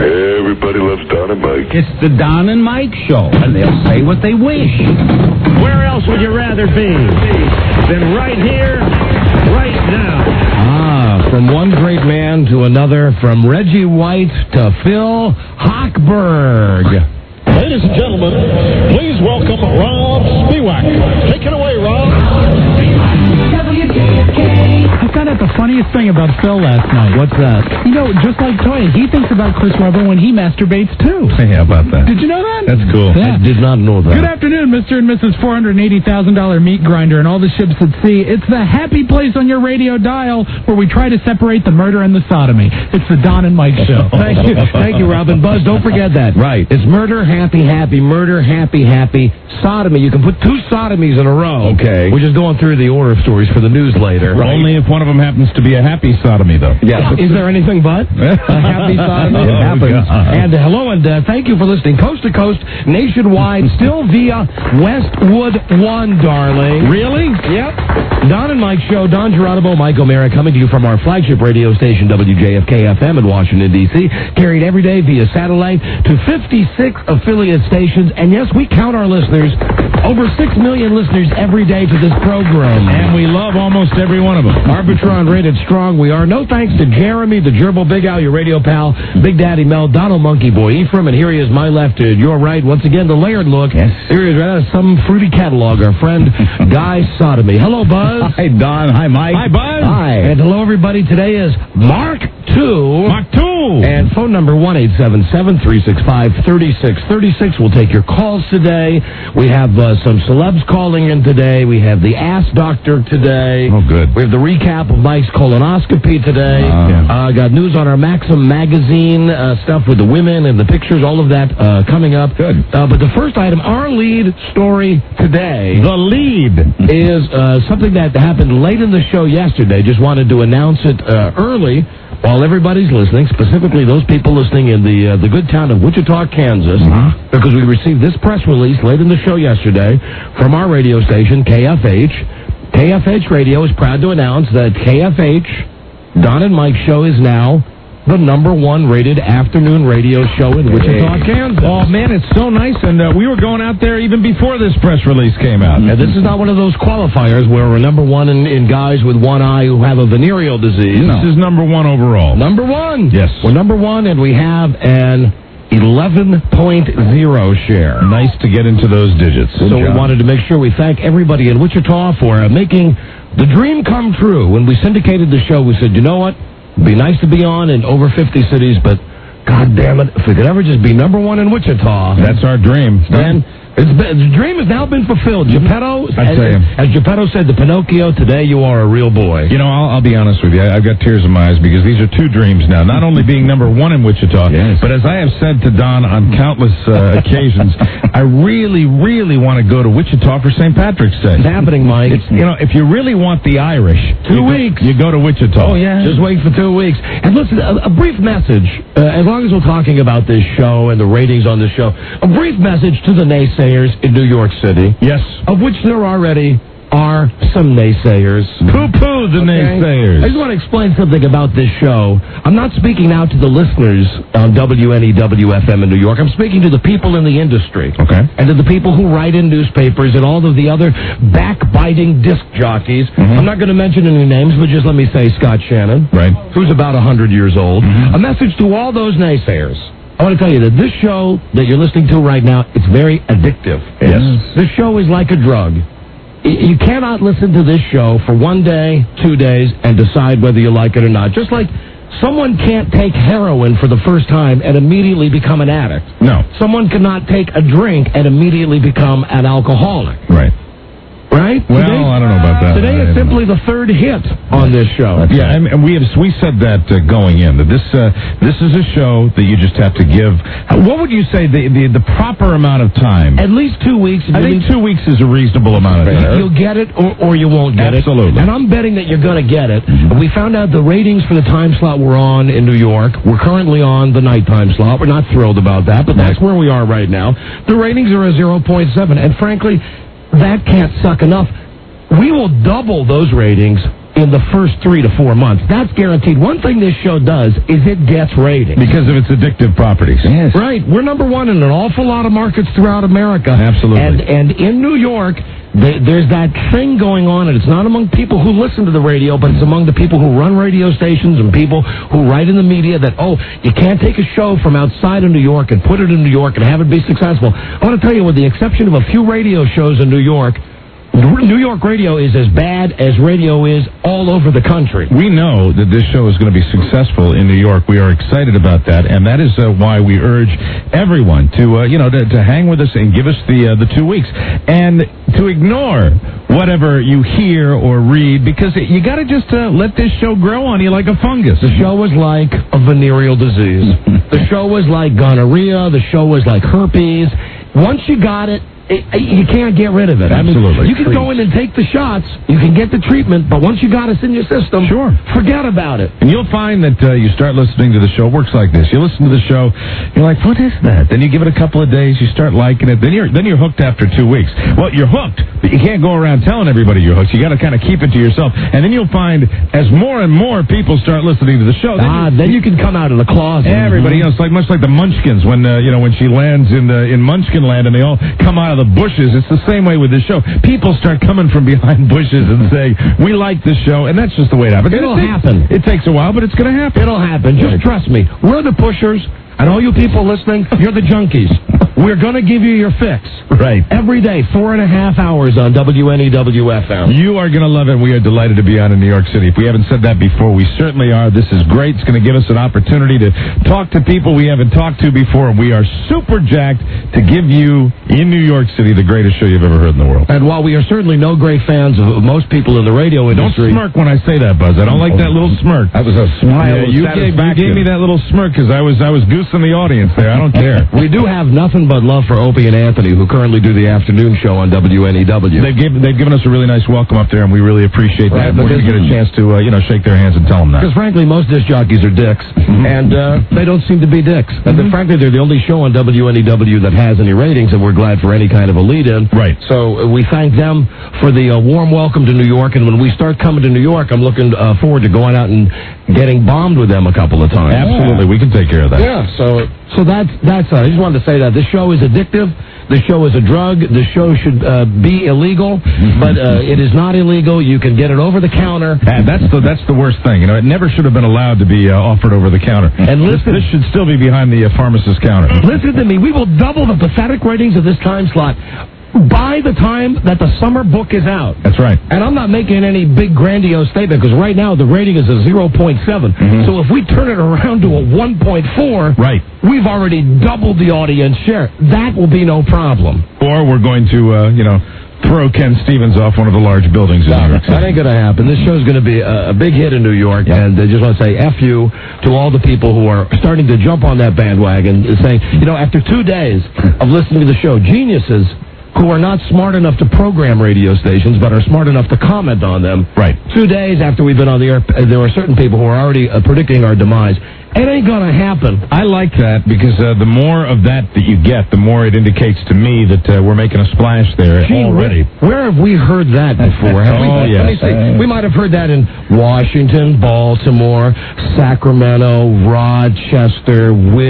Everybody loves Don and Mike. It's the Don and Mike Show, and they'll say what they wish. Where else would you rather be than right here, right now? From one great man to another, from Reggie White to Phil Hochberg. Ladies and gentlemen, please welcome Rob Spiewak. Take it away, Rob. I found out the funniest thing about Phil last night. What's that? You know, just like Toya, he thinks about Chris Webber when he masturbates, too. Hey, how about that? Did you know that? That's cool. Yeah. I did not know that. Good afternoon, Mr. and Mrs. $480,000 meat grinder and all the ships at sea. It's the happy place on your radio dial where we try to separate the murder and the sodomy. It's the Don and Mike Show. Thank you, Robin. Buzz, don't forget that. Right. It's murder, happy, happy, murder, happy, happy, sodomy. You can put two sodomies in a row. Okay. We're just going through the order of stories for the news later. Right. Only if one of them happens to be a happy sodomy, though. Yeah. Is there anything but a happy sodomy? It happens. God. And hello, and thank you for listening. Coast to coast, nationwide, still via Westwood One, darling. Really? Yep. Don and Mike Show. Don Geronimo, Mike O'Mara, coming to you from our flagship radio station, WJFK-FM in Washington, D.C., carried every day via satellite to 56 affiliate stations. And yes, we count our listeners. Over 6 million listeners every day to this program. And we love almost every one of them. Arbitron rated strong we are. No thanks to Jeremy, the Gerbil Big Al, your radio pal, Big Daddy Mel, Donald Monkey Boy Ephraim, and here he is, my left, your right. Once again, the layered look. Yes. Here he is, right out of some fruity catalog, our friend Guy Sodomy. Hello, Buzz. Hi, Don. Hi, Mike. Hi, Buzz. Hi. And hello, everybody. Today is Mark 2. Mark 2. And phone number 1-877-365-3636. We'll take your calls today. We have some celebs calling in today. We have the Ass Doctor today. Oh, good. We have the recap of Mike's colonoscopy today. Got news on our Maxim magazine stuff with the women and the pictures, all of that coming up. Good. But the first item, our lead story today. The lead is something that happened late in the show yesterday. Just wanted to announce it early while everybody's listening, specifically those people listening in the good town of Wichita, Kansas, because we received this press release late in the show yesterday from our radio station, KFH. KFH Radio is proud to announce that KFH, Don and Mike Show, is now the #1 rated afternoon radio show in Wichita, Kansas. Oh, man, it's so nice. And we were going out there even before this press release came out. And this is not one of those qualifiers where we're #1 in guys with one eye who have a venereal disease. This is #1 overall. #1. Yes. We're #1, and we have an 11.0 share. Nice to get into those digits. So we wanted to make sure we thank everybody in Wichita for making the dream come true. When we syndicated the show, we said, you know what? It'd be nice to be on in over 50 cities, but God damn it, if we could ever just be #1 in Wichita. That's our dream. And the dream has now been fulfilled. Geppetto, as Geppetto said to Pinocchio, today you are a real boy. You know, I'll be honest with you. I've got tears in my eyes because these are two dreams now. Not only being #1 in Wichita, but as I have said to Don on countless occasions, I really, really want to go to Wichita for St. Patrick's Day. It's happening, Mike. If you really want the Irish, 2 weeks. You go to Wichita. Oh, yeah. Just wait for 2 weeks. And listen, a brief message, as long as we're talking about this show and the ratings on the show, a brief message to the naysayers in New York City. Yes. Of which there already are some naysayers. Poo-poo the naysayers. I just want to explain something about this show. I'm not speaking now to the listeners on WNEW-FM in New York. I'm speaking to the people in the industry. Okay. And to the people who write in newspapers and all of the other backbiting disc jockeys. I'm not going to mention any names, but just let me say Scott Shannon. Right. Who's about 100 years old. A message to all those naysayers. I want to tell you that this show that you're listening to right now, it's very addictive. Yes. This show is like a drug. You cannot listen to this show for 1 day, 2 days, and decide whether you like it or not. Just like someone can't take heroin for the first time and immediately become an addict. No. Someone cannot take a drink and immediately become an alcoholic. Right. Right? Well, I don't know about that. Today is simply the third hit on this show. Yeah, and we said that going in, that this is a show that you just have to give. What would you say the proper amount of time? At least 2 weeks. I think 2 weeks is a reasonable amount of time. You'll get it or you won't get it. Absolutely. And I'm betting that you're going to get it. We found out the ratings for the time slot we're on in New York. We're currently on the nighttime slot. We're not thrilled about that, but that's where we are right now. The ratings are a 0.7, and frankly, that can't suck enough. We will double those ratings in the first 3 to 4 months. That's guaranteed. One thing this show does is it gets ratings. Because of its addictive properties. Yes. Right. We're number one in an awful lot of markets throughout America. Absolutely. And in New York, there's that thing going on, and it's not among people who listen to the radio, but it's among the people who run radio stations and people who write in the media that, you can't take a show from outside of New York and put it in New York and have it be successful. I want to tell you, with the exception of a few radio shows in New York, New York radio is as bad as radio is all over the country. We know that this show is going to be successful in New York. We are excited about that, and that is why we urge everyone to hang with us and give us the 2 weeks, and to ignore whatever you hear or read, because you got to just let this show grow on you like a fungus. The show is like a venereal disease. The show is like gonorrhea. The show is like herpes. Once you got it, you can't get rid of it. Absolutely. You can go in and take the shots. You can get the treatment, but once you got it in your system, forget about it. And you'll find that you start listening to the show. It works like this. You listen to the show, you're like, what is that? Then you give it a couple of days, you start liking it. Then you're hooked after 2 weeks. Well, you're hooked, but you can't go around telling everybody you're hooked. You got to kind of keep it to yourself. And then you'll find as more and more people start listening to the show, then you can come out of the closet. Everybody else, much like the Munchkins when she lands in Munchkin Land and they all come out of the bushes. It's the same way with this show. People start coming from behind bushes and saying, we like this show, and that's just the way it happens. It'll happen. It takes a while, but it's going to happen. It'll happen. Just trust me. We're the pushers, and all you people listening, you're the junkies. We're going to give you your fix. Right. Every day, 4.5 hours on WNEW-FM. You are going to love it. We are delighted to be on in New York City. If we haven't said that before, we certainly are. This is great. It's going to give us an opportunity to talk to people we haven't talked to before. We are super jacked to give you, in New York City, the greatest show you've ever heard in the world. And while we are certainly no great fans of most people in the radio industry... Don't smirk when I say that, Buzz. I don't like that little smirk. That was a smile. You gave me that little smirk because I was goosing the audience there. I don't care. We do have nothing but love for Opie and Anthony, who currently do the afternoon show on WNEW. They've given us a really nice welcome up there, and we really appreciate that. We're going to get a chance to shake their hands and tell them that. Because frankly, most disc jockeys are dicks, and they don't seem to be dicks. And frankly, they're the only show on WNEW that has any ratings, and we're glad for any kind of a lead-in. Right. So we thank them for the warm welcome to New York, and when we start coming to New York, I'm looking forward to going out and getting bombed with them a couple of times. Absolutely, we can take care of that. Yeah. So that's. I just wanted to say that this show is addictive. The show is a drug. The show should be illegal, but it is not illegal. You can get it over the counter. And that's the worst thing. It never should have been allowed to be offered over the counter. And listen, this should still be behind the pharmacist's counter. Listen to me. We will double the pathetic ratings of this time slot by the time that the summer book is out. That's right. And I'm not making any big grandiose statement, because right now the rating is a 0.7. So if we turn it around to a 1.4, right, we've already doubled the audience share. That will be no problem. Or we're going to, throw Ken Stevens off one of the large buildings in New York City. That ain't going to happen. This show's going to be a big hit in New York, and I just want to say F you to all the people who are starting to jump on that bandwagon, saying, after 2 days of listening to the show, geniuses who are not smart enough to program radio stations, but are smart enough to comment on them. Right. 2 days after we've been on the air, there are certain people who are already predicting our demise. It ain't going to happen. I like that, because the more of that you get, the more it indicates to me that we're making a splash there already. Where have we heard that before? Let me see. We might have heard that in Washington, Baltimore, Sacramento, Rochester,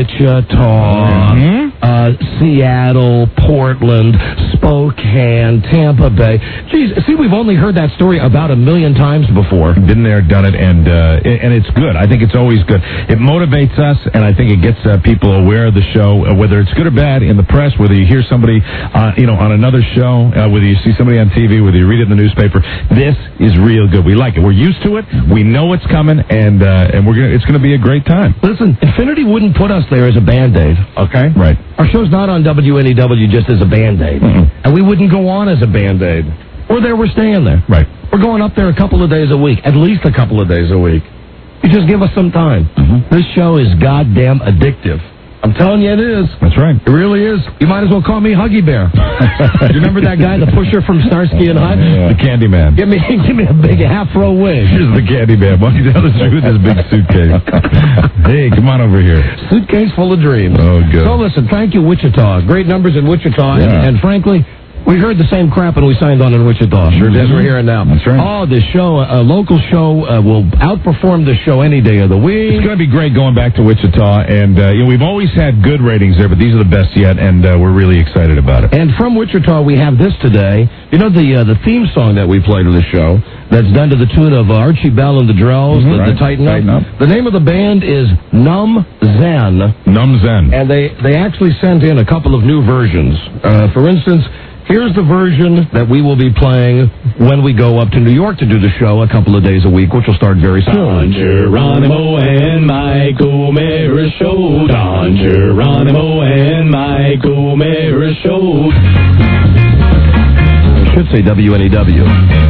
Wichita, Seattle, Portland, Spokane, Tampa Bay. Geez, see, we've only heard that story about 1 million times before. Been there, done it, and it's good. I think it's always good. It motivates us, and I think it gets people aware of the show, whether it's good or bad in the press, whether you hear somebody, on another show, whether you see somebody on TV, whether you read it in the newspaper. This is real good. We like it. We're used to it. We know it's coming, and it's going to be a great time. Listen, Infinity wouldn't put us there as a Band-Aid, okay? Right. Our show's not on WNEW just as a Band-Aid, and we wouldn't go on as a Band-Aid. We're there, we're staying there. Right. We're going up there a couple of days a week, at least a couple of days a week. You just give us some time. This show is goddamn addictive. I'm telling you it is. That's right. It really is. You might as well call me Huggy Bear. You remember that guy, the pusher from Starsky and Hutch? The Candy Man. Give me a big afro wig. Here's the Candy Man walking down the street with this big suitcase. Hey, come on over here. Suitcase full of dreams. Oh, good. So listen, thank you, Wichita. Great numbers in Wichita, and frankly, We heard the same crap when we signed on in Wichita. Sure did. As we're hearing now. That's right. Oh, this show, a local show, will outperform the show any day of the week. It's going to be great going back to Wichita, and we've always had good ratings there, but these are the best yet, and we're really excited about it. And from Wichita, we have this today. You know the theme song that we played of the show that's done to the tune of Archie Bell and the Drells, the Tighten Up. The name of the band is Numb Zen. Numb Zen. And they actually sent in a couple of new versions. For instance, here's the version that we will be playing when we go up to New York to do the show a couple of days a week, which will start very soon. Don Geronimo and Mike O'Meara Show. Don Geronimo and Mike O'Meara Show. I should say WNEW.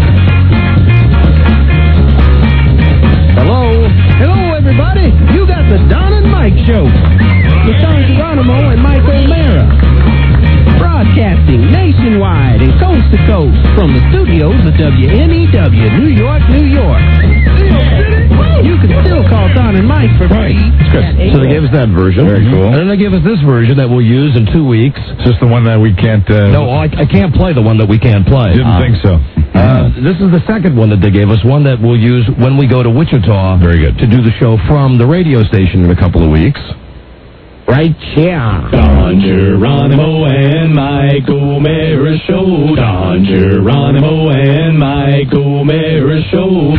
Hello? Hello, everybody. You got the Don and Mike Show with Don Geronimo and Mike O'Meara. Broadcasting nationwide and coast to coast from the studios of WNEW, New York, New York. You can still call Don and Mike for free. So they gave us that version. Very cool. And then they gave us this version that we'll use in 2 weeks. It's just the one that we can't... No, I can't play the one that we can't play. Didn't think so. This is the second one that they gave us, one that we'll use when we go to Wichita. Very good. To do the show from the radio station in a couple of weeks. Right here. Don Geronimo and Mike O'Meara Show. Don Geronimo and Mike O'Meara Show.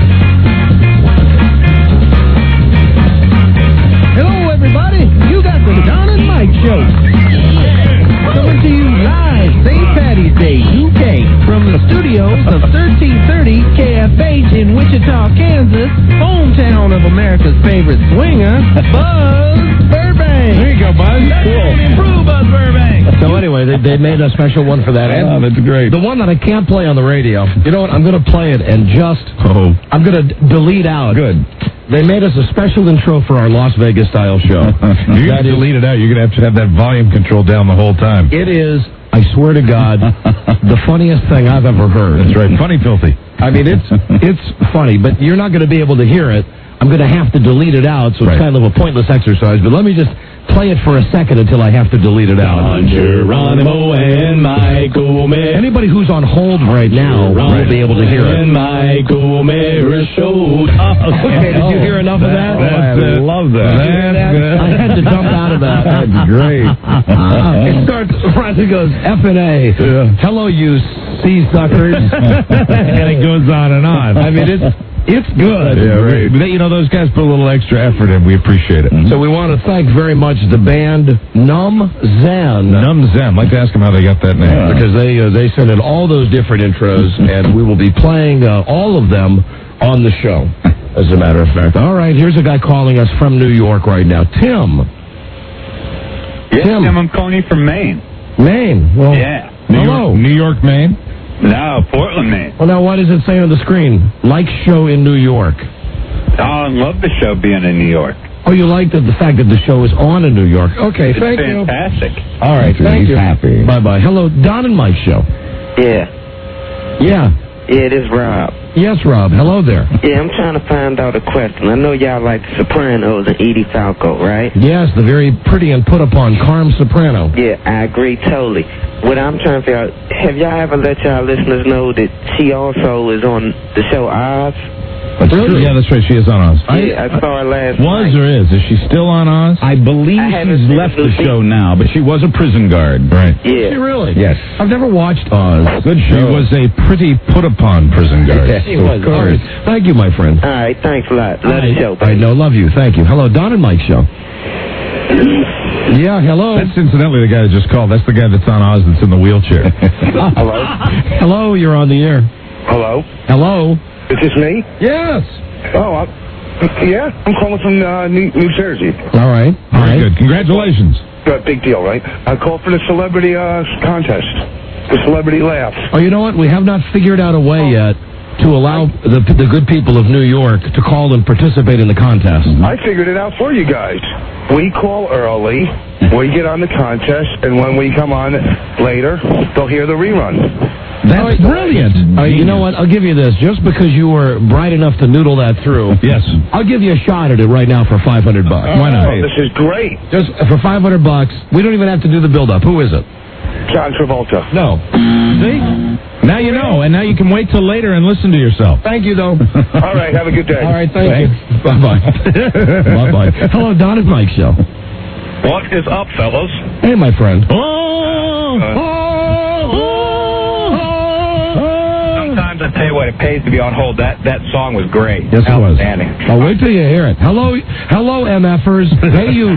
Hello, everybody. You got the Don and Mike Show. Coming to you live St. Patty's Day, UK, from the studios of 1330 KFH in Wichita, Kansas, hometown of America's favorite swinger, Buzz Burbank. There you go, Buzz. Cool. Improve, Buzz Burbank. So anyway, they made a special one for that. Oh, that's great. The one that I can't play on the radio. You know what? I'm going to play it and just... I'm going to delete out. Good. They made us a special intro for our Las Vegas style show. You're going to delete it out. You're going to have that volume control down the whole time. It is, I swear to God, the funniest thing I've ever heard. That's right. Funny filthy. I mean, it's funny, but you're not going to be able to hear it. I'm going to have to delete it out, so it's kind of a pointless exercise. But let me just play it for a second until I have to delete it out. Don Geronimo and Mike O'Meara. Anybody who's on hold right now will be able to hear it. And Mike O'Meara Show. Okay, did you hear enough of that? I love that. I had to jump out of that. That's great. It starts, it goes F&A. Hello, you sea suckers. And it goes on and on. I mean, it's good. Yeah, right. You know, those guys put a little extra effort in. We appreciate it. So we want to thank very much the band Numb Zen. Numb Zen. I'd like to ask them how they got that name. Because they sent in all those different intros, and we will be playing all of them on the show, as a matter of fact. All right, here's a guy calling us from New York right now. Tim. Yes, Tim, I'm calling you from Maine. Maine? Well, yeah. Hello. New York, Maine? No, Portland, Maine. Well, now, what does it say on the screen? Like show in New York. Oh, I love the show being in New York. Oh, you like the fact that the show is on in New York. Okay, It's thank you. fantastic. All right, thank you. Happy. Bye-bye. Hello, Don and Mike show. Yeah. Yeah. Yeah, this is Rob. Yes, Rob. Hello there. Yeah, I'm trying to find out a question. I know y'all like the Sopranos and Edie Falco, right? Yes, the very pretty and put-upon Carm Soprano. Yeah, I agree totally. What I'm trying to figure out, have y'all ever let y'all listeners know that she also is on the show Oz? That's true. Yeah, that's right. She is on Oz. Yeah, I saw her last night. Or is? Is she still on Oz? I believe she's left the show now, but she was a prison guard. Right. Yeah. Is she really? Yes. I've never watched Oz. Good show. She was a pretty put-upon prison guard. Yes, she was. All right. Thank you, my friend. All right, thanks a lot. Love the show. I know, love you. Thank you. Hello, Don and Mike show. Yeah, hello. That's incidentally the guy that just called. That's the guy that's on Oz that's in the wheelchair. Hello? Hello, you're on the air. Hello? Hello. Is this me? Yes. Oh, yeah. I'm calling from New Jersey. All right. Very good. Congratulations. Big deal, right? I called for the celebrity contest. The celebrity laugh. Oh, you know what? We have not figured out a way yet to allow the good people of New York to call and participate in the contest. I figured it out for you guys. We call early, we get on the contest, and when we come on later, they'll hear the rerun. That's brilliant. You know what? I'll give you this. Just because you were bright enough to noodle that through. Yes. I'll give you a shot at it right now for $500. Why not? Oh, this is great. Just for $500. We don't even have to do the build-up. Who is it? John Travolta. No. See? Now you know, and now you can wait till later and listen to yourself. Thank you, though. All right, have a good day. All right, thank you. Bye-bye. Bye-bye. Hello, Don and Mike Show. What is up, fellas? Hey, my friend. Sometimes I tell you what, it pays to be on hold. That song was great. Yes, it was. Outstanding. I'll wait till you hear it. Hello, MFers. Hey, you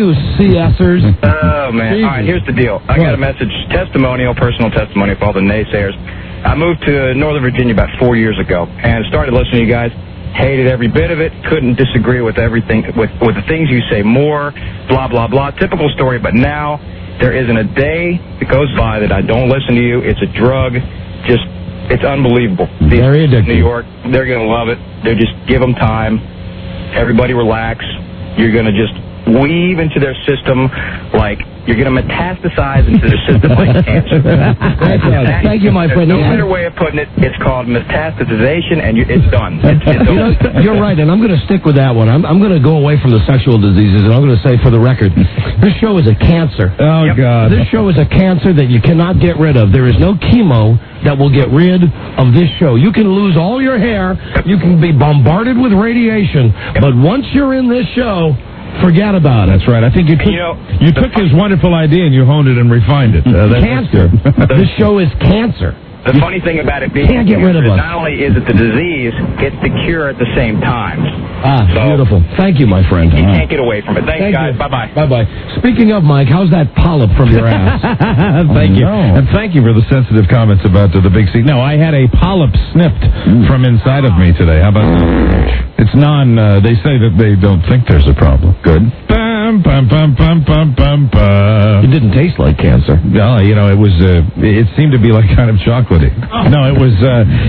CSers. Oh, man. All right, here's the deal. I got a message, personal testimony for all the naysayers. I moved to Northern Virginia about 4 years ago and started listening to you guys. Hated every bit of it. Couldn't disagree with everything, with the things you say more, blah, blah, blah. Typical story, but now there isn't a day that goes by that I don't listen to you. It's a drug. It's unbelievable. Very addictive. New York, they're going to love it. Just give them time. Everybody relax. You're going to just weave into their system like you're going to metastasize into their system like cancer. Thank you, my friend. There's no better way of putting it. It's called metastasization, and it's done. It's over. You're right, and I'm going to stick with that one. I'm going to go away from the sexual diseases, and I'm going to say for the record, this show is a cancer. Oh, God. This show is a cancer that you cannot get rid of. There is no chemo that will get rid of this show. You can lose all your hair. You can be bombarded with radiation. But once you're in this show, forget about it. That's right. I think you took his wonderful idea and you honed it and refined it. Cancer. This show is cancer. The funny thing about it being Can't get rid of us. not only is it the disease, it's the cure at the same time. Beautiful. Thank you, my friend. You can't get away from it. Thanks, guys. You. Bye-bye. Bye-bye. Speaking of, Mike, how's that polyp from your ass? Thank you. And thank you for the sensitive comments about the big C. No, I had a polyp snipped from inside of me today. How about that? It's they say that they don't think there's a problem. Good. Bum, bum, bum, bum, bum, bum, bum. It didn't taste like cancer. No, it was, it seemed to be like kind of chocolatey. No, it was,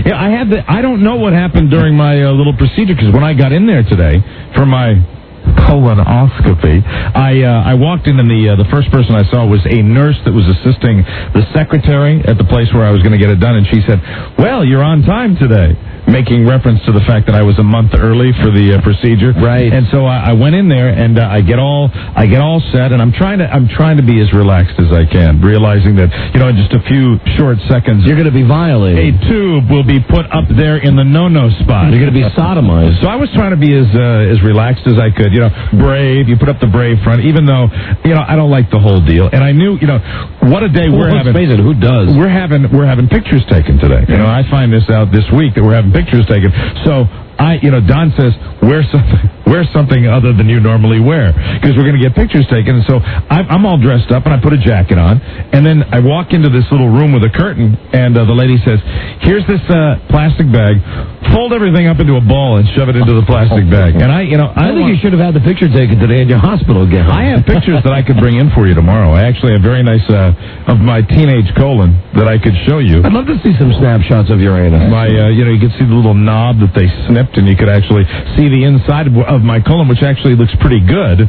I don't know what happened during my little procedure, because when I got in there today for my colonoscopy, I walked in, and the first person I saw was a nurse that was assisting the secretary at the place where I was going to get it done, and she said, "Well, you're on time today," making reference to the fact that I was a month early for the procedure. Right. And so I went in there, and I get all set, and I'm trying to be as relaxed as I can, realizing that in just a few short seconds you're going to be violated. A tube will be put up there in the no-no spot. You're going to be sodomized. So I was trying to be as relaxed as I could. Brave. You put up the brave front, even though I don't like the whole deal. And I knew what a day we're having. Let's face it, who does? We're having pictures taken today. I find this out this week that we're having pictures taken. So Don says, wear something other than you normally wear, because we're going to get pictures taken. And so I'm all dressed up, and I put a jacket on, and then I walk into this little room with a curtain, and the lady says, "Here's this plastic bag. Fold everything up into a ball and shove it into the plastic bag." And I think you should have had the picture taken today in your hospital gown. I have pictures that I could bring in for you tomorrow. I actually have very nice of my teenage colon that I could show you. I'd love to see some snapshots of your anus. You could see the little knob that they snipped, and you could actually see the inside of my colon, which actually looks pretty good,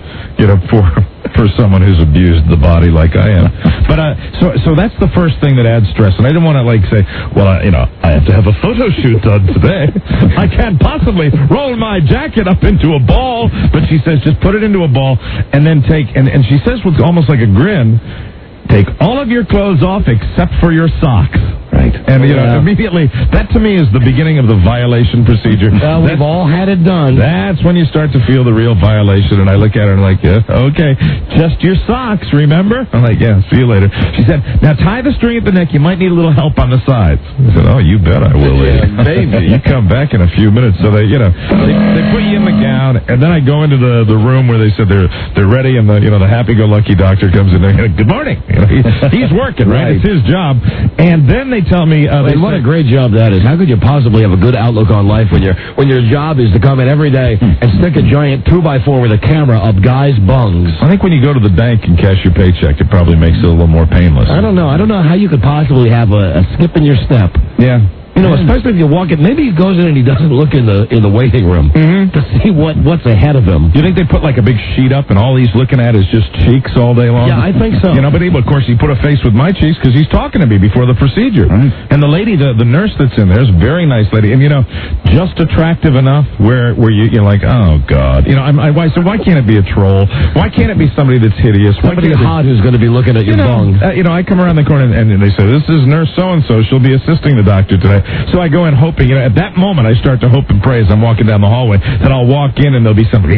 for someone who's abused the body like I am. But so that's the first thing that adds stress, and I didn't want to say, well, I have to have a photo shoot done today. I can't possibly roll my jacket up into a ball. But she says, just put it into a ball, and then and she says with almost like a grin, take all of your clothes off except for your socks. Right. And, immediately, that to me is the beginning of the violation procedure. Well, we've all had it done. That's when you start to feel the real violation, and I look at her and I'm like, yeah, okay, just your socks, remember? I'm like, yeah, see you later. She said, now tie the string at the neck. You might need a little help on the sides. I said, oh, you bet I will, lady. Maybe. You come back in a few minutes. So they put you in the gown, and then I go into the room where they said they're ready, and the happy-go-lucky doctor comes in there. Good morning. He's working, right? It's his job. And then they tell me... what a great job that is. How could you possibly have a good outlook on life when your job is to come in every day and stick a giant 2x4 with a camera up guys' bungs? I think when you go to the bank and cash your paycheck, it probably makes it a little more painless. I don't know how you could possibly have a skip in your step. Yeah. You know, especially if you walk in, maybe he goes in and he doesn't look in the waiting room to see what's ahead of him. You think they put like a big sheet up and all he's looking at is just cheeks all day long? Yeah, I think so. You know, but of course he put a face with my cheeks because he's talking to me before the procedure. Right. And the lady, the nurse that's in there is a very nice lady, and you know, just attractive enough where you're like, oh God, you know, I said, why can't it be a troll? Why can't it be somebody that's hideous? Somebody hot who's going to be looking at your bung. You know, I come around the corner and they say, this is nurse so-and-so. She'll be assisting the doctor today. So I go in hoping, you know, at that moment I start to hope and pray as I'm walking down the hallway that I'll walk in and there'll be some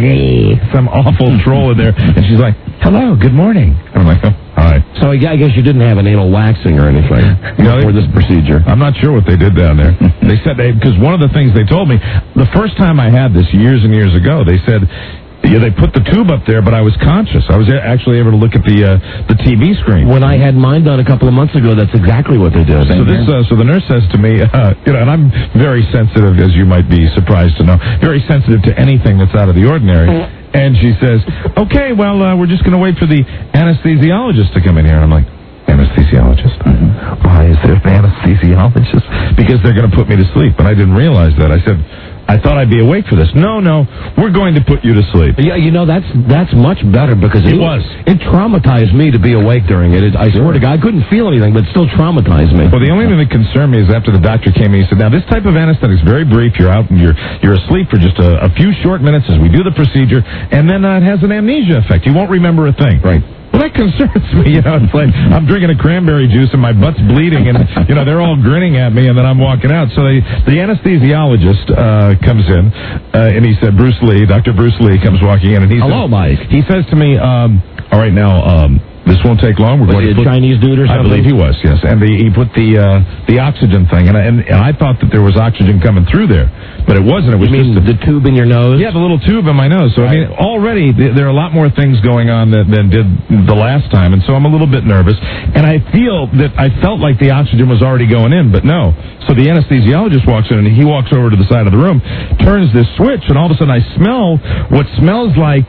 awful troll in there. And she's like, hello, good morning. And I'm like, oh, hi. So I guess you didn't have an anal waxing or anything for this procedure. I'm not sure what they did down there. They said, because one of the things they told me, the first time I had this years and years ago, they said, yeah, they put the tube up there, but I was conscious. I was actually able to look at the TV screen. When I had mine done a couple of months ago, that's exactly what they did. So the nurse says to me, you know, and I'm very sensitive, as you might be surprised to know, very sensitive to anything that's out of the ordinary. And she says, okay, well, we're just going to wait for the anesthesiologist to come in here. And I'm like, anesthesiologist? Why is there an anesthesiologist? Because they're going to put me to sleep. And I didn't realize that. I said, I thought I'd be awake for this. No, we're going to put you to sleep. Yeah, you know, that's much better because it traumatized me to be awake during it. I swear to God, I couldn't feel anything, but it still traumatized me. Well, the only thing that concerned me is after the doctor came in, he said, now this type of anesthetic is very brief. You're out and you're asleep for just a few short minutes as we do the procedure, and then it has an amnesia effect. You won't remember a thing. Right. Well, that concerns me. You know, it's like I'm drinking a cranberry juice and my butt's bleeding, and you know they're all grinning at me, and then I'm walking out. So the anesthesiologist comes in, and he said, Dr. Bruce Lee comes walking in, and he says, hello, Mike. He says to me, all right, now. This won't take long. We're going to put Chinese dude or something? I believe he was, yes. And he put the oxygen thing, and I thought that there was oxygen coming through there, but it wasn't. It was just the tube in your nose? Yeah, the little tube in my nose. So I mean, already there are a lot more things going on than did the last time, and so I'm a little bit nervous. And I felt like the oxygen was already going in, but no. So the anesthesiologist walks in, and he walks over to the side of the room, turns this switch, and all of a sudden I smell what smells like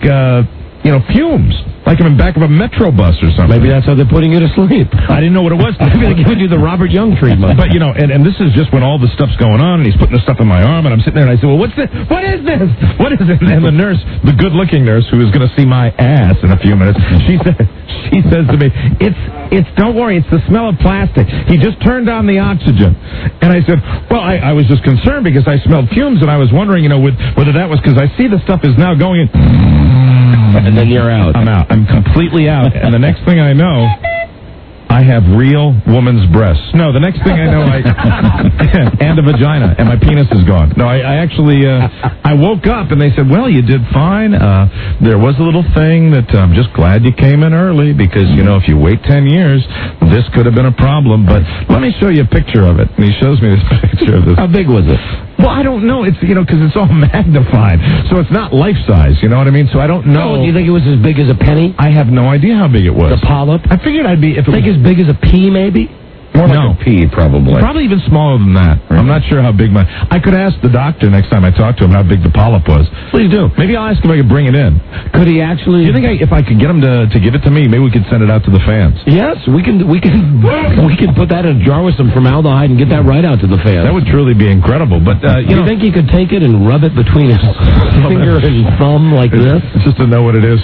fumes. Like I'm in back of a Metro bus or something. Maybe that's how they're putting you to sleep. I didn't know what it was. Maybe they're giving you the Robert Young treatment. But, you know, and this is just when all the stuff's going on, and he's putting the stuff in my arm, and I'm sitting there, and I say, well, what's this? What is this? What is it? And the nurse, the good-looking nurse, who is going to see my ass in a few minutes, she says to me, it's don't worry, it's the smell of plastic. He just turned on the oxygen. And I said, well, I was just concerned because I smelled fumes, and I was wondering, you know, whether that was because I see the stuff is now going in. And then you're out. I'm out. I'm completely out. And the next thing I know, I have real woman's breasts. No, the next thing I know, and a vagina, and my penis is gone. No, I actually, I woke up and they said, well, you did fine. There was a little thing that I'm just glad you came in early because, you know, if you wait 10 years, this could have been a problem. But let me show you a picture of it. And he shows me this picture of this. How big was it? Well, I don't know. It's, you know, because it's all magnified. So it's not life-size, you know what I mean? So I don't know. Oh, do you think it was as big as a penny? I have no idea how big it was. The polyp? I figured I'd be... If it was as big as a pea, maybe? More like a pea, probably. Probably even smaller than that. Right. I'm not sure how big I could ask the doctor next time I talk to him how big the polyp was. Please do. Maybe I'll ask if I could bring it in. Could he actually... Do you think if I could get him to give it to me, maybe we could send it out to the fans? Yes, we can put that in a jar with some formaldehyde and get that right out to the fans. That would truly be incredible. But you think he could take it and rub it between his finger and thumb like this? Just to know what it is.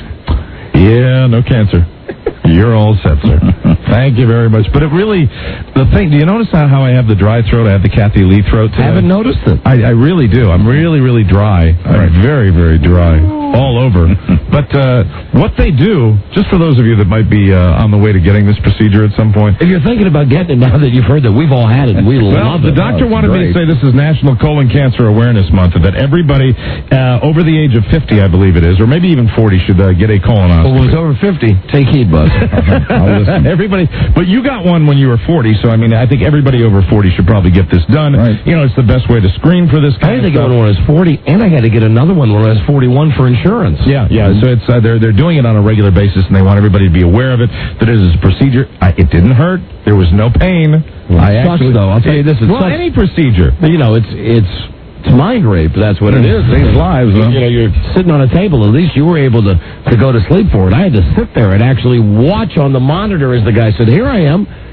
Yeah, no cancer. You're all set, sir. Thank you very much. But it really, the thing, do you notice how I have the dry throat? I have the Kathy Lee throat today. I haven't noticed it. I really do. I'm really, really dry. I'm very, very dry. All over. But what they do, just for those of you that might be on the way to getting this procedure at some point. If you're thinking about getting it now that you've heard that we've all had it and we love it. The doctor wanted me to say this is National Colon Cancer Awareness Month and that everybody over the age of 50, I believe it is, or maybe even 40 should get a colonoscopy. Well, it's over 50. Take heed, bud. Everybody, but you got one when you were 40, so I mean, I think everybody over 40 should probably get this done. Right. You know, it's the best way to screen for this kind of stuff. I had to get one when I was 40, and I had to get another one when I was 41 for insurance. Yeah. So it's they're doing it on a regular basis, and they want everybody to be aware of it. That it is a procedure. It didn't hurt. There was no pain. Well, it sucks, though. I'll tell you this. Any procedure. You know, it's mind rape. That's what it is. These lives, huh? You know, you're sitting on a table. At least you were able to go to sleep for it. I had to sit there and actually watch on the monitor as the guy said, "Here I am.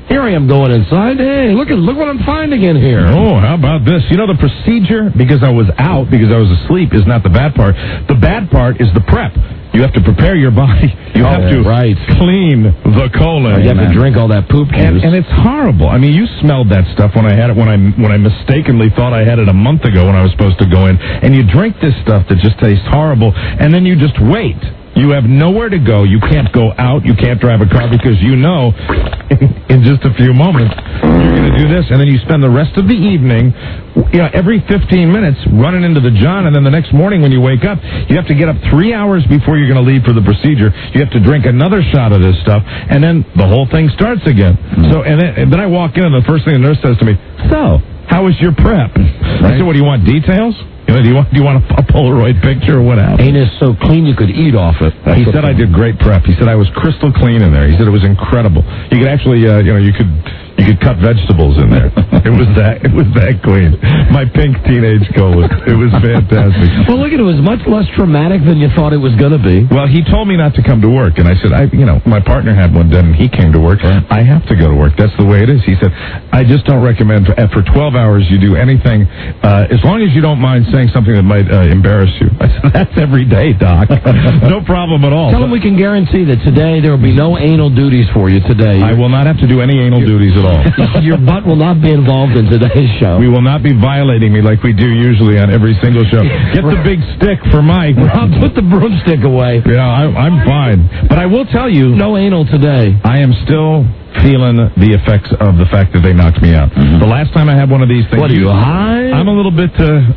Here I am going inside. Hey, look what I'm finding in here. Oh, how about this? You know, the procedure, because I was out, because I was asleep, is not the bad part. The bad part is the prep. You have to prepare your body. You have to clean the colon. You have to drink all that poop juice. And it's horrible. I mean, you smelled that stuff when I had it, when I mistakenly thought I had it a month ago when I was supposed to go in. And you drink this stuff that just tastes horrible, and then you just wait. You have nowhere to go. You can't go out. You can't drive a car because you know in just a few moments you're going to do this. And then you spend the rest of the evening, every 15 minutes running into the John. And then the next morning when you wake up, you have to get up 3 hours before you're going to leave for the procedure. You have to drink another shot of this stuff. And then the whole thing starts again. So, and then I walk in and the first thing the nurse says to me, so, how was your prep? I said, what, do you want details? Do you want a Polaroid picture or what else? Anus so clean you could eat off it. He said I did great prep. He said I was crystal clean in there. He said it was incredible. You could actually, you could cut vegetables in there. It was that clean. My pink teenage colon. It was fantastic. Well, look at it. It was much less traumatic than you thought it was going to be. Well, he told me not to come to work, and I said, my partner had one done, and he came to work. Right. I have to go to work. That's the way it is. He said, I just don't recommend for 12 hours you do anything, as long as you don't mind saying something that might embarrass you. I said, that's every day, Doc. No problem at all. Tell him we can guarantee that today there will be no anal duties for you today. I will not have to do any anal duties at all. Your butt will not be involved in today's show. We will not be violating me like we do usually on every single show. Get the big stick for Mike. Rob, put the broomstick away. Yeah, I'm fine. But I will tell you... No anal today. I am still feeling the effects of the fact that they knocked me out. Mm-hmm. The last time I had one of these things... What, are you high? I'm a little bit...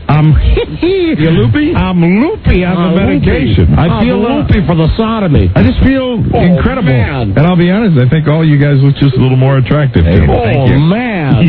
You loopy? I'm loopy on the medication. I feel loopy for the sodomy. I just feel incredible. Man. And I'll be honest, I think all you guys look just a little more attractive. Hey, thank you. Man.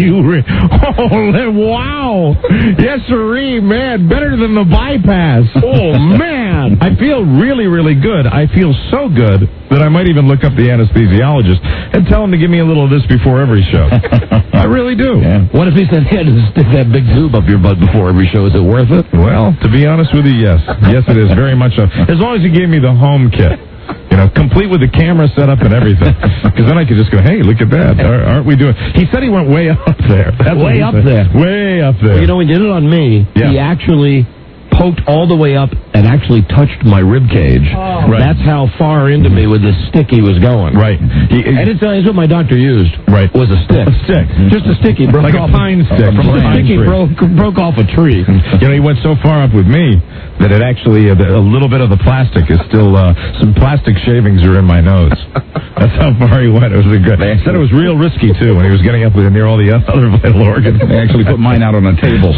Wow. Yes, sirree, man. Better than the bypass. Oh, man. I feel really, really good. I feel so good that I might even look up the anesthesiologist and tell him to give me a little of this before every show. I really do. Yeah. What if he said he had to stick that big tube up your butt before every show? Is it worth it? Well, to be honest with you, yes. Yes, it is. Very much so. As long as he gave me the home kit. Complete with the camera set up and everything. Because then I could just go, hey, look at that. Aren't we doing... He said he went way up there. That's way up there. Way up there. Well, he did it on me. Yeah. He actually poked all the way up and actually touched my rib cage. Oh. Right. That's how far into me with the stick he was going. Right. I didn't tell you, that's what my doctor used. Right. Was a stick. A stick. Just a stick. He broke like off a pine stick. From a stick he broke off a tree. He went so far up with me that it actually, a little bit of the plastic is still, some plastic shavings are in my nose. That's how far he went. It was good. He said it was real risky, too, when he was getting up near all the other vital organs. They actually put mine out on a table.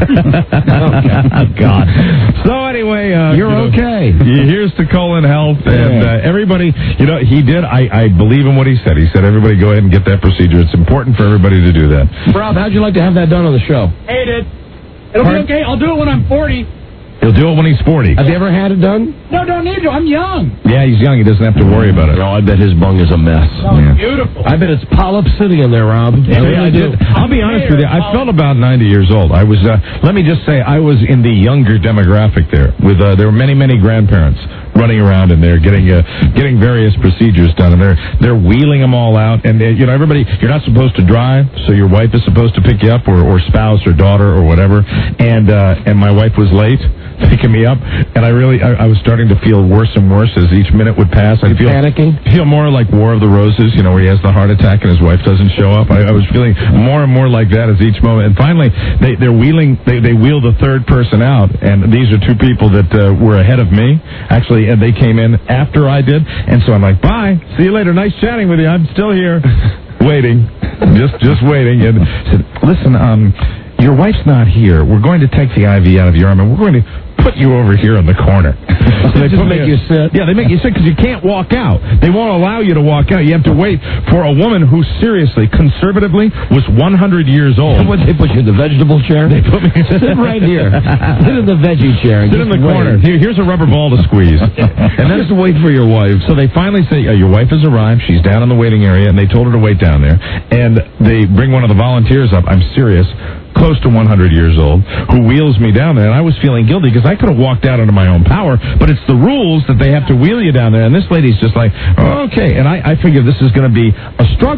Oh, God. So anyway, you're okay. Here's to colon health, and everybody, he did. I believe in what he said. He said, everybody go ahead and get that procedure. It's important for everybody to do that. Rob, how'd you like to have that done on the show? Hate it. It'll be okay. I'll do it when I'm 40. He'll do it when he's 40. Have you ever had it done? No, don't need to. I'm young. Yeah, he's young. He doesn't have to worry about it. No, I bet his bung is a mess. Oh, beautiful. I bet it's Polyp City in there, Rob. I did. I'll be honest with you. I felt about 90 years old. I was, let me just say, I was in the younger demographic there. There were many, many grandparents running around in there getting various procedures done, and they're wheeling them all out. And everybody, you're not supposed to drive, so your wife is supposed to pick you up, or spouse, or daughter, or whatever. And my wife was late picking me up, and I was starting to feel worse and worse as each minute would pass. I feel panicking. Feel more like War of the Roses, where he has the heart attack and his wife doesn't show up. I was feeling more and more like that as each moment. And finally, they wheeled the third person out, and these are two people that were ahead of me, actually, and they came in after I did. And so I'm like, bye, see you later. Nice chatting with you. I'm still here, waiting, just waiting. And said, listen, your wife's not here. We're going to take the IV out of your arm, and we're going to put you over here in the corner. So they just make you sit? Yeah, they make you sit because you can't walk out. They won't allow you to walk out. You have to wait for a woman who seriously, conservatively, was 100 years old. What, they put you in the vegetable chair? They put me sit right here. Sit in the veggie chair. And sit in the corner. Here's a rubber ball to squeeze. And then just wait for your wife. So they finally say, your wife has arrived. She's down in the waiting area, and they told her to wait down there. And they bring one of the volunteers up. I'm serious. Close to 100 years old, who wheels me down there, and I was feeling guilty because I could have walked out under my own power, but it's the rules that they have to wheel you down there, and this lady's just like, oh, okay, and I figure this is going to be a struggle.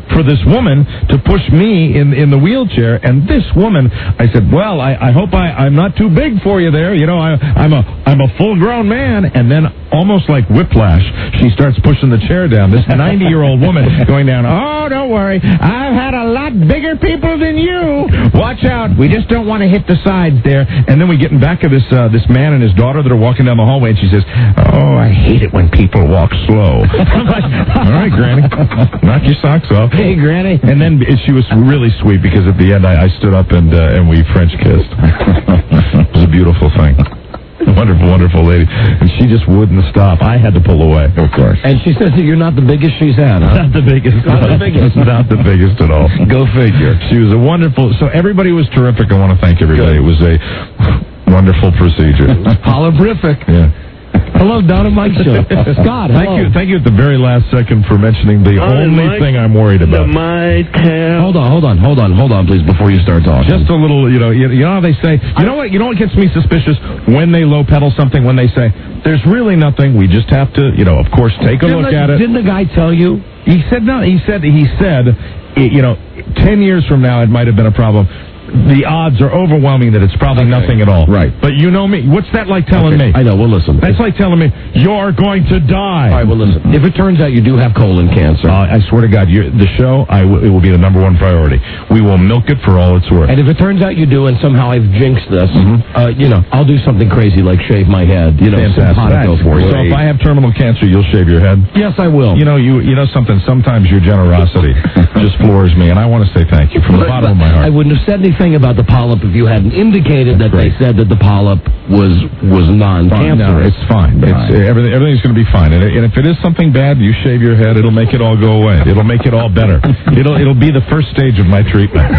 for this woman to push me in the wheelchair. And this woman, I said, well, I hope I'm not too big for you there. You know, I'm a full-grown man. And then almost like whiplash, she starts pushing the chair down. This 90-year-old woman going down, oh, don't worry. I've had a lot bigger people than you. Watch out. We just don't want to hit the sides there. And then we get in back of this man and his daughter that are walking down the hallway, and she says, oh, I hate it when people walk slow. I'm like, all right, Granny, knock your socks off. Hey, Granny. And then she was really sweet because at the end I stood up and we French kissed. It was a beautiful thing. Wonderful, wonderful lady. And she just wouldn't stop. I had to pull away, of course. And she says that you're not the biggest she's had, huh? Not the biggest. Not the biggest. Not the biggest at all. Go figure. She was a wonderful... So everybody was terrific. I want to thank everybody. Good. It was a wonderful procedure. Holographic. Yeah. Hello, Don and Mike Show. Scott, hello. Thank you at the very last second for mentioning the only thing I'm worried about. Hold on, please, before you start talking. Just a little, you know how they say, you know what gets me suspicious when they low pedal something, when they say, there's really nothing, we just have to, of course, take a look at it. Didn't the guy tell you? He said, no, he said, 10 years from now it might have been a problem. The odds are overwhelming that it's probably nothing at all. Right. But you know me. What's that like telling me? I know. Well, listen. That's like telling me, you're going to die. All right, well, listen. If it turns out you do have colon cancer... I swear to God, the show, it will be the number one priority. We will milk it for all it's worth. And if it turns out you do and somehow I've jinxed this, I'll do something crazy like shave my head. Fantastic. For you. So if I have terminal cancer, you'll shave your head? Yes, I will. You know something, sometimes your generosity just floors me, and I want to say thank you from the bottom of my heart. I wouldn't have said anything about the polyp if you hadn't indicated that they said that the polyp was non-cancerous. No, it's fine. Everything's going to be fine. And if it is something bad, you shave your head, it'll make it all go away. It'll make it all better. It'll be the first stage of my treatment.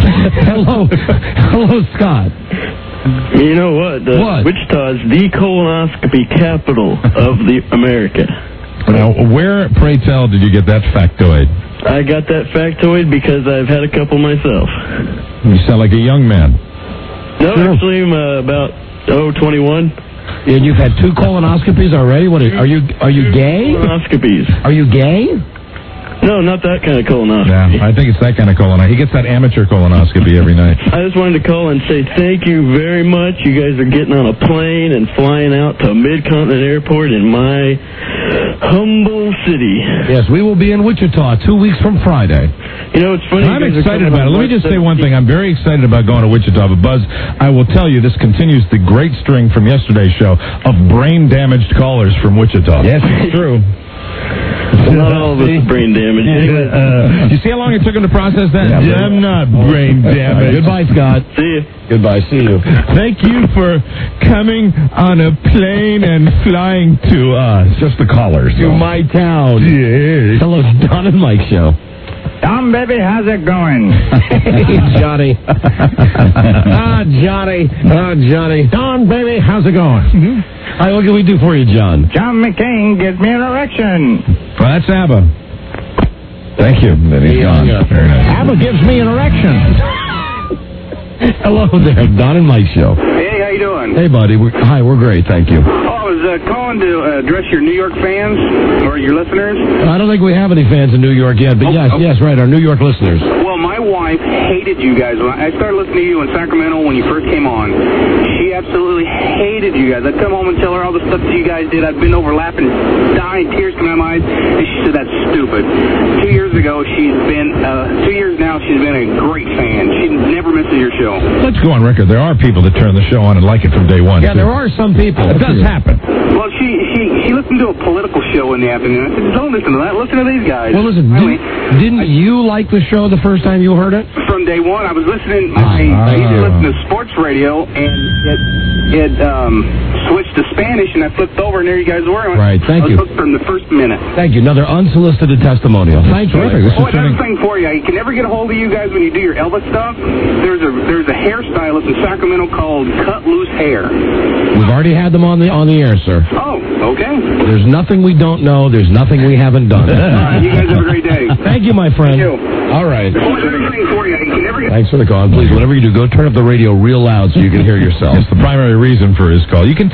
Hello, Scott. You know what? Wichita is the colonoscopy capital of America. Now, where, pray tell, did you get that factoid? I got that factoid because I've had a couple myself. You sound like a young man. No, actually, I'm about 21. And you've had 2 colonoscopies already? What are you gay? Colonoscopies. Are you gay? No, not that kind of colonoscopy. Yeah, I think it's that kind of colonoscopy. He gets that amateur colonoscopy every night. I just wanted to call and say thank you very much. You guys are getting on a plane and flying out to Mid-Continent Airport in my humble city. Yes, we will be in Wichita 2 weeks from Friday. You know, it's funny. I'm excited about it. Let me just say one thing. I'm very excited about going to Wichita. But, Buzz, I will tell you, this continues the great string from yesterday's show of brain-damaged callers from Wichita. Yes, it's true. Not all of us brain damage. You see how long it took him to process that? Yeah, I'm not brain damaged. Goodbye, Scott. See you. Goodbye. See you. Thank you for coming on a plane and flying to us. Just the callers. To my town. Yes. Hello, Don and Mike Show. Tom, baby, how's it going? Hey, Johnny. Johnny. Don, baby, how's it going? All right, what can we do for you, John? John McCain gives me an erection. Well, that's ABBA. Thank you. Then he's gone. Very nice. ABBA gives me an erection. Hello there, Don and Mike Show. Hey, how you doing? Hey, buddy. Hi, we're great, thank you. I was calling to address your New York fans or your listeners. I don't think we have any fans in New York yet, but yes, right, our New York listeners. Well, my wife hated you guys. I started listening to you in Sacramento when you first came on. She absolutely hated you guys. I'd come home and tell her all the stuff that you guys did. I'd been over laughing, dying, tears coming out of my eyes, and she said, that's stupid. 2 years ago, 2 years now, she's been a great fan. She never misses your show. Let's go on record. There are people that turn the show on and like it from day one. Yeah, there are some people. It does happen. Well, she listened to a political show in the afternoon. I said, don't listen to that. Listen to these guys. Well, listen, didn't you like the show the first time you heard it? From day one. I was listening. I used to listen to sports radio, and it switched to Spanish, and I flipped over, and there you guys were. Right, thank you. I was hooked from the first minute. Thank you. Another unsolicited testimonial. Thank you. Another thing for you. You can never get a hold of you guys when you do your Elvis stuff. There's a hairstylist in Sacramento called Cut Loose Hair. We've already had them on the air, sir. Oh, okay. There's nothing we don't know. There's nothing we haven't done. All right, you guys have a great day. Thank you, my friend. Thank you. All right. Another thing for you. You can never get... Thanks for the call. And please, whatever you do, go turn up the radio real loud so you can hear yourself. It's the primary reason for his call. You can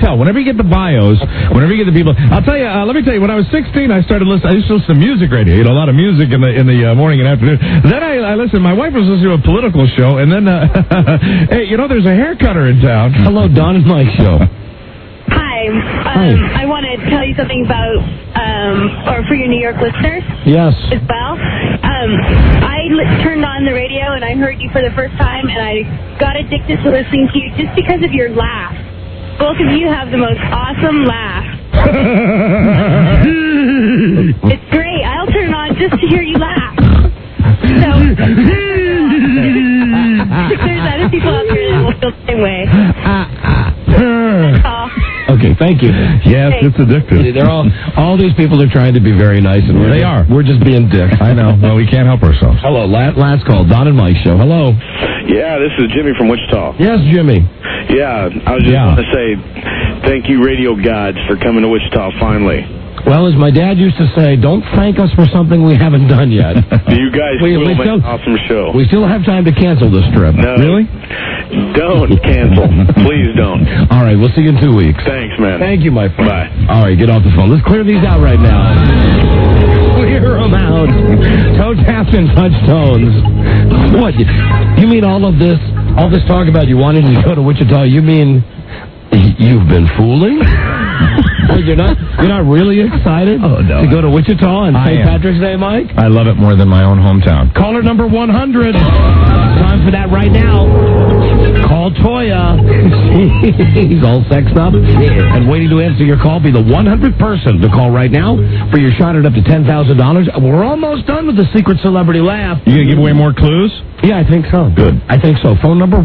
tell. Whenever you get the bios, whenever you get the people, I'll tell you. Let me tell you. When I was 16, I started listening. I used to listen to music radio. A lot of music in the morning and afternoon. Then I listened. My wife was listening to a political show, and then hey, there's a hair cutter in town. Hello, Don and Mike show. Hi. I want to tell you something about, or for your New York listeners. Yes. As well. I turned on the radio and I heard you for the first time, and I got addicted to listening to you just because of your laugh. Both of you have the most awesome laugh. It's great. I'll turn it on just to hear you laugh. So, if there's other people out there that will feel the same way. Okay, thank you. Yes, it's addictive. They're all these people are trying to be very nice, and we're just being dicks. I know. Well, we can't help ourselves. Hello, last call, Don and Mike show. Hello. Yeah, this is Jimmy from Wichita. Yes, Jimmy. Yeah, I was just going to say thank you, radio gods, for coming to Wichita finally. Well, as my dad used to say, don't thank us for something we haven't done yet. You guys will make an awesome show. We still have time to cancel this trip. No. Really? Don't cancel. Please don't. All right, we'll see you in 2 weeks. Thanks, man. Thank you, my friend. Bye. All right, get off the phone. Let's clear these out right now. Clear them out. Toe taps and touch tones. What? You mean all this talk about you wanting to go to Wichita, you mean you've been fooling? Well, you're not really excited to go to Wichita on St. Patrick's Day, Mike? I love it more than my own hometown. Caller number 100. Time for that right now. Call Toya. He's all sexed up and waiting to answer your call. Be the 100th person to call right now for your shot at up to $10,000. We're almost done with the secret celebrity laugh. You gonna give away more clues? Yeah, I think so. Good. I think so. Phone number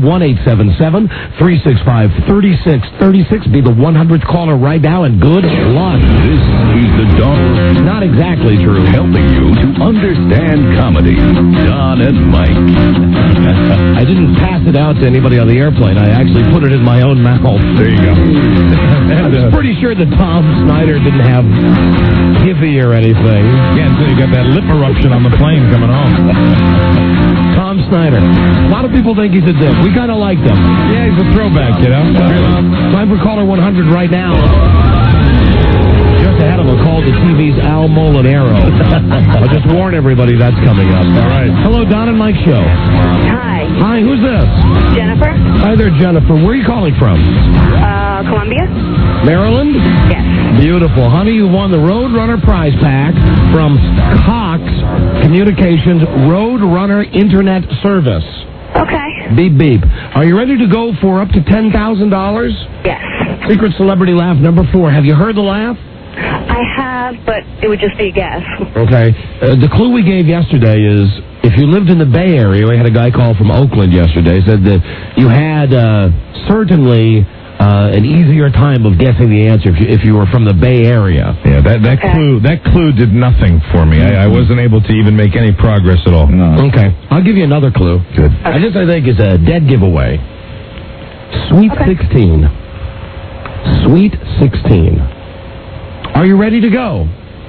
1-877-365-3636. Be the 100th caller right now, and good luck. This is the Don. Not exactly true. Helping you to understand comedy. Don and Mike. I didn't pass it out to anybody on the airplane. I actually put it in my own mouth. There you go. I was pretty sure that Tom Snyder didn't have Hippie or anything. Yeah, until you got that lip eruption on the plane coming home. Tom Snyder. A lot of people think he's a dick. We kind of like him. Yeah, he's a throwback, Time for caller 100 right now. Just ahead of a call to TV's Al Molinaro. I'll just warn everybody that's coming up. All right. Hello, Don and Mike show. Hi. Hi, who's this? Jennifer. Hi there, Jennifer. Where are you calling from? Columbia. Maryland? Yes. Beautiful. Honey, you won the Roadrunner prize pack from Cox Communications Roadrunner Internet Service. Okay. Beep, beep. Are you ready to go for up to $10,000? Yes. Secret celebrity laugh number 4. Have you heard the laugh? I have, but it would just be a guess. Okay. The clue we gave yesterday is if you lived in the Bay Area, we had a guy call from Oakland yesterday, said that you had certainly an easier time of guessing the answer if you were from the Bay Area. Yeah, that clue did nothing for me. I wasn't able to even make any progress at all. No. Okay. I'll give you another clue. Good. This, I think, is a dead giveaway. Sweet 16. Sweet 16. Are you ready to go?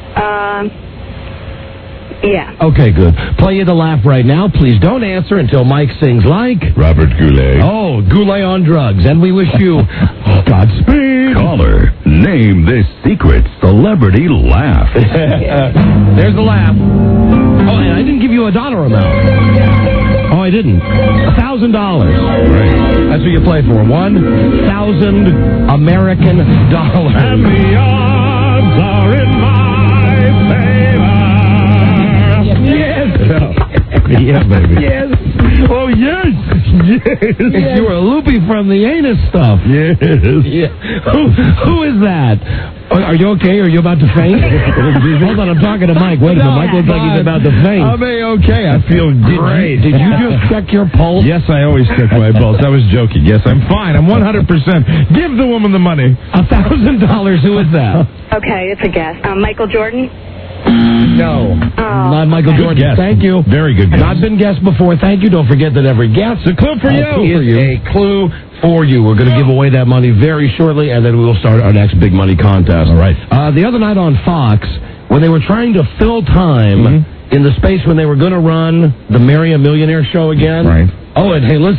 Yeah. Okay, good. Play you the laugh right now. Please don't answer until Mike sings like Robert Goulet. Oh, Goulet on drugs. And we wish you Godspeed. Caller, name this secret celebrity laugh. There's the laugh. Oh, and I didn't give you a dollar amount. Oh, I didn't. $1,000. Right. That's what you play for. 1,000 American dollars. And the odds are in my favor. Yes. Yeah, baby. Yes. Oh, yes. Yes. You were loopy from the anus stuff. Yes. Yeah. Who is that? Are you okay? Are you about to faint? Hold on, I'm talking to Mike. Wait a minute. Mike looks like he's about to faint. I'm okay. I feel great. Did you just check your pulse? Yes, I always check my pulse. I was joking. Yes, I'm fine. I'm 100%. Give the woman the money. $1,000. Who is that? Okay, it's a guess. Michael Jordan. No. Not Michael Jordan. Guess. Thank you. Very good guess. Not been guessed before. Thank you. Don't forget that every guess is a clue for you. Is a clue for you. We're going to give away that money very shortly, and then we will start our next big money contest. All right. The other night on Fox, when they were trying to fill time in the space when they were going to run the Marry a Millionaire show again. Right. Oh, and hey, listen,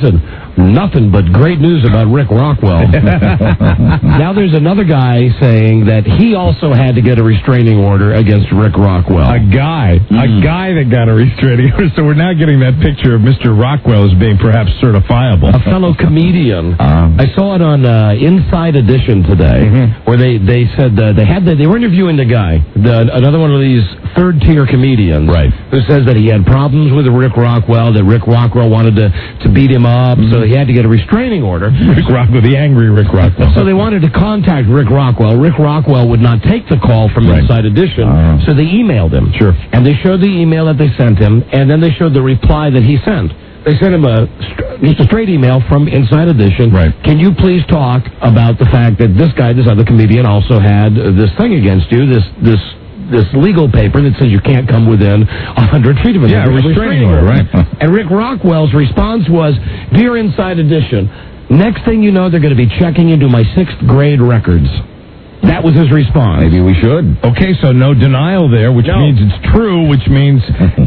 Nothing but great news about Rick Rockwell. Now there's another guy saying that he also had to get a restraining order against Rick Rockwell. A guy that got a restraining order. So we're now getting that picture of Mr. Rockwell as being perhaps certifiable. A fellow comedian. I saw it on Inside Edition today, where they said they were interviewing the guy, another one of these third-tier comedians, who says that he had problems with Rick Rockwell, that Rick Rockwell wanted to beat him up, so he had to get a restraining order. Rick Rockwell, the angry Rick Rockwell. So they wanted to contact Rick Rockwell. Rick Rockwell would not take the call from Inside Edition, so they emailed him. Sure. And they showed the email that they sent him, and then they showed the reply that he sent. They sent him just a straight email from Inside Edition. Can you please talk about the fact that this guy, this other comedian, also had this thing against you, this legal paper that says you can't come within 100 feet of him. Yeah, a restraining order, right. And Rick Rockwell's response was, "Dear Inside Edition, next thing you know, they're going to be checking into my 6th grade records." That was his response. Maybe we should. Okay, so no denial there, which means it's true, which means,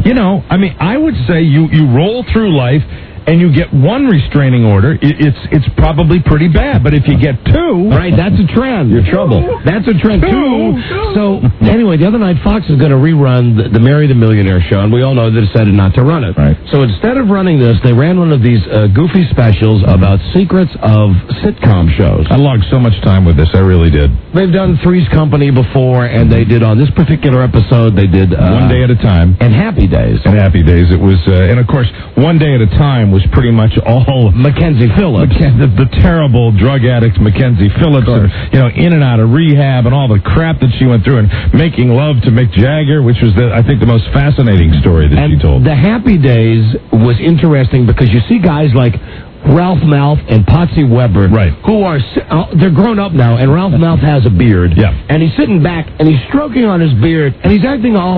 I would say you roll through life and you get one restraining order, it's probably pretty bad. But if you get 2... Right, that's a trend. You're trouble. That's a trend, too. So, anyway, the other night, Fox is going to rerun the Marry the Millionaire show, and we all know they decided not to run it. Right. So instead of running this, they ran one of these goofy specials about secrets of sitcom shows. I logged so much time with this, I really did. They've done Three's Company before, and they did, on this particular episode, they did... One Day at a Time. And Happy Days. And Happy Days. It was, and of course, One Day at a Time was pretty much all Mackenzie Phillips, the terrible drug addict Mackenzie Phillips, and, in and out of rehab and all the crap that she went through, and making love to Mick Jagger, which was I think the most fascinating story that she told. The Happy Days was interesting because you see guys like Ralph Malph and Patsy Weber, who are they're grown up now, and Ralph Malph has a beard, and he's sitting back and he's stroking on his beard, and he's acting all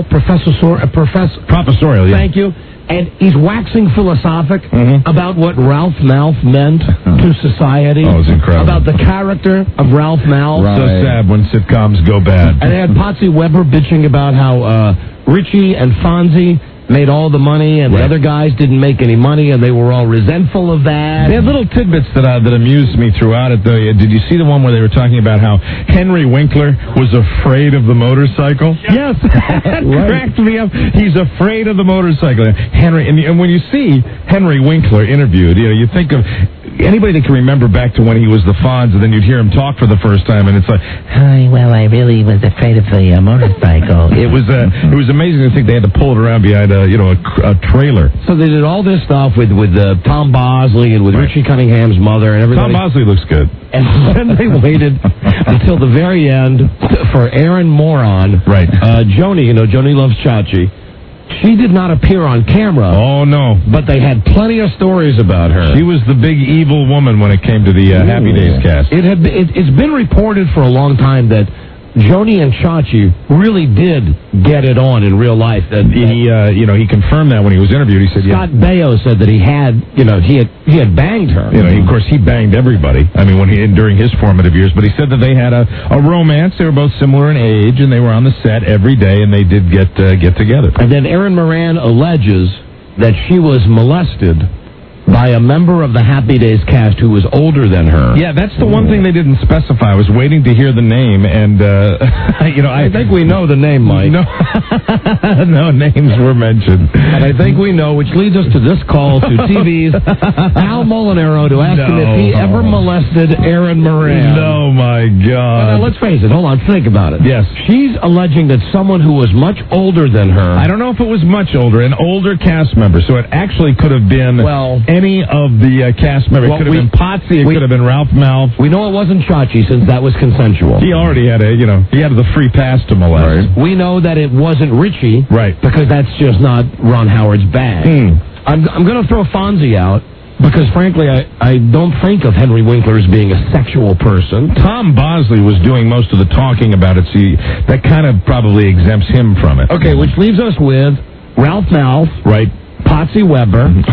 professorial. Thank you. And he's waxing philosophic about what Ralph Malph meant to society. Oh, it's incredible. About the character of Ralph Malph. So sad when sitcoms go bad. And they had Patsy Weber bitching about how Richie and Fonzie made all the money, and the other guys didn't make any money, and they were all resentful of that. They had little tidbits that amused me throughout it, though. Did you see the one where they were talking about how Henry Winkler was afraid of the motorcycle? Yes, that cracked me up. He's afraid of the motorcycle. Henry, and when you see Henry Winkler interviewed, you think of anybody that can remember back to when he was the Fonz, and then you'd hear him talk for the first time, and it's like, "Hi, well, I really was afraid of the motorcycle." It was amazing to think they had to pull it around behind a trailer. So they did all this stuff with Tom Bosley and with Richie Cunningham's mother and everything. Tom Bosley looks good. And then they waited until the very end for Erin Moron. Joni, Joni Loves Chachi. She did not appear on camera. Oh, no. But they had plenty of stories about her. She was the big evil woman when it came to the Happy Days cast. It's been reported for a long time that Joni and Chachi really did get it on in real life. That he confirmed that when he was interviewed. He said, Scott Baio said that he had banged her. Of course, he banged everybody. I mean, during his formative years. But he said that they had a romance. They were both similar in age, and they were on the set every day, and they did get together. And then Erin Moran alleges that she was molested by a member of the Happy Days cast who was older than her. Yeah, that's the one thing they didn't specify. I was waiting to hear the name, and, I think we know the name, Mike. No, no names were mentioned. And I think we know, which leads us to this call to TV's Al Molinaro to ask him if he ever molested Erin Moran. No, my God. Now, let's face it. Hold on. Think about it. Yes. She's alleging that someone who was much older than her... I don't know if it was much older, an older cast member, so it actually could have been... any of the cast members. It could have been Potsy. It could have been Ralph Malph. We know it wasn't Chachi since that was consensual. He already had he had the free pass to molest. Right. We know that it wasn't Richie. Right. Because that's just not Ron Howard's bag. I'm going to throw Fonzie out because, frankly, I don't think of Henry Winkler as being a sexual person. Tom Bosley was doing most of the talking about it, so that kind of probably exempts him from it. Okay, which leaves us with Ralph Malph. Right. Patsy Weber.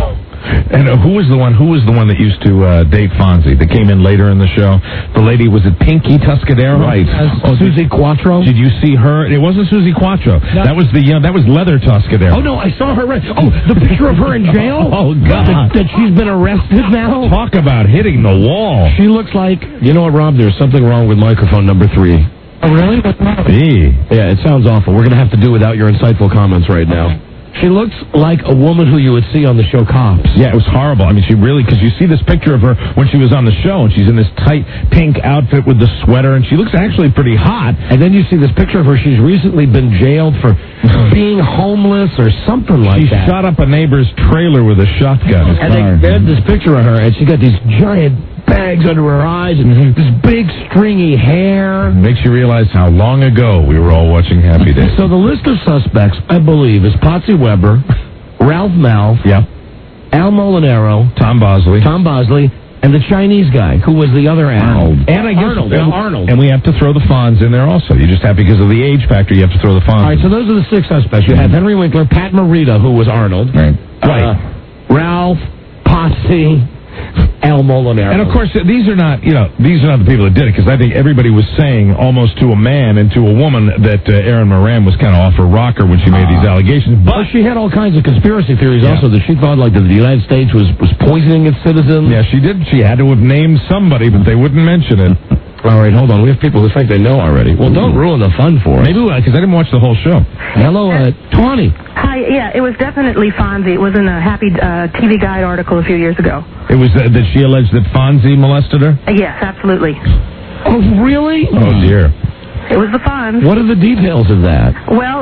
And who was the one that used to date Fonzie? That came in later in the show. The lady, was it Pinky Tuscadero? Right. Susie Quattro. Did you see her? It wasn't Susie Quattro. No. That was Leather Tuscadero. Oh no, I saw her. Oh, the picture of her in jail. Oh God, that she's been arrested now. Talk about hitting the wall. She looks like, you know what, Rob? There's something wrong with microphone number 3. Oh, really? What's wrong? Yeah, it sounds awful. We're going to have to do without your insightful comments right now. She looks like a woman who you would see on the show Cops. Yeah, it was horrible. I mean, she really, because you see this picture of her when she was on the show, and she's in this tight pink outfit with the sweater, and she looks actually pretty hot. And then you see this picture of her. She's recently been jailed for being homeless or something like that. She shot up a neighbor's trailer with a shotgun. And they had this picture of her, and she got these giant bags under her eyes and this big stringy hair. Makes you realize how long ago we were all watching Happy Days. So the list of suspects, I believe, is Patsy Weber, Ralph Malph, Al Molinaro, Tom Bosley, and the Chinese guy, who was the other Arnold. And I guess Arnold. And we have to throw the Fonz in there also. You just have, because of the age factor, you have to throw the Fonz. All right, so those are the 6 suspects. You have Henry Winkler, Pat Morita, who was Arnold. Right. Ralph, Patsy, Al Molinaro. And of course, these are not the people that did it, because I think everybody was saying almost to a man and to a woman that Erin Moran was kind of off her rocker when she made these allegations. But she had all kinds of conspiracy theories also, that she thought like that the United States was poisoning its citizens. Yeah, she did. She had to have named somebody, but they wouldn't mention it. All right, hold on. We have people who think they know already. Well, don't ruin the fun for us. Maybe, because I didn't watch the whole show. Hello, Tawny. Hi, yeah, it was definitely Fonzie. It was in a Happy TV Guide article a few years ago. It was that she alleged that Fonzie molested her? Yes, absolutely. Oh, really? Oh, dear. It was the Fonz. What are the details of that? Well,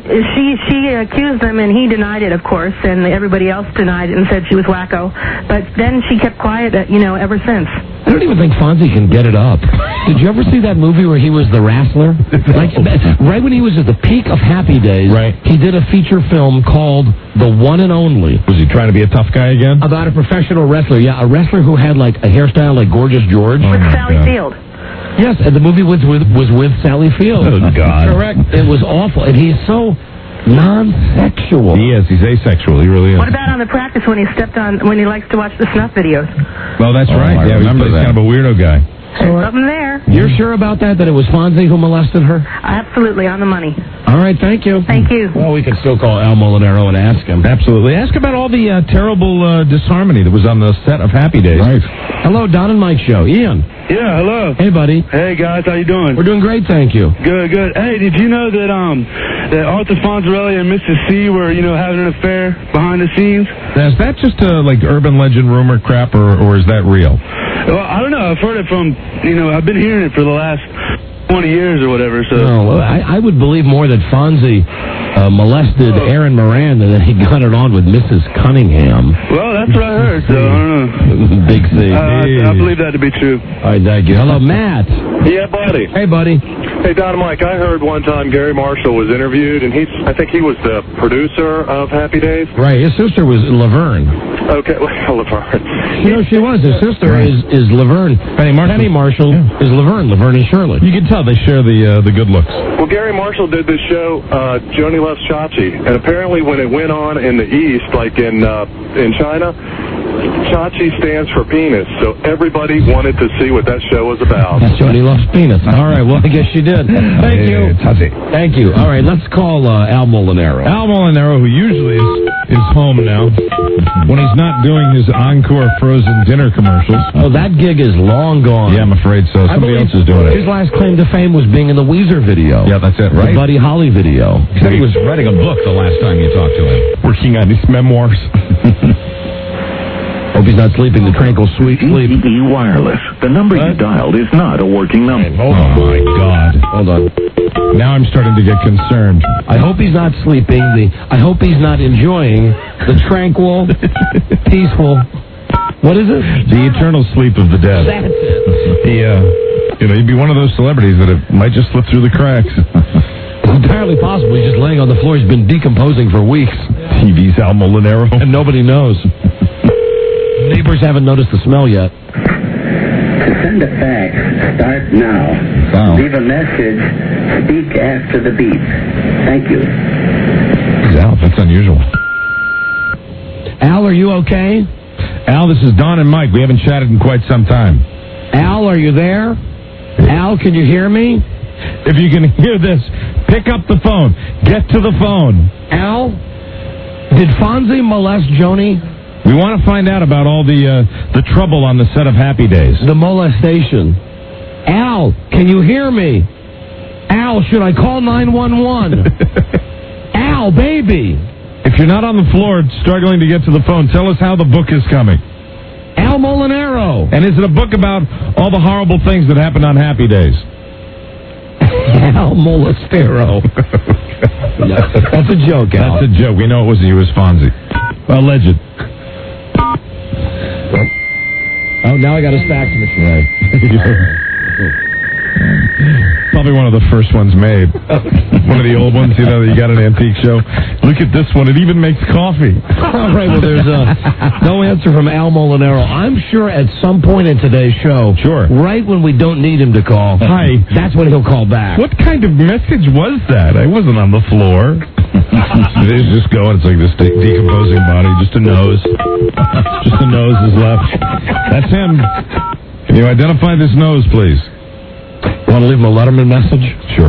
she accused him, and he denied it, of course, and everybody else denied it and said she was wacko. But then she kept quiet, ever since. I don't even think Fonzie can get it up. Did you ever see that movie where he was the wrestler? Right when he was at the peak of Happy Days, he did a feature film called The One and Only. Was he trying to be a tough guy again? About a professional wrestler. Yeah, a wrestler who had like a hairstyle like Gorgeous George. With Sally Field. Yes, and the movie was with Sally Field. Oh, God. Correct. It was awful, and he's so non-sexual. He is. He's asexual. He really is. What about on the practice when he likes to watch the snuff videos? Well, that's right. I remember he's that. kind of a weirdo guy. Something there. You're sure about that it was Fonzie who molested her? Absolutely, on the money. All right, thank you. Thank you. Well, we can still call Al Molinaro and ask him. Absolutely. Ask about all the terrible disharmony that was on the set of Happy Days. Right. Hello, Don and Mike Show. Ian. Yeah, hello. Hey, buddy. Hey, guys, how you doing? We're doing great, thank you. Good, good. Hey, did you know that that Arthur Fonzarelli and Mrs. C were, having an affair behind the scenes? Now, is that just like urban legend rumor crap, or is that real? Well, I don't know. I've heard it from, I've been hearing it for the last 20 years or whatever. So no, I would believe more that Fonzie molested Erin Moran than that he got it on with Mrs. Cunningham. Well, that's what I heard, so I don't know. Big C. I believe that to be true. All right, thank you. Hello, Matt. Yeah, buddy. Hey, buddy. Hey, Don and Mike, I heard one time Gary Marshall was interviewed, and I think he was the producer of Happy Days. Right, his sister was Laverne. Okay, well, Laverne. She was. His sister is Laverne. Penny Marshall is Laverne and Shirley. You can tell they share the good looks. Well, Gary Marshall did this show, Joni Loves Chachi, and apparently when it went on in the East, like in China, Chachi stands for penis, so everybody wanted to see what that show was about. Joni loves penis. All right, well, I guess she did. Thank you. Thank you. All right, let's call Al Molinaro. Al Molinaro, who usually is home now when he's not doing his encore frozen dinner commercials. Oh, that gig is long gone. Yeah, I'm afraid so. Somebody else is doing it. His last claim to fame was being in the Weezer video. Yeah, that's it, right? The Buddy Holly video. He said he was writing a book the last time you talked to him. Working on his memoirs. Hope he's not sleeping the tranquil sweet sleep. EE Wireless. The number you dialed is not a working number. Oh, my God. Hold on. Now I'm starting to get concerned. I hope he's not sleeping. I hope he's not enjoying the tranquil, peaceful. What is it? The eternal sleep of the dead. That's it. He'd be one of those celebrities that it might just slip through the cracks. It's entirely possible. He's just laying on the floor. He's been decomposing for weeks. TV's Al Molinaro. And nobody knows. Neighbors haven't noticed the smell yet. To send a fax, start now. Wow. Leave a message. Speak after the beep. Thank you. Al, that's unusual. Al, are are you okay? Al, this is Don and Mike. We haven't chatted in quite some time. Al, are you there? Al, can you hear me? If you can hear this, pick up the phone. Get to the phone. Al, did Fonzie molest Joni? We want to find out about all the trouble on the set of Happy Days. The molestation. Al, can you hear me? Al, should I call 911? Al, baby. If you're not on the floor struggling to get to the phone, tell us how the book is coming. Al Molinaro. And is it a book about all the horrible things that happened on Happy Days? Al Molestero. That's a joke, Al. That's a joke. We know he was Fonzie. Alleged. Oh, now I got a fax machine. Right. Probably one of the first ones made. One of the old ones, you know, that you got an antique show. Look at this one. It even makes coffee. All right, well, there's no answer from Al Molinaro. I'm sure at some point in today's show, right when we don't need him to call, that's when he'll call back. What kind of message was that? I wasn't on the floor. It's just going. It's like this decomposing body. Just a nose. Just a nose is left. That's him. Can you identify this nose, please? Want to leave him a Letterman message? Sure.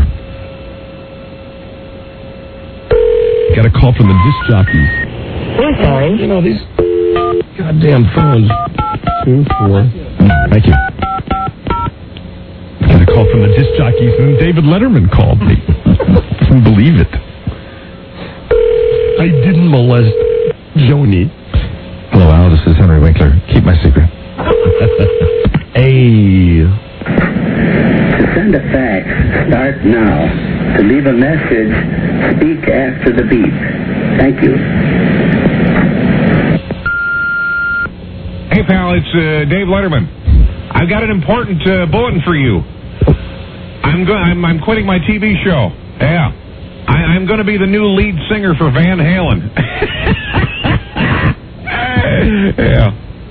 Got a call from the disc jockeys. We're sorry. You know, these goddamn phones. 2, 4. Thank you. Got a call from the disc jockeys, and David Letterman called me. I couldn't believe it. I didn't molest Joni. Hello, Al. This is Henry Winkler. Keep my secret. Hey. To send a fax, start now. To leave a message, speak after the beep. Thank you. Hey, pal, it's Dave Letterman. I've got an important bulletin for you. I'm quitting my TV show. Yeah. I'm going to be the new lead singer for Van Halen. Yeah.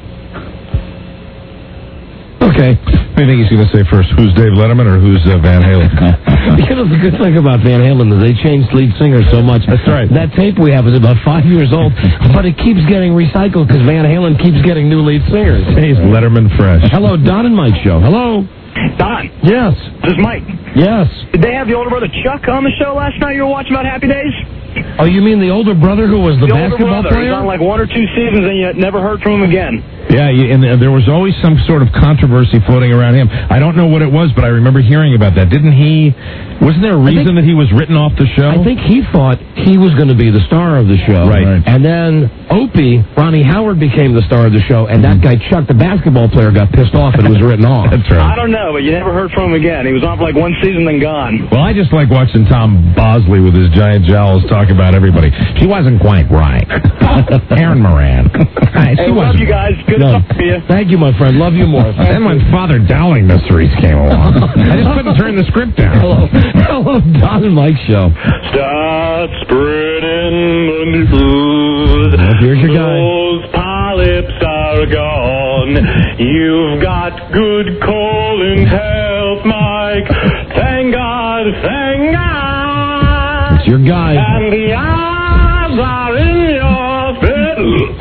Okay. What do you think he's going to say first? Who's Dave Letterman or who's Van Halen? You know, the good thing about Van Halen is they changed lead singers so much. That's right. That tape we have is about 5 years old, but it keeps getting recycled because Van Halen keeps getting new lead singers. He's Letterman fresh. Hello, Don and Mike show. Hello. Don. Yes. This is Mike. Yes. Did they have the older brother Chuck on the show last night you were watching about Happy Days? Oh, you mean the older brother who was the basketball player? He was on like 1 or 2 seasons and you never heard from him again. Yeah, and there was always some sort of controversy floating around him. I don't know what it was, but I remember hearing about that. Wasn't there a reason that he was written off the show? I think he thought he was going to be the star of the show. Right. And then Opie, Ronnie Howard, became the star of the show, and that guy Chuck, the basketball player, got pissed off and was written off. That's right. I don't know, but you never heard from him again. He was on for like 1 season, then gone. Well, I just like watching Tom Bosley with his giant jowls talk about everybody. She wasn't quite right. Aaron Moran. Hey, love you guys. Good to talk to you. Thank you, my friend. Love you more. Then when Father Dowling Mysteries came along, I just couldn't turn the script down. Hello, Don and Mike show. Start spreading the news. Well, here's your guy. Those polyps are gone. You've got good colon health, Mike. Thank God, thank God. It's your guy. And the eyes are in your bed.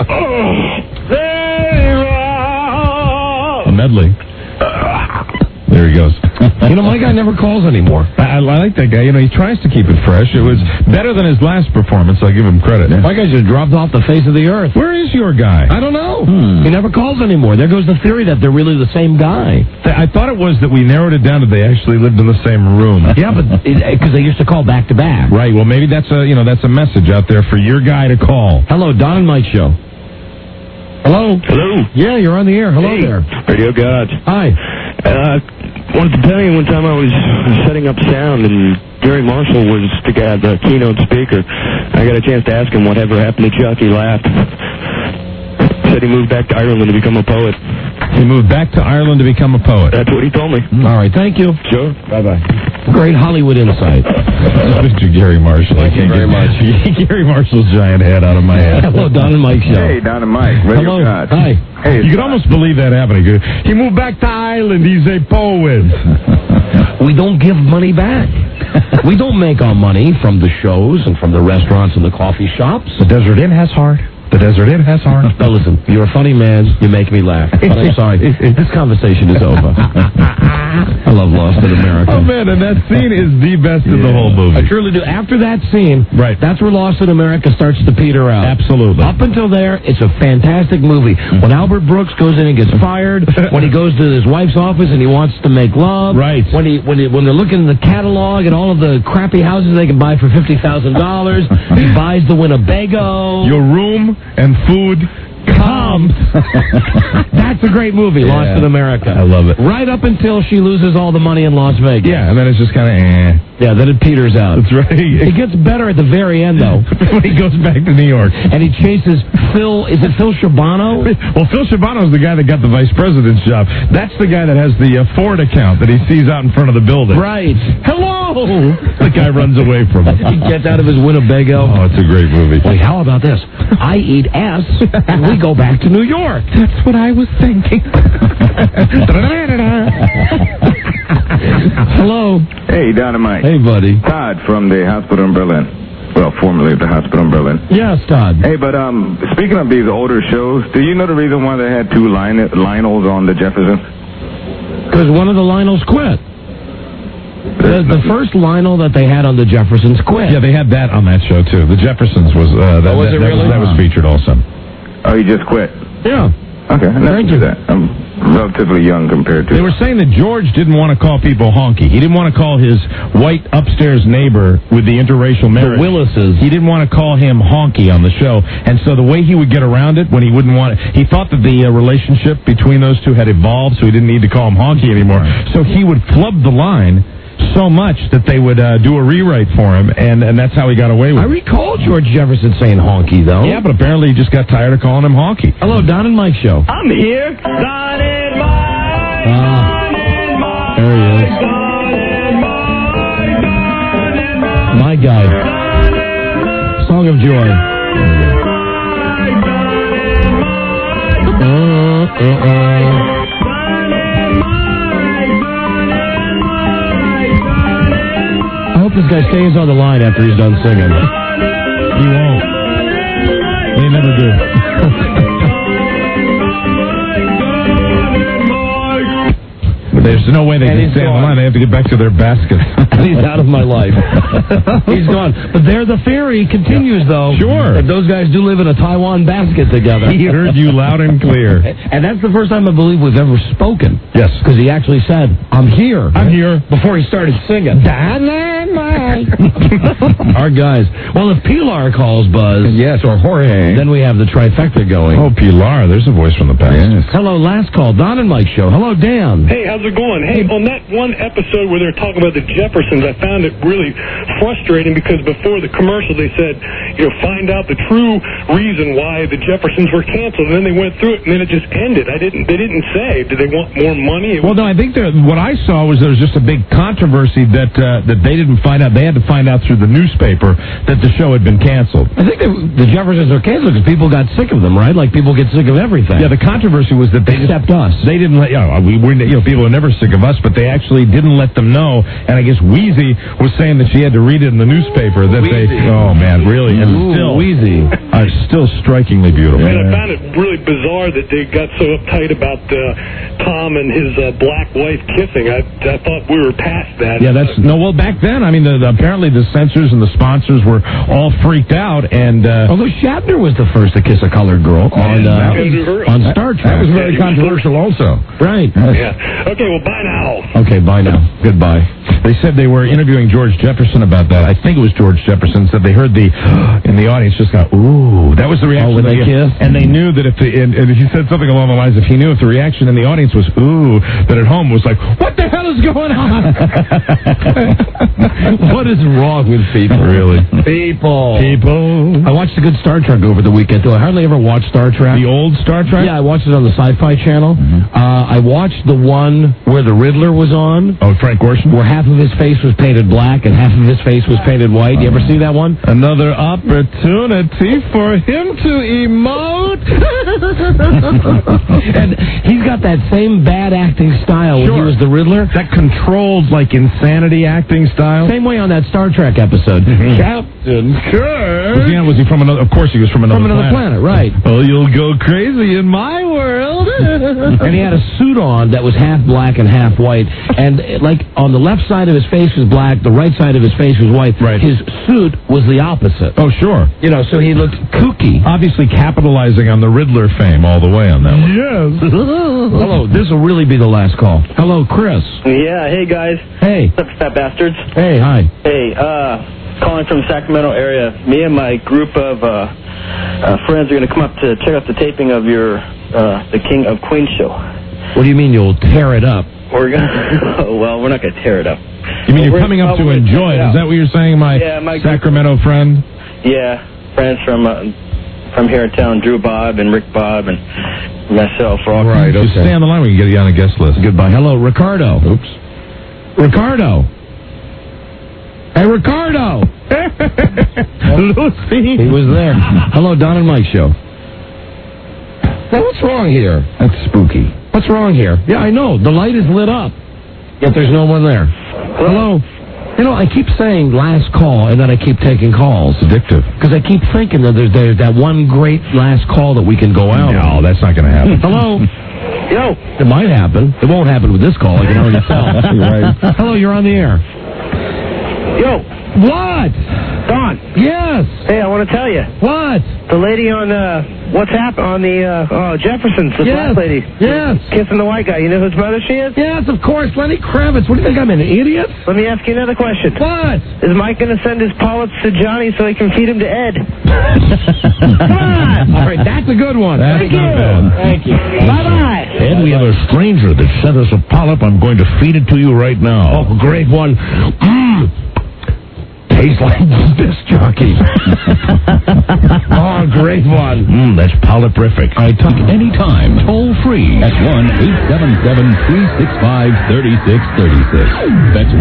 A medley. There he goes. You know, my guy never calls anymore. I like that guy. You know, he tries to keep it fresh. It was better than his last performance. I'll give him credit. My guy just dropped off the face of the earth. Where is your guy? I don't know. He never calls anymore. There goes the theory that they're really the same guy. I thought it was that we narrowed it down that they actually lived in the same room. Yeah, but because they used to call back to back. Right. Well, maybe that's a message out there for your guy to call. Hello, Don and Mike show. Hello. Hello. Yeah, you're on the air. Hello there. Radio Gods. Hi. Wanted to tell you one time I was setting up sound and Gary Marshall was the keynote speaker. I got a chance to ask him whatever happened to Chuck. He laughed. Said he moved back to Ireland to become a poet. He moved back to Ireland to become a poet. That's what he told me. All right, thank you. Sure. Bye-bye. Great Hollywood insight. Mr. Gary Marshall. Thank you very much. Gary Marshall's giant head out of my head. Hello, Don and Mike show. Hey, Don and Mike. Radio Hello. God. Hi. Hey, You could almost believe that happening. He moved back to Ireland. He's a poet. We don't give money back. We don't make our money from the shows and from the restaurants and the coffee shops. The Desert Inn has heart. The desert. It has heart. No, listen, you're a funny man. You make me laugh. But I'm sorry. This conversation is over. I love Lost in America. Oh, man, and that scene is the best in the whole movie. I truly do. After that scene, right, that's where Lost in America starts to peter out. Absolutely. Up until there, it's a fantastic movie. When Albert Brooks goes in and gets fired, when he goes to his wife's office and he wants to make love, right? When they're looking in the catalog and all of the crappy houses they can buy for $50,000, he buys the Winnebago. Your room and food comes. That's a great movie, Lost in America. I love it. Right up until she loses all the money in Las Vegas. Yeah, and then it's just kind of Yeah, then it peters out. That's right. It gets better at the very end, though. When he goes back to New York. And he chases Phil. Is it Phil Shabano? Well, Phil Shabano's the guy that got the vice president's job. That's the guy that has the Ford account that he sees out in front of the building. Right. Hello! The guy runs away from him. He gets out of his Winnebago. Oh, it's a great movie. Wait, how about this? I eat ass, and we go back to New York. That's what I was thinking. Hello. Hey, Dynamite. Hey, buddy. Todd from the hospital in Berlin. Well, formerly the hospital in Berlin. Yes, Todd. Hey, but speaking of these older shows, do you know the reason why they had two Lionels on the Jeffersons? Because one of the Lionels quit. The first Lionel that they had on the Jeffersons quit. Yeah, they had that on that show, too. The Jeffersons was... that was featured also. Oh, he just quit? Yeah. Okay, thank you. That. I'm relatively young compared to... They were saying that George didn't want to call people honky. He didn't want to call his white upstairs neighbor with the interracial marriage. The Willises. He didn't want to call him honky on the show. And so the way he would get around it when he wouldn't want it, he thought that the relationship between those two had evolved, so he didn't need to call him honky anymore. So he would flub the line so much that they would do a rewrite for him, and that's how he got away with it. I recall George Jefferson saying honky, though. Yeah, but apparently he just got tired of calling him honky. Hello, Don and Mike Show. I'm here. Don and Mike. Don and Mike. There he is. Don and Mike. Don and Mike. My guy. Song of Joy. I hope this guy stays on the line after he's done singing. He won't. They never do. There's no way they can stay on the line. They have to get back to their baskets. He's out of my life. He's gone. But there the theory continues, though. Sure. That those guys do live in a Taiwan basket together. He heard you loud and clear. And that's the first time I believe we've ever spoken. Yes. Because he actually said, I'm here. I'm here. Before he started singing. Our guys. Well, if Pilar calls Buzz. Yes, or Jorge. Then we have the trifecta going. Oh, Pilar. There's a voice from the past. Yes. Hello, last call. Don and Mike Show. Hello, Dan. Hey, how's it going? Hey, on that one episode where they're talking about the Jeffersons, I found it really frustrating because before the commercial they said, find out the true reason why the Jeffersons were canceled, and then they went through it, and then it just ended. They didn't say. Did they want more money? Well, no, I think what I saw was there was just a big controversy that they didn't find out. They had to find out through the newspaper that the show had been canceled. I think the Jeffersons are canceled because people got sick of them, right? Like people get sick of everything. Yeah, the controversy was that except us. They didn't let people are never sick of us, but they actually didn't let them know. And I guess Wheezy was saying that she had to read it in the newspaper that oh man, really, and still Wheezy, still strikingly beautiful. Man, I found it really bizarre that they got so uptight about Tom and his black wife kissing. I thought we were past that. Yeah, well, back then, I mean, apparently the censors and the sponsors were all freaked out, and although Shatner was the first to kiss a colored girl on Star Trek. That was very controversial also. Right. Yeah. Okay, well, bye now. Okay, bye now. Goodbye. They said they were interviewing George Jefferson about that. I think it was George Jefferson said they heard in the audience just got, ooh. That was the reaction. When they kissed? And they knew that if he said something along the lines, if he knew if the reaction in the audience was, ooh, that at home was like, what the hell is going on? What is wrong with people? Really? People. I watched a good Star Trek over the weekend, though. I hardly ever watch Star Trek. The old Star Trek? Yeah, I watched it on the Sci-Fi Channel. Mm-hmm. I watched the one where the Riddler was on. Oh, Frank Gorshin? Where half of his face was painted black and half of his face was painted white. You ever see that one? Another opportunity for for him to emote. And he's got that same bad acting style when he was the Riddler. That controlled, like, insanity acting style. Same way on that Star Trek episode. Captain Kirk. Was he from another? Of course, he was from another planet, right? Oh, you'll go crazy in my world. And he had a suit on that was half black and half white, and like on the left side of his face was black, the right side of his face was white. Right. His suit was the opposite. Oh, sure. You know, so he looked kooky. Obviously capitalizing on the Riddler fame all the way on that one. Yes. Hello, this will really be the last call. Hello, Chris. Yeah, hey guys. Hey. What's up, fat bastards? Hey, hi. Hey, calling from the Sacramento area. Me and my group of friends are going to come up to check out the taping of your the King of Queens show. What do you mean you'll tear it up? We're gonna. Well, we're not going to tear it up. You mean you're coming up to enjoy it? Is that what you're saying, my Sacramento friend? Yeah, friends from here in town, Drew Bob and Rick Bob and myself. Right, okay. Just stay on the line. We can get you on a guest list. Goodbye. Hello, Ricardo. Oops. Ricardo. Hey, Ricardo. Lucy. He was there. Hello, Don and Mike show. Now, what's wrong here? That's spooky. What's wrong here? Yeah, I know. The light is lit up, yet there's no one there. Hello? You know, I keep saying last call, and then I keep taking calls. It's addictive. Because I keep thinking that there's that one great last call that we can go out. No, that's not going to happen. Hello? Yo. It might happen. It won't happen with this call, I can already tell. You're right. Hello, you're on the air. Yo. What? Don. Yes. Hey, I want to tell you. What? The lady on What's Happened on the Jeffersons, the black lady. Yes. Kissing the white guy. You know whose mother she is? Yes, of course. Lenny Kravitz. What do you think, I'm an idiot? Let me ask you another question. What? Is Mike going to send his polyps to Johnny so he can feed him to Ed? Come on. All right, that's a good one. Thank you. Thank you. Bye-bye. Ed, we have a stranger that sent us a polyp. I'm going to feed it to you right now. Oh, great one. Tastes like disc jockey. Oh, great one. That's polyprific. I talk anytime, toll free at 1-877-365-3636. That's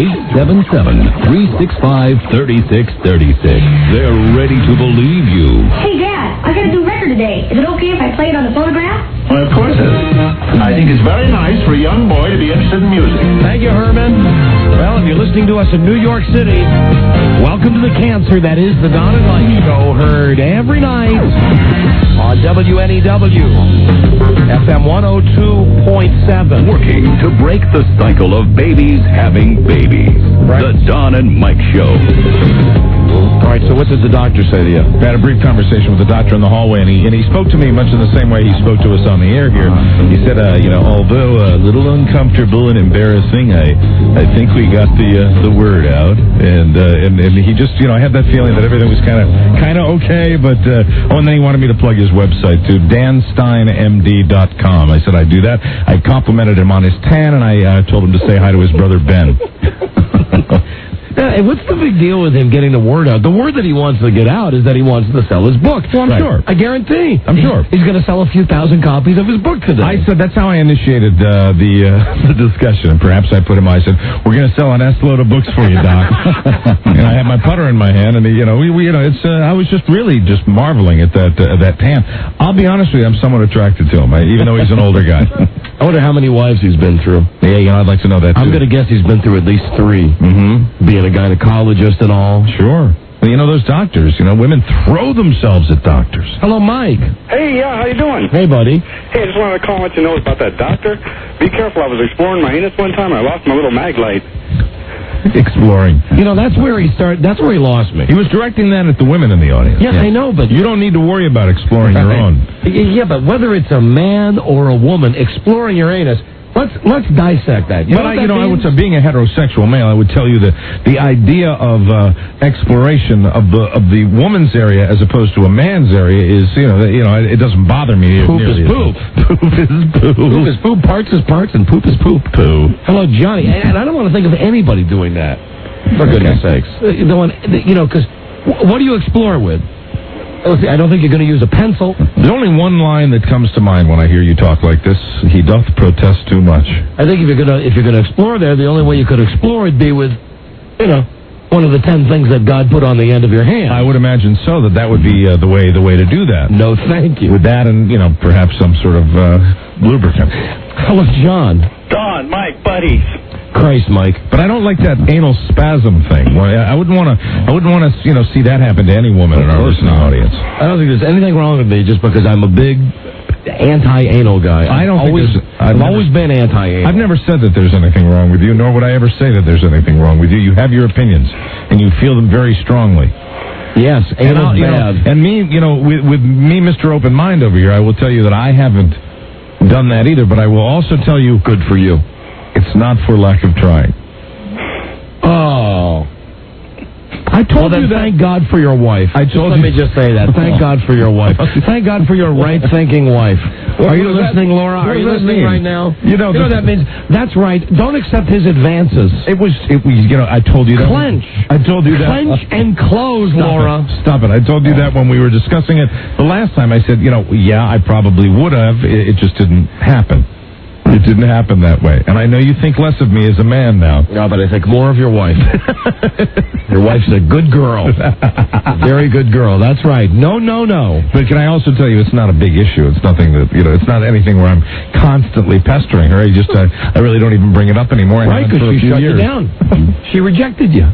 1-877-365-3636. They're ready to believe you. Hey, Dad, I got a new record today. Is it okay if I play it on the phonograph? Well, of course it is. I think it's very nice for a young boy to be interested in music. Thank you, Herman. Well, if you're listening to us in New York City, welcome to the cancer that is the Don and Mike Show, heard every night on WNEW, FM 102.7. Working to break the cycle of babies having babies. Right. The Don and Mike Show. All right, so what did the doctor say to you? I had a brief conversation with the doctor in the hallway, and he spoke to me much in the same way he spoke to us on the air here. He said, although a little uncomfortable and embarrassing, I think we got the word out, and he just, I had that feeling that everything was kind of okay, but and then he wanted me to plug his website to dansteinmd.com. I said I'd do that. I complimented him on his tan, and I told him to say hi to his brother Ben. Hey, what's the big deal with him getting the word out? The word that he wants to get out is that he wants to sell his book. Well, I'm sure. I guarantee. I'm sure. He's going to sell a few thousand copies of his book today. I said that's how I initiated the discussion. Perhaps I put him. I said we're going to sell an S-load of books for you, Doc. And I had my putter in my hand, and I was just really marveling at that tan. I'll be honest with you, I'm somewhat attracted to him, even though he's an older guy. I wonder how many wives he's been through. Yeah, I'd like to know that too. I'm going to guess he's been through at least 3. Mm-hmm. Being a gynecologist and all. Sure. Well, those doctors, women throw themselves at doctors. Hello, Mike. Hey, yeah, how you doing? Hey, buddy. Hey, I just wanted to call and let you know about that doctor. Be careful, I was exploring my anus one time, and I lost my little mag light. Exploring. That's where he started. That's where he lost me. He was directing that at the women in the audience. Yes, I know, but you don't need to worry about exploring your own. Yeah, but whether it's a man or a woman, exploring your anus, let's dissect that. Being a heterosexual male, I would tell you that the idea of exploration of the woman's area as opposed to a man's area is, it doesn't bother me. Poop is poop. Poop is poop. Poop is poop. Parts is parts, and poop is poop. Poo. Hello, Johnny. And I don't want to think of anybody doing that. For goodness sakes. Because what do you explore with? I don't think you're going to use a pencil. There's only one line that comes to mind when I hear you talk like this. He doth protest too much. I think if you're going to explore there, the only way you could explore would be with, one of the 10 things that God put on the end of your hand. I would imagine so, that would be the way to do that. No, thank you. With that and, perhaps some sort of lubricant. Hello, John. Don, Mike, buddies. Christ, Mike. But I don't like that anal spasm thing. I wouldn't want to, see that happen to any woman in our listening audience. I don't think there's anything wrong with me just because I'm a big anti-anal guy. I've always been anti-anal. I've never said that there's anything wrong with you, nor would I ever say that there's anything wrong with you. You have your opinions, and you feel them very strongly. Yes, anal's bad. And me, with me, Mr. Open Mind over here, I will tell you that I haven't done that either, but I will also tell you, good for you. It's not for lack of trying. Oh. I told you that. Thank God for your wife. Let me just say that. Thank God for your wife. Thank God for your right-thinking wife. Are you listening, Laura? Are you listening right now? You know that means that's right. Don't accept his advances. It was. I told you that. Clench. I told you that. Clench and close, Laura. Stop it. I told you that when we were discussing it the last time. I said, yeah, I probably would have. It just didn't happen. It didn't happen that way. And I know you think less of me as a man now. No, but I think more of your wife. Your wife's a good girl. Very good girl. That's right. No. But can I also tell you, it's not a big issue. It's nothing that, it's not anything where I'm constantly pestering her. I really don't even bring it up anymore. Right, because she shut you down. She rejected you.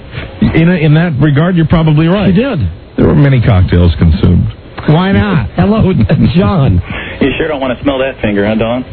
In that regard, you're probably right. She did. There were many cocktails consumed. Why not? Hello, John. You sure don't want to smell that finger, huh, Don?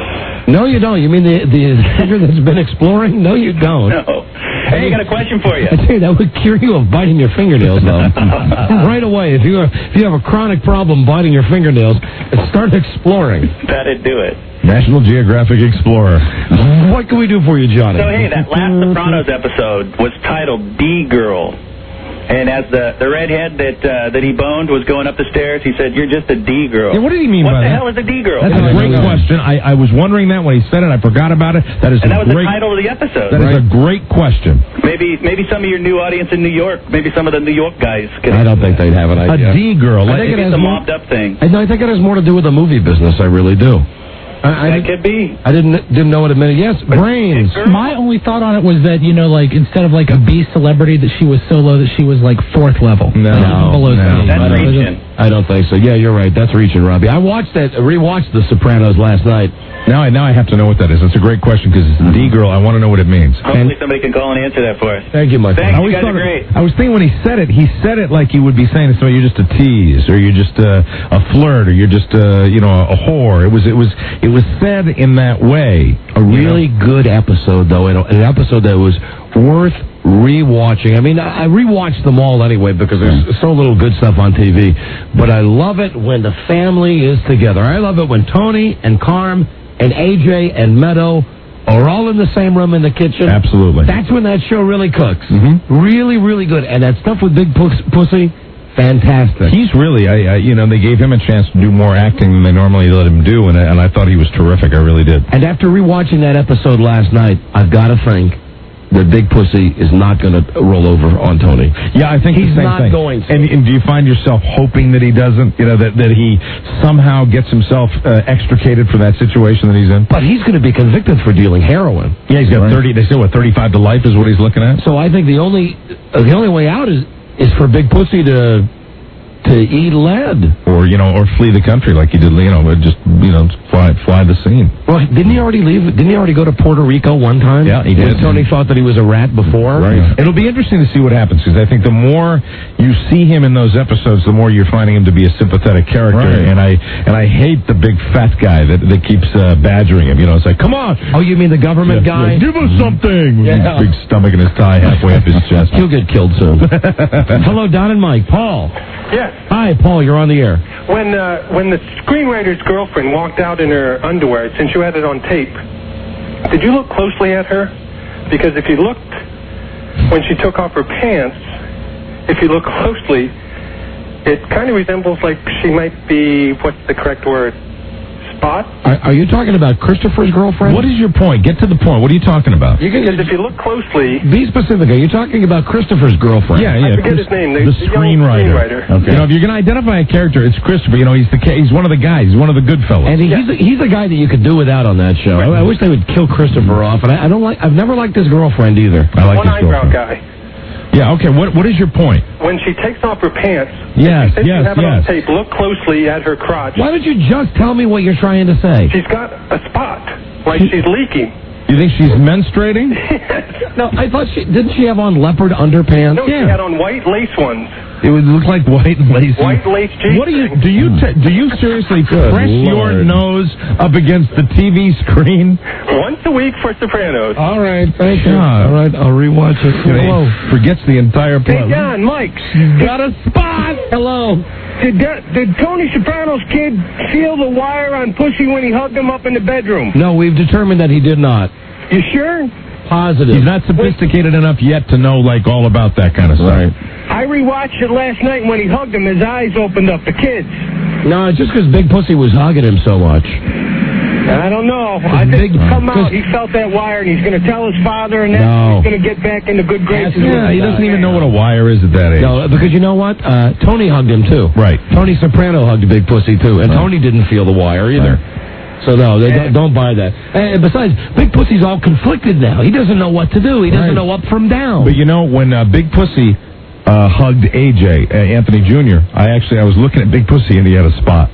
No, you don't. You mean the finger that's been exploring? No, you don't. No. Hey, I got a question for you. I tell you, that would cure you of biting your fingernails, though. Right away. If you have a chronic problem biting your fingernails, start exploring. That'd do it. National Geographic Explorer. What can we do for you, Johnny? So, hey, that last Sopranos episode was titled D-Girl. And as the redhead that he boned was going up the stairs, he said, "You're just a D-girl." Yeah, what did he mean by that? What the hell is a D-girl? That's a great question. I was wondering that when he said it. I forgot about it. That was the title of the episode. That is a great question. Maybe some of your new audience in New York, maybe some of the New York guys. I don't think they'd have an idea. A D-girl. I think it's a mobbed-up thing. I think it has more to do with the movie business. I really do. That could be. I didn't know what it meant. Yes, brains. My only thought on it was that, instead of like a B celebrity, that she was so low that she was like fourth level. No. That's reaching. I don't think so. Yeah, you're right. That's reaching, Robbie. I rewatched The Sopranos last night. Now I have to know what that is. That's a great question because it's the D-girl. I want to know what it means. Hopefully somebody can call and answer that for us. Thank you, my friend. Thanks, you guys are great. I was thinking when he said it like he would be saying to somebody, you're just a tease, or you're just a flirt, or you're just a whore. It was said in that way. A really good episode, though, and an episode that was worth rewatching. I mean, I rewatched them all anyway because there's so little good stuff on TV. But I love it when the family is together. I love it when Tony and Carm and AJ and Meadow are all in the same room in the kitchen. Absolutely. That's when that show really cooks. Mm-hmm. Really, really good. And that stuff with Big Pussy, fantastic. He's really, they gave him a chance to do more acting than they normally let him do, and I thought he was terrific. I really did. And after rewatching that episode last night, I've got to think that Big Pussy is not going to roll over on Tony. Yeah, I think he's the same not thing. Going to. And do you find yourself hoping that he doesn't? That he somehow gets himself extricated from that situation that he's in? But he's going to be convicted for dealing heroin. Yeah, he's got 30. They say 35 to life is what he's looking at. So I think the only way out is for Big Pussy to eat lead, or flee the country like he did. Just fly the scene. Well, didn't he already leave? Didn't he already go to Puerto Rico one time? Yeah, he did. Tony thought that he was a rat before. Right. It'll be interesting to see what happens because I think the more you see him in those episodes, the more you're finding him to be a sympathetic character. Right. And I hate the big fat guy that keeps badgering him. It's like, come on. Oh, you mean the government guy? Give us something. With his big stomach and his tie halfway up his chest. He'll get killed soon. Hello, Don and Mike. Paul. Yes. Hi, Paul. You're on the air. When the screenwriter's girlfriend walked out in her underwear, since you had it on tape, did you look closely at her? Because if you looked when she took off her pants, if you look closely, it kind of resembles like she might be, what's the correct word? Spot? Are you talking about Christopher's girlfriend? What is your point? Get to the point. What are you talking about? Because if you look closely... Be specific. Are you talking about Christopher's girlfriend? Yeah. I forget his name. The screenwriter. Okay. If you're going to identify a character, it's Christopher. He's one of the guys. He's one of the good fellows. And he's a guy that you could do without on that show. Right. I wish they would kill Christopher off. And I've never liked his girlfriend either. I like his girlfriend. One eyebrow guy. Yeah, okay, what is your point? When she takes off her pants, Yes, if you yes, have it on yes. tape, look closely at her crotch. Why don't you just tell me what you're trying to say? She's got a spot, like she's leaking. You think she's menstruating? No, I thought didn't she have on leopard underpants? No, she had on white lace ones. It would look like white lace. White lace jeans. What do you seriously press your nose up against the TV screen? Once a week for Sopranos. All right, thank you. All right, I'll rewatch it. Hello. Forgets the entire plot. Hey, John, Mike. Got a spot. Hello. Did Tony Soprano's kid feel the wire on Pussy when he hugged him up in the bedroom? No, we've determined that he did not. You sure? Positive. He's not sophisticated enough yet to know, like, all about that kind of stuff. Right. I rewatched it last night, and when he hugged him, his eyes opened up. The kids. No, just because Big Pussy was hugging him so much. I don't know. I think come out, he felt that wire, and he's going to tell his father, and then he's going to get back into good graces. Yeah, he doesn't even know what a wire is at that age. No, because you know what? Tony hugged him, too. Right. Tony Soprano hugged Big Pussy, too, and Tony didn't feel the wire either. So, no, they don't buy that. And besides, Big Pussy's all conflicted now. He doesn't know what to do. He doesn't know up from down. But, you know, when Big Pussy hugged AJ, Anthony Jr., I was looking at Big Pussy, and he had a spot.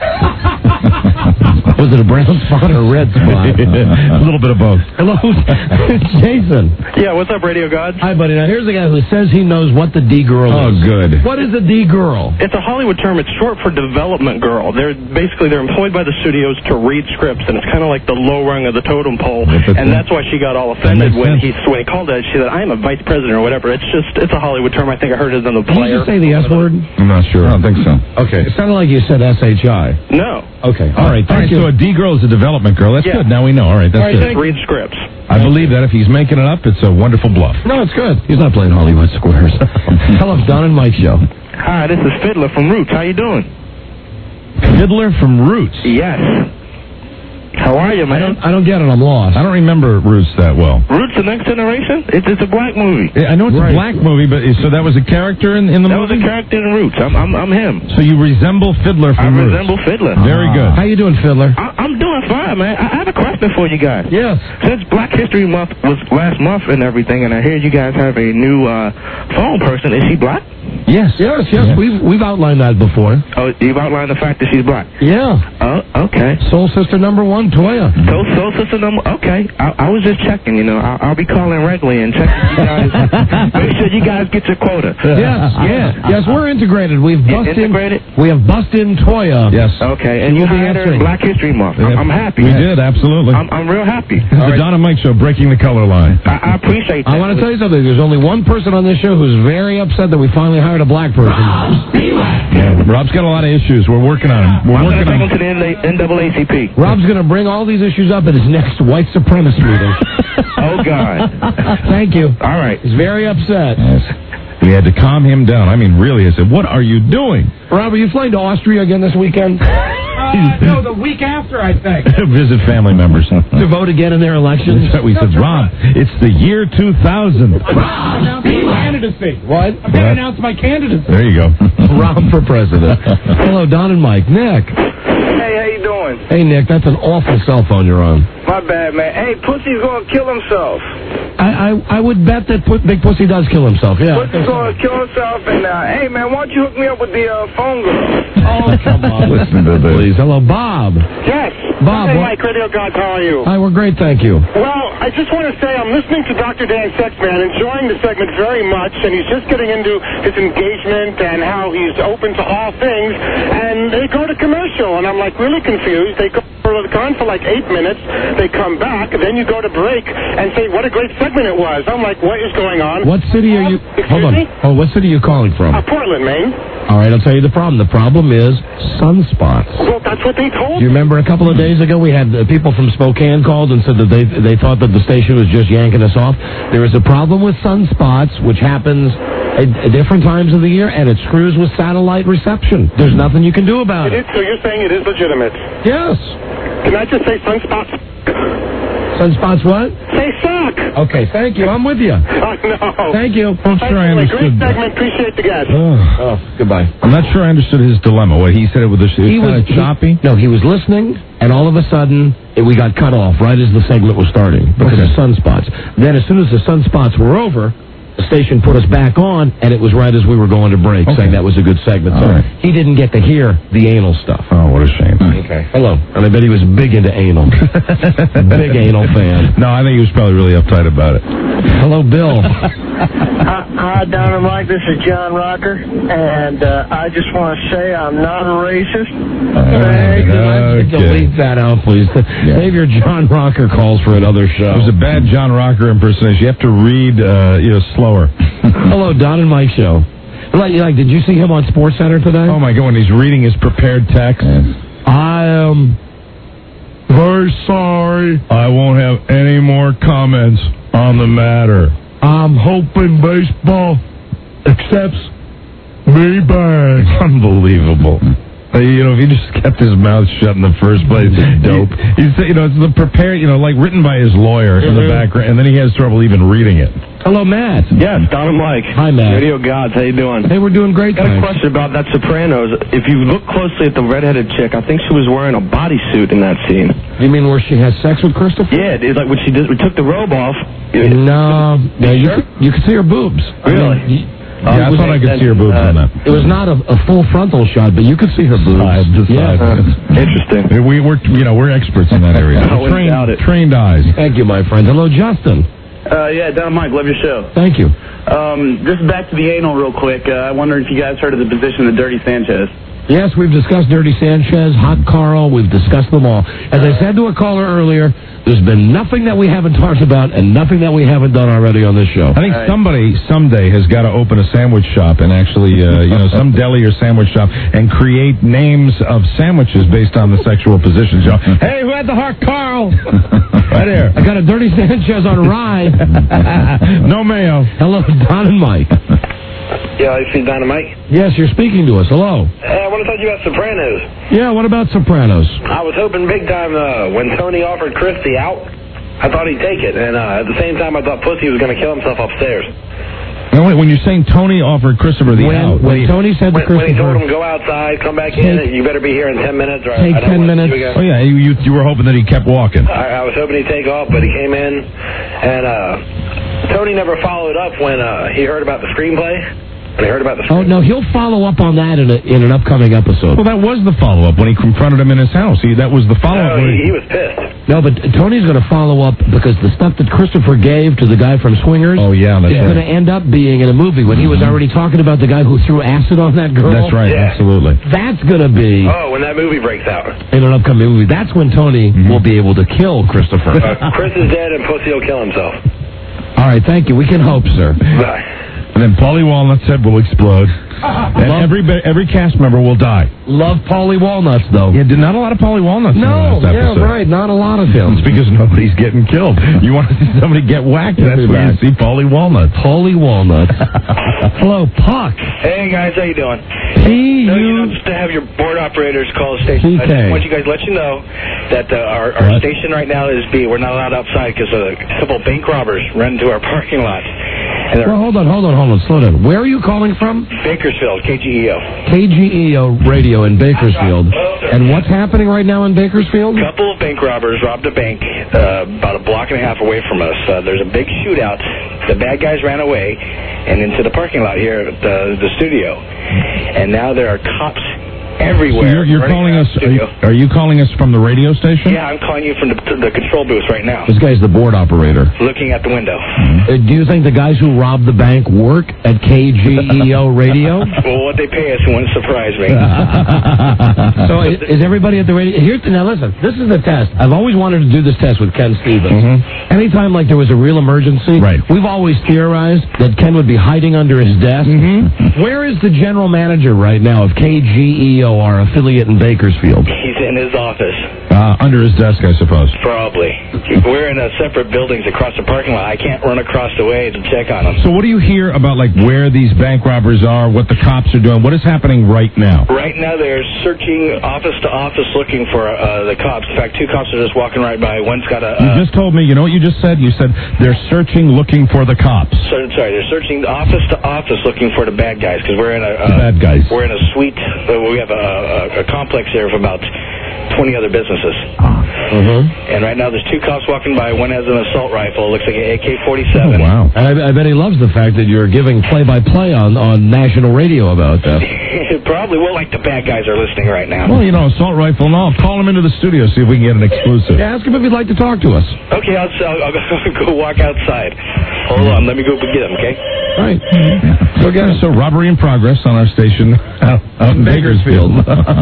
Was it a brown spot or a red spot? A little bit of both. Hello, it's Jason. Yeah, what's up, Radio Gods? Hi, buddy. Now, here's a guy who says he knows what the D-girl is. Oh, good. What is a D-girl? It's a Hollywood term. It's short for development girl. They're employed by the studios to read scripts, and it's kind of like the low rung of the totem pole. And that's why she got all offended when he called it. She said, "I am a vice president" or whatever. It's a Hollywood term. I think I heard it in the Did you player. just say the S word? I'm not sure. I don't think so. Okay. It sounded like you said S-H-I. No. Okay. All right. Thank you. So a D-girl is a development girl. That's good. Now we know. All right. That's good. Read scripts. I believe that if he's making it up, it's a wonderful bluff. No, it's good. He's not playing Hollywood Squares. Hello, Don and Mike Show. Hi, this is Fiddler from Roots. How you doing? Fiddler from Roots? Yes. How are you, man? I don't get it. I'm lost. I don't remember Roots that well. Roots, The Next Generation? It's a black movie. I know it's a black movie, but so that was a character in the movie? That was a character in Roots. I'm him. So you resemble Fiddler from Roots? I resemble Fiddler. Very good. How you doing, Fiddler? I'm doing fine, man. I have a question for you guys. Yes. Since Black History Month was last month and everything, and I hear you guys have a new phone person, is she black? Yes. We've outlined that before. Oh, you've outlined the fact that she's black? Yeah. Oh, okay. Soul Sister number 1, Toya. Soul Sister number, okay. I was just checking, I'll be calling regularly and checking you guys. Make sure you guys get your quota. Yes, we're integrated. We have busted in Toya. Yes. Okay, and you hired her in Black History Month. I'm happy. We did, absolutely. I'm real happy. The Don and Mike Show, breaking the color line. I appreciate that. I want to tell you something. There's only one person on this show who's very upset that we finally hired a black person. Rob's got a lot of issues. We're working on him. I'm going to take him to the NAACP. Rob's going to bring all these issues up at his next white supremacy meeting. Oh, God. Thank you. All right. He's very upset. Yes. We had to calm him down. I mean, really, I said, what are you doing? Rob, are you flying to Austria again this weekend? No, the week after, I think. Visit family members. To vote again in their elections? We said, Rob, it's the year 2000. Rob, announce my candidacy. What? I'm going to announce my candidacy. There you go. Rob for president. Hello, Don and Mike. Nick. Hey, how you doing? Hey, Nick, that's an awful cell phone you're on. My bad, man. Hey, Pussy's going to kill himself. I would bet that Big Pussy does kill himself, yeah. Pussy's going to kill himself, and hey, man, why don't you hook me up with the phone girl? Oh, come on. Listen to this. Please. Hello, Bob. Yes. Bob. Hey, Mike, Radio Gods, how are you? Hi, we're great, thank you. Well, I just want to say I'm listening to Dr. Dan Sexman, enjoying the segment very much, and he's just getting into his engagement and how he's open to all things, and they go to commercial, and I'm like really confused. They go on for like 8 minutes, they come back, then you go to break and say what a great segment it was. I'm like, what is going on? What city are you... Hold on. Oh, what city are you calling from? Portland, Maine. All right, I'll tell you the problem. The problem is sunspots. Well, that's what they told me. You remember a couple of days ago we had people from Spokane called and said that they thought that the station was just yanking us off? There is a problem with sunspots, which happens at different times of the year, and it screws with satellite reception. There's nothing you can do about it. So you're saying it is legitimate? Yes. Can I just say sunspots? Sunspots what? Say suck. Okay, thank you. I'm with you. Oh, no. Thank you. I'm sure I understood. Great segment. Appreciate the guest. Goodbye. I'm not sure I understood his dilemma. What he said it was kind of choppy? No, he was listening, and all of a sudden we got cut off right as the segment was starting because of sunspots. Then as soon as the sunspots were over, the station put us back on, and it was right as we were going to break, saying that was a good segment. So he didn't get to hear the anal stuff. Oh, what a shame. Okay. Hello. And I bet he was big into anal. Big anal fan. No, I think he was probably really uptight about it. Hello, Bill. Hi, Don and Mike. This is John Rocker, and I just want to say I'm not a racist. Delete that out, please. Save your John Rocker calls for another show. It was a bad John Rocker impersonation. You have to read, slower. Hello, Don and Mike show. Did you see him on SportsCenter today? Oh my God! When he's reading his prepared text, I am very sorry. I won't have any more comments on the matter. I'm hoping baseball accepts me back. Unbelievable. If he just kept his mouth shut in the first place, dope. It's the prepared, written by his lawyer in the background, and then he has trouble even reading it. Hello, Matt. Yes, Don and Mike. Hi, Matt. Radio Gods, how you doing? Hey, we're doing great. I got a question about that Sopranos. If you look closely at the redheaded chick, I think she was wearing a bodysuit in that scene. You mean where she has sex with Christopher? Yeah, it's like when she we took the robe off. No, you could see her boobs. Really? I thought I could see her boobs on that. It was not a full frontal shot, but you could see her boobs. Interesting. We're experts in that area. Trained eyes. Thank you, my friend. Hello, Justin. Yeah, Don and Mike, love your show. Thank you. Just back to the anal real quick. I wonder if you guys heard of the position of Dirty Sanchez. Yes, we've discussed Dirty Sanchez, Hot Carl. We've discussed them all. As I said to a caller earlier, there's been nothing that we haven't talked about and nothing that we haven't done already on this show. I think somebody someday has got to open a sandwich shop and actually, some deli or sandwich shop and create names of sandwiches based on the sexual positions. Hey, who had the Hot Carl? Right here. I got a Dirty Sanchez on rye. No mayo. Hello, Don and Mike. Yeah, I see Dynamite. Yes, you're speaking to us. Hello. I want to talk to you about Sopranos. Yeah, what about Sopranos? I was hoping big time when Tony offered Christy out, I thought he'd take it. And at the same time, I thought Pussy was going to kill himself upstairs. No, wait, when you're saying Tony offered Christopher the out. When Tony said to Christopher... When he told him, go outside, come back in, you better be here in 10 minutes. Or take 10 minutes. Oh, yeah, you were hoping that he kept walking. I was hoping he'd take off, but he came in, and Tony never followed up when he heard about the screenplay. When he heard about the screenplay. Oh, no, he'll follow up on that in an upcoming episode. Well, that was the follow-up when he confronted him in his house. That was the follow-up. No, he was pissed. No, but Tony's going to follow up because the stuff that Christopher gave to the guy from Swingers is going to end up being in a movie when he was already talking about the guy who threw acid on that girl. That's right, absolutely. That's going to be... Oh, when that movie breaks out. In an upcoming movie. That's when Tony will be able to kill Christopher. Chris is dead and Pussy will kill himself. All right, thank you. We can hope, sir. Bye. And then Paulie Walnut's head will explode. And every cast member will die. Love Paulie Walnuts, though. Yeah, not a lot of Paulie Walnuts in the last episode. Right, not a lot of him. It's because nobody's getting killed. You want to see somebody get whacked, that's when you see Paulie Walnuts. Paulie Walnuts. Hello, Puck. Hey, guys, how you doing? Just to have your board operators call the station. I just want you guys to let you know that our station right now we're not allowed outside because a couple of bank robbers ran into our parking lot. Well, hold on, slow down. Where are you calling from? Bakersfield, KGEO. KGEO radio in Bakersfield. And what's happening right now in Bakersfield? A couple of bank robbers robbed a bank about a block and a half away from us. There's a big shootout. The bad guys ran away and into the parking lot here at the studio. And now there are cops everywhere. So you're calling us. Are you calling us from the radio station? Yeah, I'm calling you from the control booth right now. This guy's the board operator. Looking at the window. Do you think the guys who robbed the bank work at KGEO radio? Well, what they pay us wouldn't surprise me. So is everybody at the radio? Now listen, this is the test. I've always wanted to do this test with Ken Stevens. Anytime like there was a real emergency, we've always theorized that Ken would be hiding under his desk. Where is the general manager right now of KGEO? Our affiliate in Bakersfield. He's in his office. Under his desk, I suppose. Probably. We're in separate buildings across the parking lot. I can't run across the way to check on him. So what do you hear about where these bank robbers are, what the cops are doing? What is happening right now? Right now they're searching office to office looking for the cops. In fact, two cops are just walking right by. One's got a... You just told me, you know what you just said? You said they're searching looking for the cops. Sorry, they're searching office to office looking for the bad guys because we're in a... bad guys. We're in a suite. We have a complex here of about 20 other businesses. And right now there's 2 cops walking by. One has an assault rifle. It looks like an AK-47. Oh, wow. I bet he loves the fact that you're giving play-by-play on national radio about that. Probably. Well, like the bad guys are listening right now. Well, assault rifle and all. Call him into the studio, see if we can get an exclusive. Yeah, ask him if he'd like to talk to us. Okay, I'll go walk outside. Hold on, let me go get him, okay? All right. So robbery in progress on our station out in Bakersfield.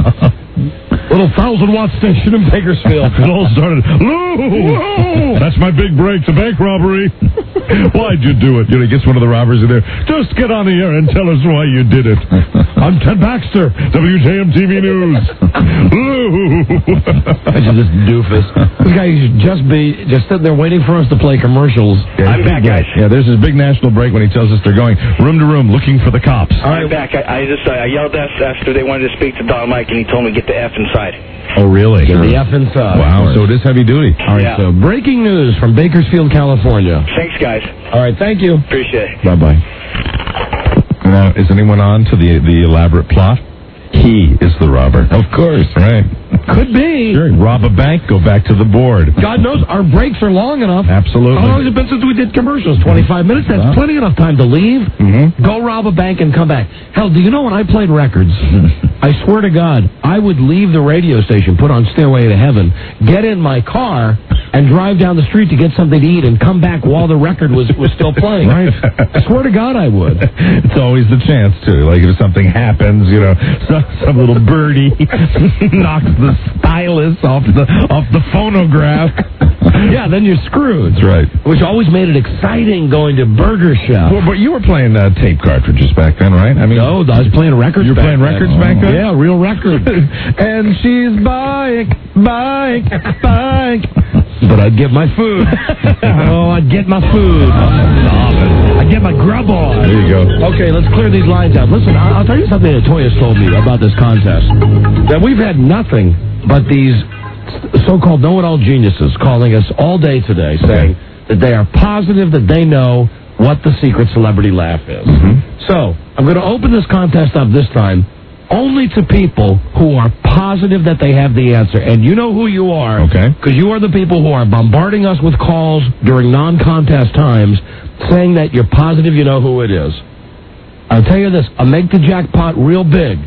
Little 1,000-watt station in Bakersfield. It all started, Lou! That's my big break, the bank robbery. Why'd you do it? He gets one of the robbers in there. Just get on the air and tell us why you did it. I'm Ted Baxter, WJM TV News. Lou! This doofus. This guy should just be sitting there waiting for us to play commercials. Yeah, I'm back, guys. Yeah, there's his big national break when he tells us they're going room to room looking for the cops. I'm back. I yelled after they wanted to speak to Don Mike, and he told me get the F inside. Oh, really? Get the F inside. Wow, so it is heavy duty. All right, so breaking news from Bakersfield, California. Thanks, guys. All right, thank you. Appreciate it. Bye-bye. Now, is anyone on to the elaborate plot? He is the robber. Of course. Right. Could be. Sure. Rob a bank, go back to the board. God knows our breaks are long enough. Absolutely. How long has it been since we did commercials? 25 minutes? That's plenty enough time to leave. Go rob a bank and come back. Hell, do you know when I played records, I swear to God, I would leave the radio station, put on Stairway to Heaven, get in my car, and drive down the street to get something to eat and come back while the record was still playing. Right. I swear to God I would. It's always the chance, too. Like if something happens, some little birdie knocks the stylus off the phonograph. Yeah, then you're screwed. That's right. Which always made it exciting going to Burger Chef. Well, but you were playing tape cartridges back then, right? I mean, no, I was playing records. You were playing records back then? Yeah, real records. And she's bike. But I'd get my food. I'd get my food. I'd get my grub on. There you go. Okay, let's clear these lines out. Listen, I'll tell you something that Toya's told me about this contest. That we've had nothing but these so-called know-it-all geniuses calling us all day today saying that they are positive that they know what the secret celebrity laugh is. So, I'm going to open this contest up this time only to people who are positive that they have the answer. And you know who you are. Okay. Because you are the people who are bombarding us with calls during non-contest times saying that you're positive you know who it is. I'll tell you this. I'll make the jackpot real big.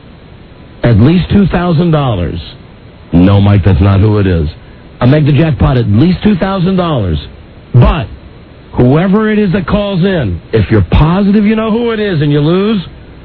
At least $2,000. No, Mike, that's not who it is. I'll make the jackpot at least $2,000. But whoever it is that calls in, if you're positive you know who it is and you lose,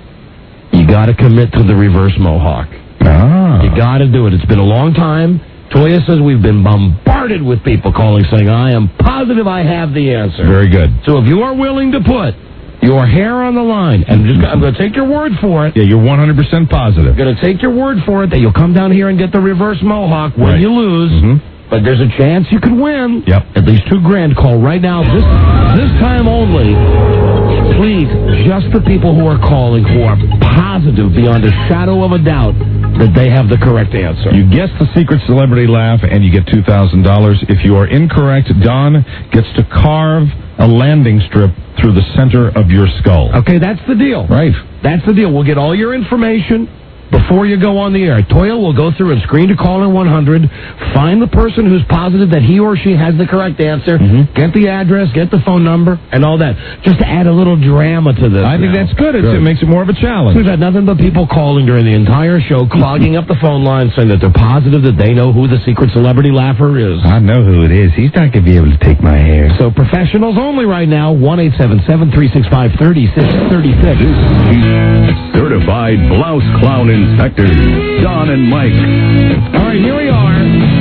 you got to commit to the reverse mohawk. You got to do it. It's been a long time. Toya says we've been bombarded with people calling saying, I am positive I have the answer. Very good. So if you are willing to put your hair on the line, and I'm going to take your word for it. Yeah, you're 100% positive. I'm going to take your word for it that you'll come down here and get the reverse mohawk when you lose. But there's a chance you could win. Yep. At least $2,000. Call right now. This time only. Please, just the people who are calling who are positive beyond a shadow of a doubt that they have the correct answer. You guess the secret celebrity laugh and you get $2,000. If you are incorrect, Don gets to carve a landing strip through the center of your skull. Okay, that's the deal. Right. That's the deal. We'll get all your information before you go on the air. Toya will go through and screen to caller 100, find the person who's positive that he or she has the correct answer, get the address, get the phone number, and all that. Just to add a little drama to this. I think that's good. It makes it more of a challenge. We've had nothing but people calling during the entire show, clogging up the phone line, saying that they're positive that they know who the secret celebrity laugher is. I know who it is. He's not going to be able to take my hair. So professionals only right now, 1-877-365-3666. Certified blouse clown inspectors, Don and Mike. All right, here we are.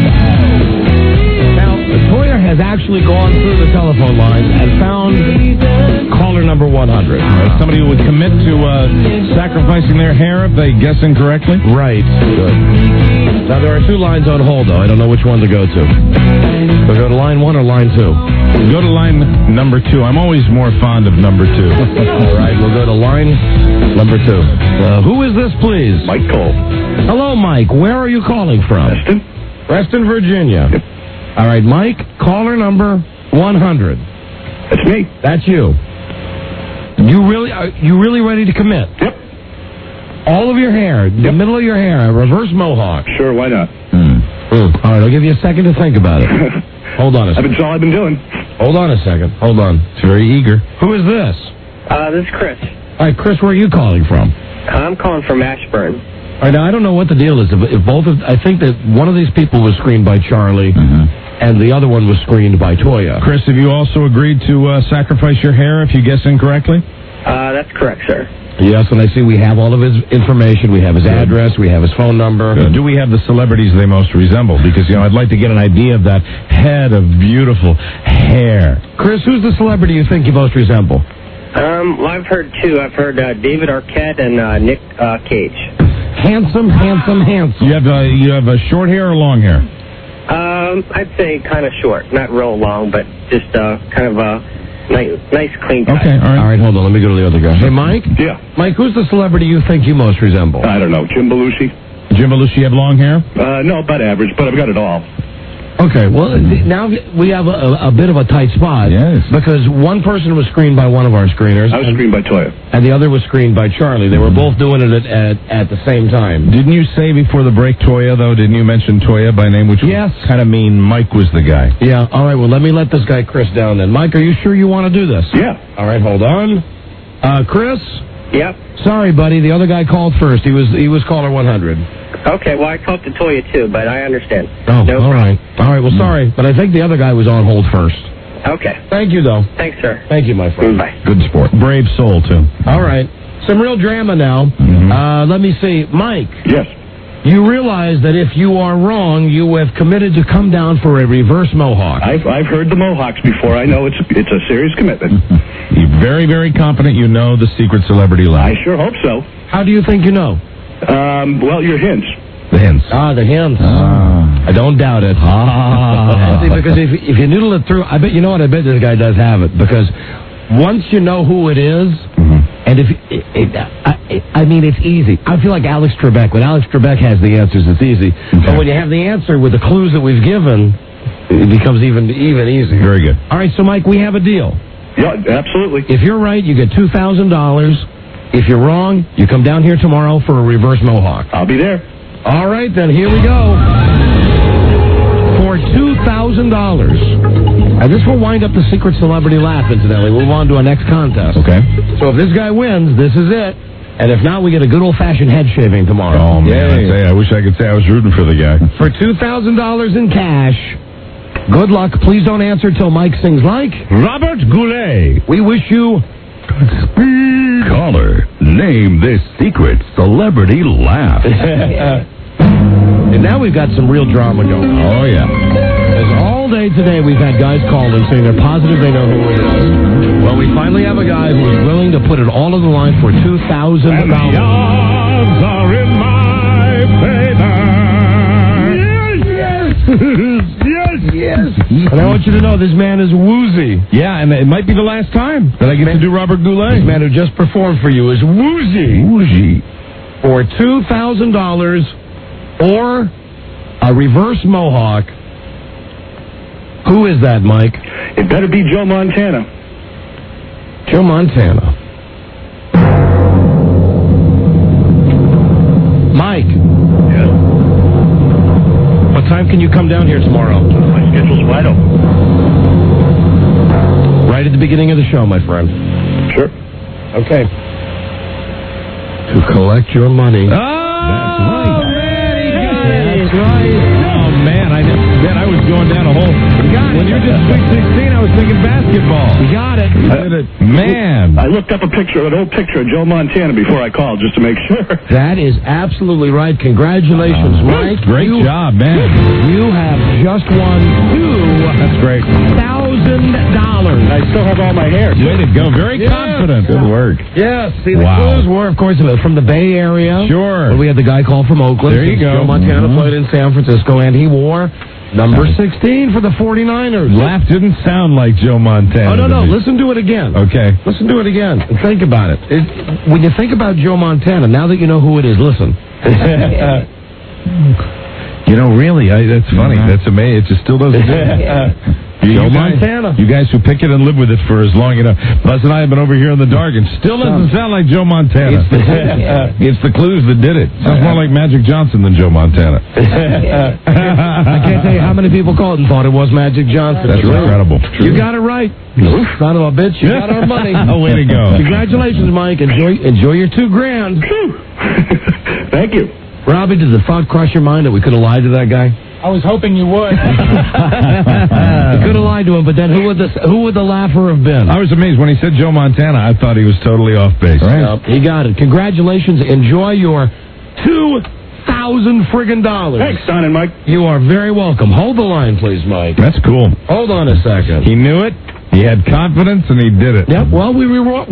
Now, Toya has actually gone through the telephone lines and found caller number 100. Somebody who would commit to sacrificing their hair if they guess incorrectly? Right. Good. Now, there are 2 lines on hold, though. I don't know which one to go to. We'll go to line 1 or line 2? Go to line number 2. I'm always more fond of number 2. All right, we'll go to line number 2. Who is this, please? Mike Cole. Hello, Mike. Where are you calling from? Reston, Virginia. Yep. All right, Mike, caller number 100. That's me. That's you. Are you really ready to commit? Yep. All of your hair, the middle of your hair, a reverse mohawk. Sure, why not? All right, I'll give you a second to think about it. Hold on a second. That's all I've been doing. Hold on a second. Hold on. It's very eager. Who is this? This is Chris. All right, Chris, where are you calling from? I'm calling from Ashburn. All right, now, I don't know what the deal is. If both of, I think that one of these people was screened by Charlie, and the other one was screened by Toya. Chris, have you also agreed to sacrifice your hair if you guess incorrectly? That's correct, sir. Yes, and I see we have all of his information. We have his address. We have his phone number. Do we have the celebrities they most resemble? Because, I'd like to get an idea of that head of beautiful hair. Chris, who's the celebrity you think you most resemble? Well, I've heard two. I've heard David Arquette and Nick Cage. Handsome. You have a short hair or long hair? I'd say kind of short. Not real long, but just kind of a nice clean cut. Okay, all right, hold on. Let me go to the other guy. Hey, Mike? Yeah. Mike, who's the celebrity you think you most resemble? I don't know. Jim Belushi? Jim Belushi have long hair? No, about average, but I've got it all. Okay, well, now we have a bit of a tight spot. Yes. Because one person was screened by one of our screeners. I was screened by Toya. And the other was screened by Charlie. They were both doing it at the same time. Didn't you say before the break Toya, though? Didn't you mention Toya by name? Which yes. Kind of mean Mike was the guy. Yeah, all right, well, let me let this guy Chris down then. Mike, are you sure you want to do this? Yeah. All right, hold on. Chris? Yep. Sorry, buddy, the other guy called first. He was caller 100. Okay, well, I talked to Toya, too, but I understand. Oh, all right. All right, well, sorry, but I think the other guy was on hold first. Okay. Thank you, though. Thanks, sir. Thank you, my friend. Bye. Good sport. Brave soul, too. All right. Some real drama now. Let me see. Mike. Yes. You realize that if you are wrong, you have committed to come down for a reverse mohawk. I've heard the Mohawks before. I know it's a serious commitment. You're very, very confident you know the secret celebrity line. I sure hope so. How do you think you know? Well, your hints. The hints. The hints. I don't doubt it. See, because if you noodle it through, I bet this guy does have it. Because once you know who it is, and if it's easy. I feel like Alex Trebek. When Alex Trebek has the answers, it's easy. Okay. But when you have the answer with the clues that we've given, it becomes even easier. Very good. All right, so Mike, we have a deal. Yeah, absolutely. If you're right, you get $2,000. If you're wrong, you come down here tomorrow for a reverse mohawk. I'll be there. All right, then, here we go. For $2,000. And this will wind up the secret celebrity laugh, incidentally. We'll move on to our next contest. Okay. So if this guy wins, this is it. And if not, we get a good old-fashioned head shaving tomorrow. Oh, man, I wish I could say I was rooting for the guy. For $2,000 in cash. Good luck. Please don't answer till Mike sings like Robert Goulet. We wish you Godspeed. Caller, name this secret celebrity laugh. And now we've got some real drama going on. Oh, yeah. Because all day today we've had guys call in saying they're positive they know who it is. Well, we finally have a guy who's willing to put it all on the line for $2,000. And the odds are in my favor. Yes. And I want you to know this man is woozy. Yeah, and it might be the last time that I get to do Robert Goulet. This man who just performed for you is woozy. Woozy. For $2,000 or a reverse mohawk. Who is that, Mike? It better be Joe Montana. Joe Montana. Mike. Yeah. What time can you come down here tomorrow? My schedule's wide open. Right at the beginning of the show, my friend. Sure. Okay. To collect your money. Oh, that's right. That's right. Oh, man, I was going down a hole. When you did Sweet 16, I was thinking basketball. You got it. You did it. Man. I looked up an old picture of Joe Montana before I called just to make sure. That is absolutely right. Congratulations, Mike. Great job, man. You have just won That's great. $2,000. I still have all my hair. Way to go. Very confident. Good work. Yes. See, the clues were, of course, from the Bay Area. Sure. But we had the guy call from Oakland. There you go. Joe Montana played in San Francisco, and he wore number 16 for the 49ers. Laugh didn't sound like Joe Montana. Oh, no. Listen to it again. Okay. Listen to it again and think about it. When you think about Joe Montana, now that you know who it is, listen. Really, that's funny. That's amazing. It just still doesn't. Joe Montana. You guys who pick it and live with it for as long enough. Buzz and I have been over here in the dark, and still doesn't sound like Joe Montana. It's the clues that did it. Sounds more like Magic Johnson than Joe Montana. I can't tell you how many people called and thought it was Magic Johnson. That's incredible. You got it right. Son of a bitch, you got our money. Oh, way to go. Congratulations, Mike. Enjoy your $2,000. Thank you. Robbie, did the thought cross your mind that we could have lied to that guy? I was hoping you would. We could have lied to him, but then who would the laugher have been? I was amazed when he said Joe Montana. I thought he was totally off base. Right. He got it. Congratulations. Enjoy your $2,000 friggin' dollars. Thanks, Don and Mike. You are very welcome. Hold the line, please, Mike. That's cool. Hold on a second. He knew it. He had confidence, and he did it. Yep. Well, we reward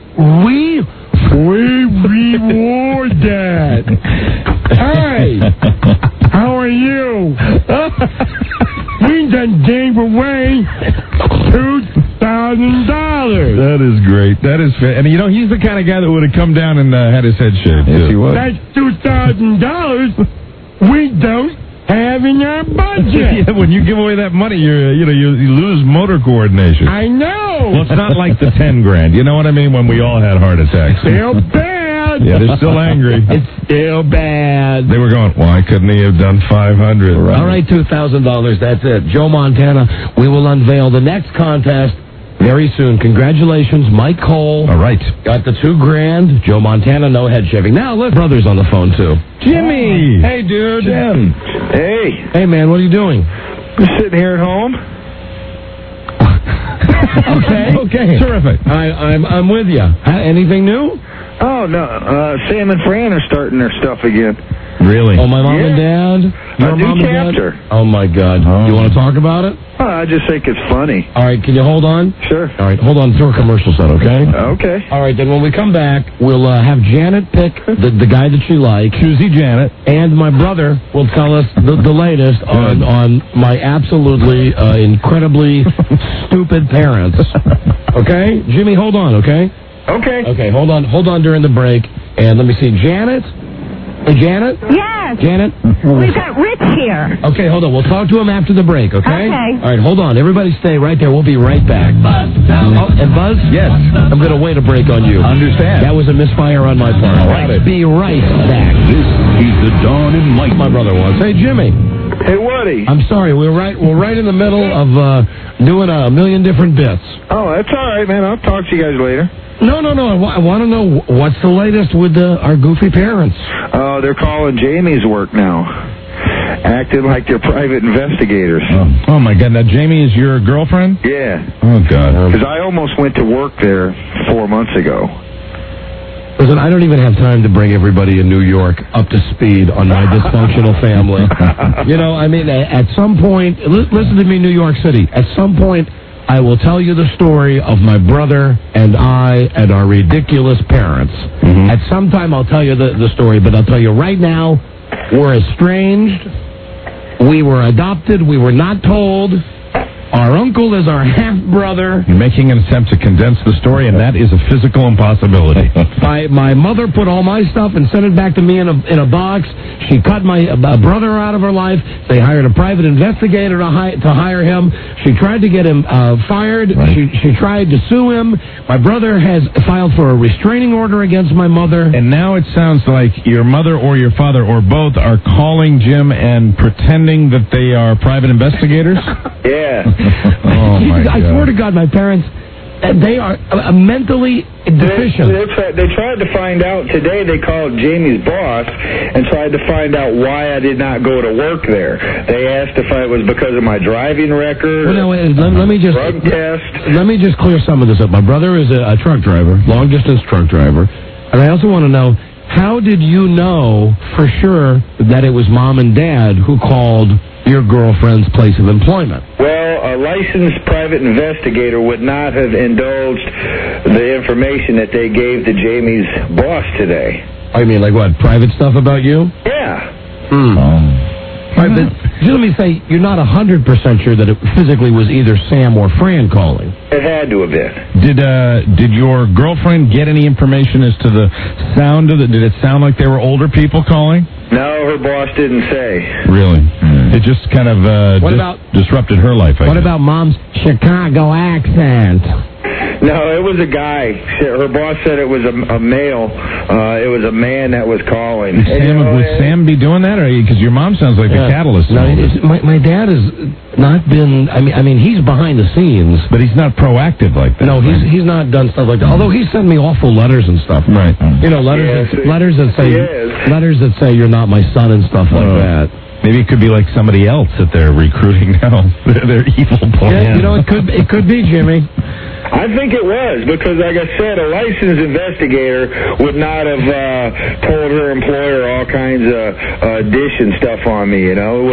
that. Hey, how are you? We done gave away $2,000. That is great. That is fair. And you know, he's the kind of guy that would have come down and had his head shaved. Yes, he was. That's $2,000 we don't have in our budget. Yeah, when you give away that money, you lose motor coordination. I know. Well, it's not like the $10,000. You know what I mean? When we all had heart attacks. Still bad. Yeah, they're still angry. It's still bad. They were going, why couldn't he have done $500? All right, $2,000. That's it. Joe Montana. We will unveil the next contest very soon. Congratulations, Mike Cole. All right. Got the $2,000. Joe Montana, no head shaving. Now, let brothers on the phone, too. Jimmy. Hey, dude. Jim. Hey. Hey, man, what are you doing? I'm sitting here at home. Okay. Terrific. I'm with you. Anything new? Oh, no. Sam and Fran are starting their stuff again. Really? Oh, my mom and dad? Your A new mom and chapter. dad? Oh, my God. You want to talk about it? I just think it's funny. All right, can you hold on? Sure. All right, hold on. Throw a commercial set, okay? Okay. All right, then when we come back, we'll have Janet pick the guy that she likes. Choosy Janet. And my brother will tell us the latest on my absolutely, incredibly stupid parents. Okay? Jimmy, hold on, okay? Okay. Okay, hold on during the break. And let me see. Janet? Hey, Janet? Yes. Janet? We've got Rich here. Okay, hold on. We'll talk to him after the break, okay? Okay. All right, hold on. Everybody stay right there. We'll be right back. And Buzz? Yes. I'm going to wait a break on you. Understand. That was a misfire on my part. All right. Be right back. This is the Don and Mike. My brother wants. Hey, Jimmy. Hey, Woody. I'm sorry. We're right in the middle of doing a million different bits. Oh, that's all right, man. I'll talk to you guys later. No. I want to know what's the latest with our goofy parents. They're calling Jamie's work now. Acting like they're private investigators. Oh, my God. Now, Jamie is your girlfriend? Yeah. Oh, God. Because I almost went to work there 4 months ago. Listen, I don't even have time to bring everybody in New York up to speed on my dysfunctional family. You know, I mean, at some point, listen to me, New York City. At some point, I will tell you the story of my brother and I and our ridiculous parents. Mm-hmm. At some time, I'll tell you the story, but I'll tell you right now, we're estranged. We were adopted. We were not told. Our uncle is our half-brother. You're making an attempt to condense the story, and that is a physical impossibility. My mother put all my stuff and sent it back to me in a box. She cut my brother out of her life. They hired a private investigator to hire him. She tried to get him fired. Right. She tried to sue him. My brother has filed for a restraining order against my mother. And now it sounds like your mother or your father or both are calling Jim and pretending that they are private investigators? Yeah. Oh, my God. I swear to God, my parents, they are mentally deficient. They tried to find out today. They called Jamie's boss and tried to find out why I did not go to work there. They asked if it was because of my driving record. Well, let me just drug test. Let me just clear some of this up. My brother is a truck driver, long distance truck driver, and I also want to know, how did you know for sure that it was mom and dad who called your girlfriend's place of employment? Well, a licensed private investigator would not have indulged the information that they gave to Jamie's boss today. I mean, like what, private stuff about you? Yeah. All right, but just let me say, you're not 100% sure that it physically was either Sam or Fran calling. It had to have been. Did your girlfriend get any information as to the sound of it? Did it sound like they were older people calling? No, her boss didn't say. Really? It just kind of disrupted her life. What about Mom's Chicago accent? No, it was a guy. Her boss said it was a male. It was a man that was calling. Would Sam be doing that? Because your mom sounds like the catalyst. No, my dad has not been. I mean, he's behind the scenes, but he's not proactive like that. No, he's not done stuff like that. Although he sent me awful letters and stuff. Right. You know, letters that say you're not my son and stuff like that. Maybe it could be like somebody else that they're recruiting now. Their evil plan. Yeah, you know, it could be, Jimmy. I think it was, because, like I said, a licensed investigator would not have told her employer all kinds of dish and stuff on me, you know?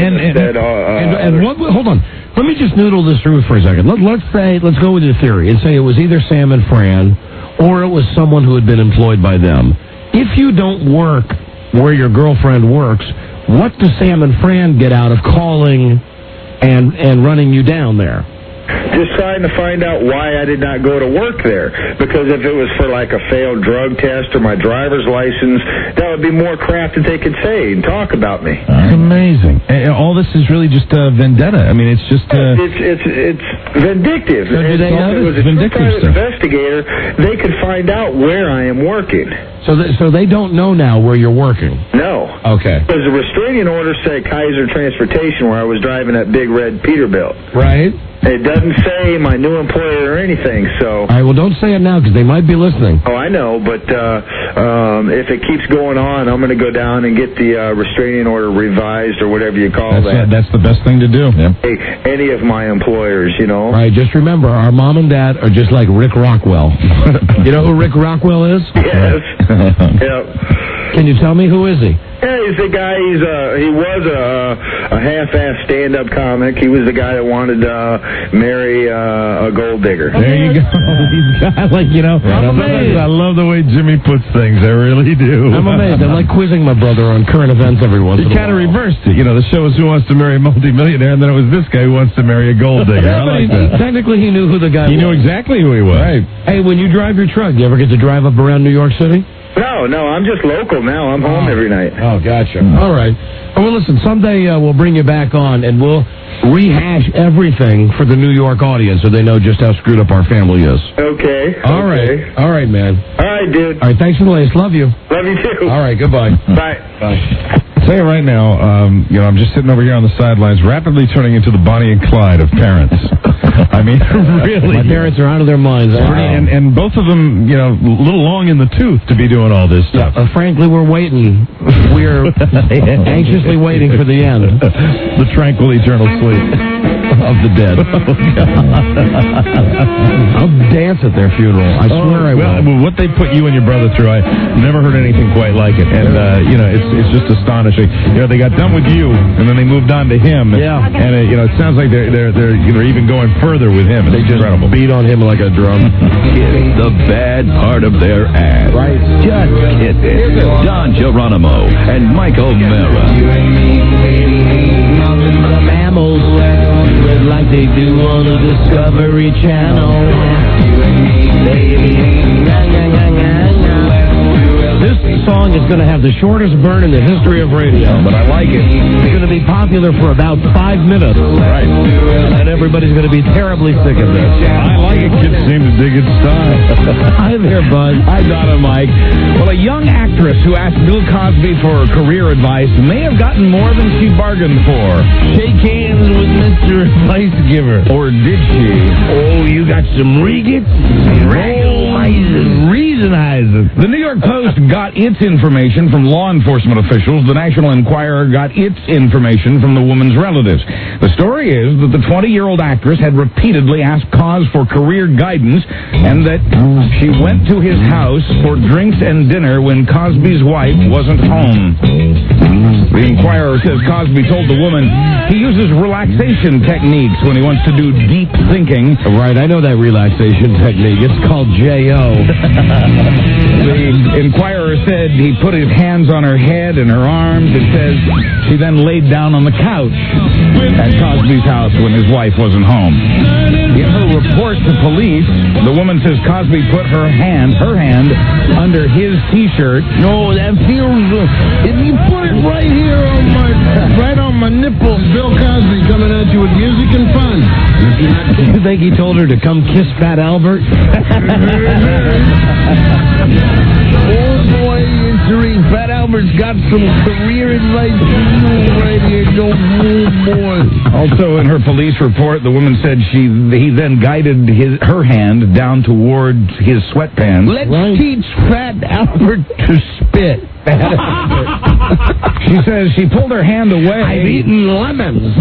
Hold on. Let me just noodle this through for a second. Let's go with your theory and say it was either Sam and Fran or it was someone who had been employed by them. If you don't work where your girlfriend works, what does Sam and Fran get out of calling and running you down there? Just trying to find out why I did not go to work there. Because if it was for like a failed drug test or my driver's license, that would be more crap that they could say and talk about me. That's amazing. All this is really just vendetta. I mean, it's just... It's vindictive. So do they know if it was a private investigator, they could find out where I am working. So they don't know now where you're working? No. Okay. Because the restraining order said Kaiser Transportation, where I was driving that big red Peterbilt. Right. It doesn't say my new employer or anything, so... All right, well, don't say it now, because they might be listening. Oh, I know, but if it keeps going on, I'm going to go down and get the restraining order revised or whatever you call that. That's the best thing to do. Yep. Any of my employers, you know? Right, just remember, our mom and dad are just like Rick Rockwell. You know who Rick Rockwell is? Yes. Yep. Can you tell me who is he? Yeah, he's the guy. He was a half-assed stand-up comic. He was the guy that wanted to marry a gold digger. There you go. He's got, like, you know, I'm amazed. I love the way Jimmy puts things. I really do. I'm amazed. I like quizzing my brother on current events every once in a while. He kind of reversed it. You know, the show was Who Wants to Marry a Multimillionaire, and then it was this guy who wants to marry a gold digger. I like that. Technically, he knew who the guy was. He knew exactly who he was. Right. Hey, when you drive your truck, you ever get to drive up around New York City? No, I'm just local now. I'm home every night. Oh, gotcha. All right. Well, listen, someday we'll bring you back on, and we'll rehash everything for the New York audience so they know just how screwed up our family is. Okay. All right, man. All right, dude. All right, thanks for the latest. Love you. Love you, too. All right, goodbye. Bye. I'll tell you right now, I'm just sitting over here on the sidelines, rapidly turning into the Bonnie and Clyde of parents. I mean, really. My parents are out of their minds. And both of them, a little long in the tooth to be doing all this stuff. Frankly, we're waiting. We're anxiously waiting for the end. The tranquil eternal sleep of the dead. I'll dance at their funeral. I swear I will. Well, what they put you and your brother through, I never heard anything quite like it. And, it's just astonishing. They got done with you, and then they moved on to him. Yeah. And, it sounds like they're even going further with him. It's incredible. Beat on him like a drum. Kiss the bad part of their ass. Right. Just kiss it. Don Geronimo and Michael Mara. The mammals like they do on the Discovery Channel. This song is going to have the shortest burn in the history of radio, but I like it. It's going to be popular for about 5 minutes. Right. And everybody's going to be terribly sick of this. I like it. Kids seem to dig its style. Hi there, Bud. Hi, Don and Mike. Well, a young actress who asked Bill Cosby for career advice may have gotten more than she bargained for. Shake hands with Mr. Advice Giver. Or did she? Oh, you got some regits? Reasonizes. The New York Post got its information from law enforcement officials. The National Enquirer got its information from the woman's relatives. The story is that the 20-year-old actress had repeatedly asked Cos for career guidance and that she went to his house for drinks and dinner when Cosby's wife wasn't home. The Enquirer says Cosby told the woman he uses relaxation techniques when he wants to do deep thinking. Right, I know that relaxation technique. It's called J.O. The Enquirer said he put his hands on her head and her arms. It says she then laid down on the couch at Cosby's house when his wife wasn't home. In her report to police, the woman says Cosby put her hand under his T-shirt. No, that feels good. If you put it right here on my nipple, Bill You think he told her to come kiss Fat Albert? Oh boy, entering Fat Albert's got some career advice for you right here. Don't move, boy. Also, in her police report, the woman said he then guided her hand down towards his sweatpants. Let's teach Fat Albert to spit. She says she pulled her hand away. I've eaten lemons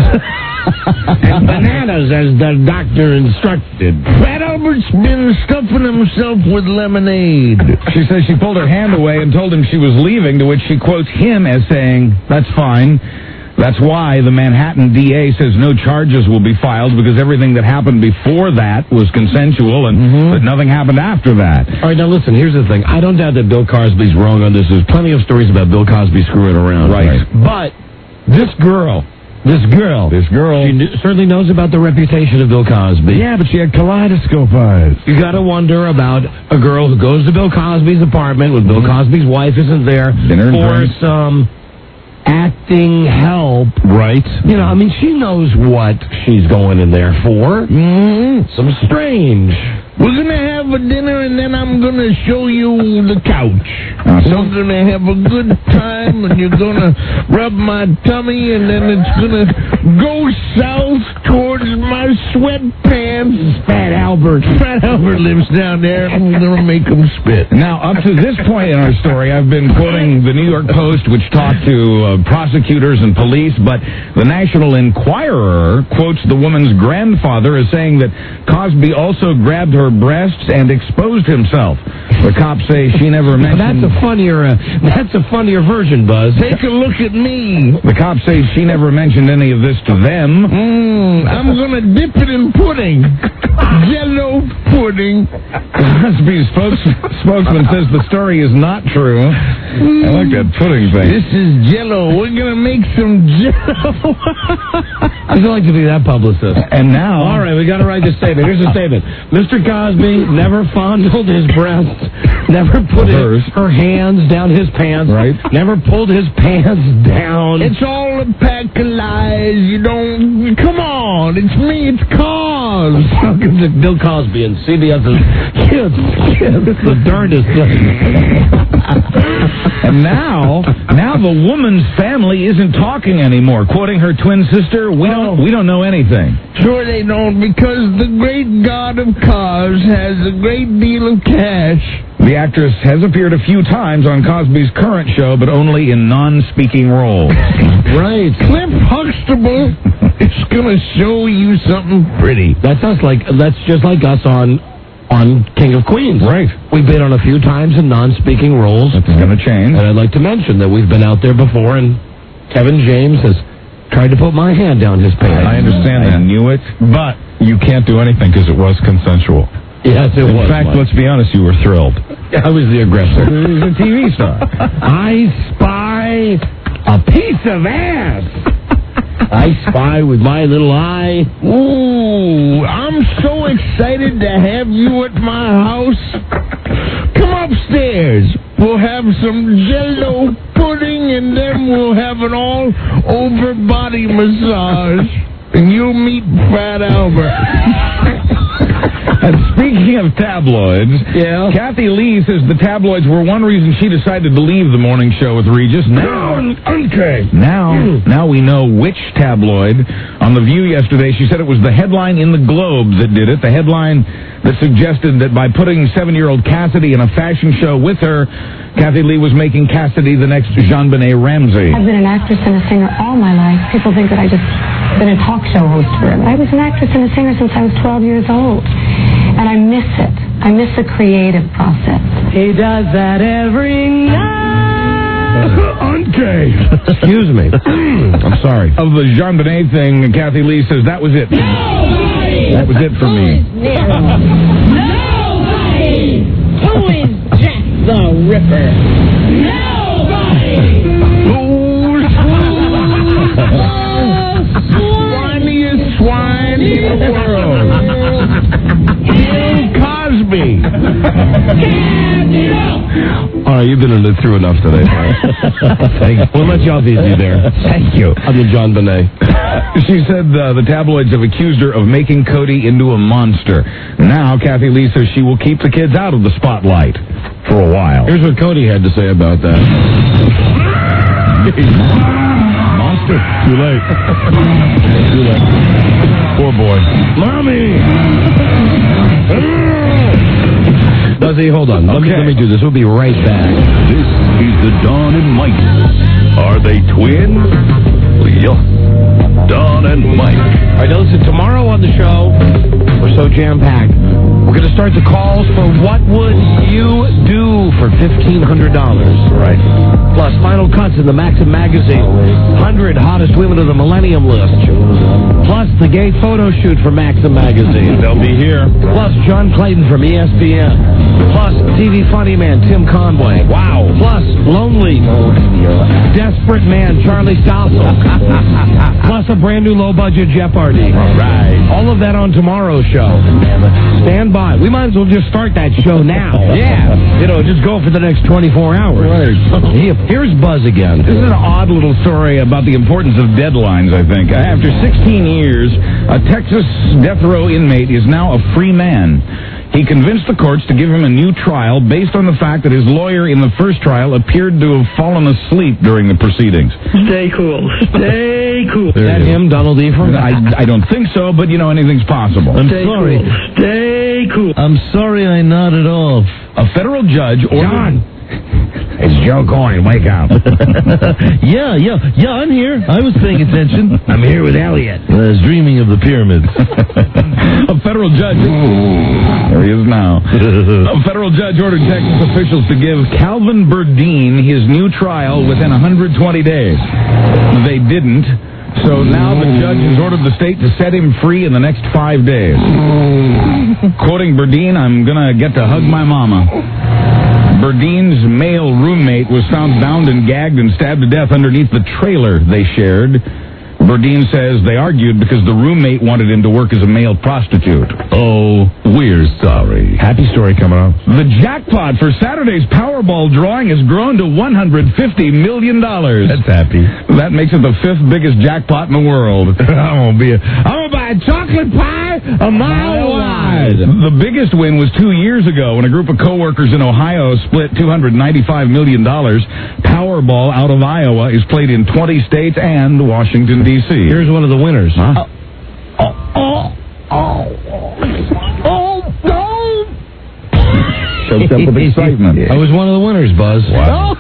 and bananas as the doctor instructed. Fat Albert's been stuffing himself with lemonade. She says she pulled her hand away and told him she was leaving, to which she quotes him as saying, "That's fine. That's why the Manhattan DA says no charges will be filed because everything that happened before that was consensual and that nothing happened after that." All right, now listen, here's the thing. I don't doubt that Bill Cosby's wrong on this. There's plenty of stories about Bill Cosby screwing around. Right. But this girl, she certainly knows about the reputation of Bill Cosby. Yeah, but she had kaleidoscope eyes. You got to wonder about a girl who goes to Bill Cosby's apartment when Bill Cosby's wife isn't there for some acting help. Right. You know, I mean, she knows what she's going in there for. Some strange. We're going to have a dinner, and then I'm going to show you the couch. We're going to have a good time, and you're going to rub my tummy, and then it's going to go south towards my sweatpants. Fat Albert lives down there, and we're going to make him spit. Now, up to this point in our story, I've been quoting the New York Post, which talked to prosecutors and police, but the National Enquirer quotes the woman's grandfather as saying that Cosby also grabbed her breasts and exposed himself. The cops say she never mentioned... That's a funnier version, Buzz. Take a look at me. The cops say she never mentioned any of this to them. I'm going to dip it in pudding. Jello pudding. Cosby's spokesman says the story is not true. I like that pudding thing. This is Jello. We're going to make some Jello. I'd like to be that publicist. And now... All right, we got to write this statement. Here's a statement. Mr. Cosby never fondled his breasts, never put her hands down his pants, never pulled his pants down. It's all a pack of lies. You don't... Come on. It's me. It's Cos. Welcome to Bill Cosby and CBS's Kids. It's the darndest thing. And now the woman's family isn't talking anymore. Quoting her twin sister, we don't know anything. Sure they don't, because the great god of cars has a great deal of cash. The actress has appeared a few times on Cosby's current show, but only in non-speaking roles. Right. Cliff Huxtable is going to show you something pretty. That's just like us on King of Queens. Right. We've been on a few times in non-speaking roles. That's going to change. And I'd like to mention that we've been out there before, and Kevin James has tried to put my hand down his pants. I understand that. I knew it. But you can't do anything because it was consensual. Yes, it was. In fact, let's be honest, you were thrilled. I was the aggressor. He was a TV star. I spy a piece of ass. I spy with my little eye. Ooh, I'm so excited to have you at my house. Come upstairs. We'll have some Jello pudding, and then we'll have an all-over body massage. And you'll meet Fat Albert. And speaking of tabloids, Kathy Lee says the tabloids were one reason she decided to leave the morning show with Regis. Now we know which tabloid. On The View yesterday, she said it was the headline in the Globe that did it. The headline that suggested that by putting 7-year-old Cassidy in a fashion show with her, Kathy Lee was making Cassidy the next JonBenet Ramsey. I've been an actress and a singer all my life. People think that I just been a talk show host forever. I was an actress and a singer since I was 12 years old. And I miss it. I miss the creative process. He does that every night. Okay. Excuse me. I'm sorry. Of the JonBenet thing, Kathy Lee says that was it. That was it for me. Nobody! Who is Jack the Ripper? Nobody! Swiniest swine in the world. Bill Cosby. All right, you've been through enough today. Thanks. We'll let you off easy there. Thank you. I'm the JonBenet. She said the tabloids have accused her of making Cody into a monster. Now, Kathy Lee says she will keep the kids out of the spotlight for a while. Here's what Cody had to say about that. Monster. Too late. Too late. Poor boy. Mommy! Buzzy, hold on. Let me do this. We'll be right back. This is the Don and Mike. Are they twins? Yeah. Don and Mike. All right, now listen, tomorrow on the show, we're so jam-packed, we're going to start the calls for what would you do for $1,500. Right. Plus, final cuts in the Maxim magazine. 100 hottest women of the millennium list. Plus, the gay photo shoot for Maxim magazine. They'll be here. Plus, John Clayton from ESPN. Plus, TV funny man Tim Conway. Wow. Plus, lonely, desperate man Charlie Stossel. Plus, a brand new low-budget Jeopardy. All right. All of that on tomorrow's show. Stand by. We might as well just start that show now. Yeah. Just go for the next 24 hours. Right. Here's Buzz again. This is an odd little story about the importance of deadlines, I think. After 16 years, a Texas death row inmate is now a free man. He convinced the courts to give him a new trial based on the fact that his lawyer in the first trial appeared to have fallen asleep during the proceedings. Stay cool. Stay cool. Is that him, Donald Ephraim? I don't think so, but, anything's possible. Stay sorry. Cool. Stay cool. I'm sorry I nodded off. A federal judge ordered... John! It's Joe Coyne. Wake up. Yeah, I'm here. I was paying attention. I'm here with Elliot. I was dreaming of the pyramids. A federal judge... There he is now. A federal judge ordered Texas officials to give Calvin Burdeen his new trial within 120 days. They didn't. So now the judge has ordered the state to set him free in the next 5 days. Quoting Burdeen, I'm going to get to hug my mama. Burdeen's male roommate was found bound and gagged and stabbed to death underneath the trailer they shared. Burdeen says they argued because the roommate wanted him to work as a male prostitute. Oh, we're sorry. Happy story coming up. The jackpot for Saturday's Powerball drawing has grown to $150 million. That's happy. That makes it the 5th biggest jackpot in the world. I'm gonna buy a chocolate pie a mile wide. The biggest win was 2 years ago when a group of coworkers in Ohio split $295 million. Powerball out of Iowa is played in 20 states and Washington, D.C. Here's one of the winners. Huh? Choked up with excitement. I was one of the winners, Buzz. Wow.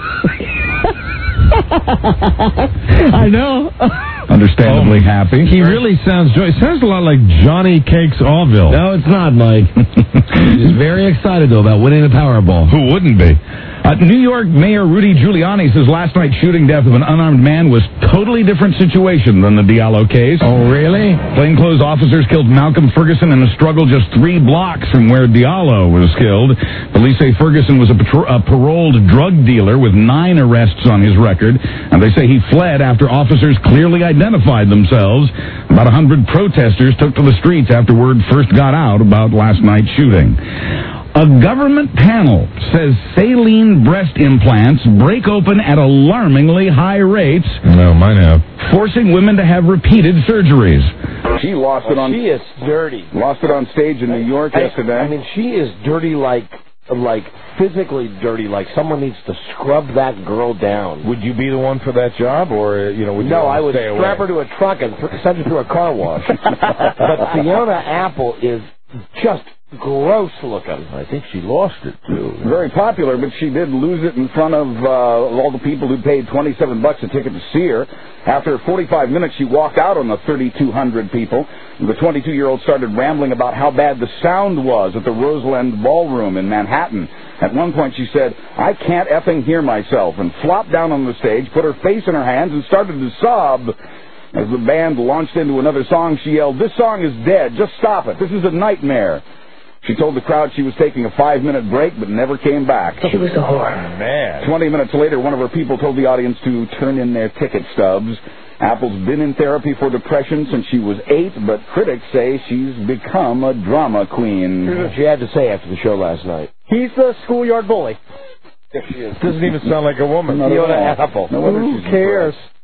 I know. Understandably happy. He really sounds joyous. It sounds a lot like Johnny Cakes Allville. No, it's not, Mike. He's very excited, though, about winning the Powerball. Who wouldn't be? New York Mayor Rudy Giuliani says last night's shooting death of an unarmed man was totally different situation than the Diallo case. Oh, really? Plainclothes officers killed Malcolm Ferguson in a struggle just 3 blocks from where Diallo was killed. Police say Ferguson was a paroled drug dealer with 9 arrests on his record, and they say he fled after officers clearly identified themselves. About 100 protesters took to the streets after word first got out about last night's shooting. A government panel says saline breast implants break open at alarmingly high rates. No, mine have. Forcing women to have repeated surgeries. She lost it on. She is dirty. Lost it on stage in New York yesterday. I mean, she is dirty, like physically dirty. Like someone needs to scrub that girl down. Would you be the one for that job, or would you? No, I would strap her to a truck and send her through a car wash. But Fiona Apple is just gross looking. I think she lost it too. Very popular, but she did lose it in front of all the people who paid $27 a ticket to see her. After 45 minutes, she walked out on the 3,200 people. The 22-year-old started rambling about how bad the sound was at the Roseland Ballroom in Manhattan. At one point, she said, "I can't effing hear myself," and flopped down on the stage, put her face in her hands, and started to sob. As the band launched into another song, she yelled, "This song is dead. Just stop it. This is a nightmare." She told the crowd she was taking a 5-minute break, but never came back. She was a whore. Man. 20 minutes later, one of her people told the audience to turn in their ticket stubs. Apple's been in therapy for depression since she was 8, but critics say she's become a drama queen. Here's what she had to say after the show last night. He's the schoolyard bully. There she is. Doesn't even sound like a woman. Not Fiona at all. Apple. No wonder Who she's cares?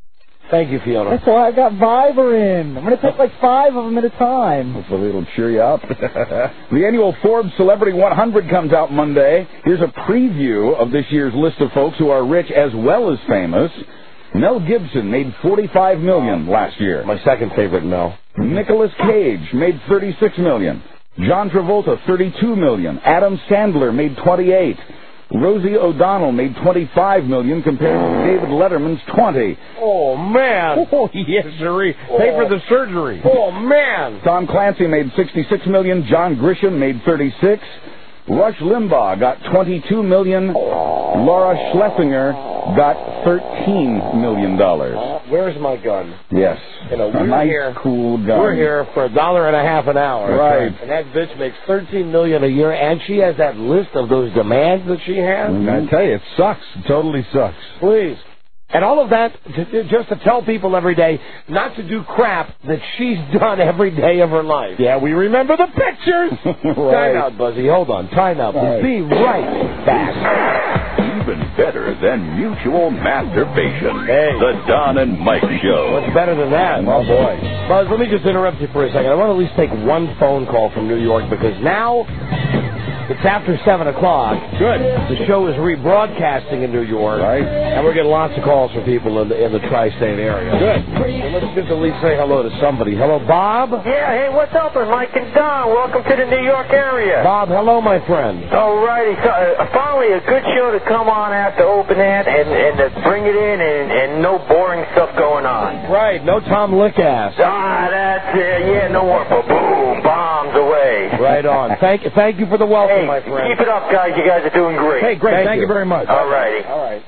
Thank you, Fiona. That's why I got Vivarin. I'm going to take like 5 of them at a time. Hopefully it'll cheer you up. The annual Forbes Celebrity 100 comes out Monday. Here's a preview of this year's list of folks who are rich as well as famous. Mel Gibson made $45 million last year. My second favorite, Mel. Nicolas Cage made $36 million. John Travolta, $32 million. Adam Sandler made $28. Rosie O'Donnell made $25 million compared to David Letterman's $20. Oh, man. Oh, yes, sir. Pay for the surgery. Oh, man. Tom Clancy made $66 million. John Grisham made $36. Rush Limbaugh got $22 million. Laura Schlesinger got $13 million. Where's my gun? Yes. We're nice, here. Cool gun. We're here for $1.50 an hour. Right. And that bitch makes $13 million a year, and she has that list of those demands that she has. I tell you, it sucks. It totally sucks. Please. And all of that just to tell people every day not to do crap that she's done every day of her life. Yeah, we remember the pictures. Time out, Buzzy. Hold on. Time out. We'll be right back. Even better than mutual masturbation. Hey. The Don and Mike Show. What's better than that? Oh, boy. Buzz, let me just interrupt you for a second. I want to at least take one phone call from New York because now it's after 7 o'clock. Good. The show is rebroadcasting in New York. Right. And we're getting lots of calls from people in the tri-state area. Good. So let's just at least say hello to somebody. Hello, Bob? Yeah, hey, what's up? It's Mike and Don. Welcome to the New York area. Bob, hello, my friend. All righty. So, finally, a good show to come on after open ad and to bring it in and no boring stuff going on. Right. No Tom Lickass. That's it. Yeah, no more boom, bombs away. Right on. Thank you for the welcome, Hey, my friend. keep it up, guys. You guys are doing great. Hey, great. Thank you very much. All righty. All right.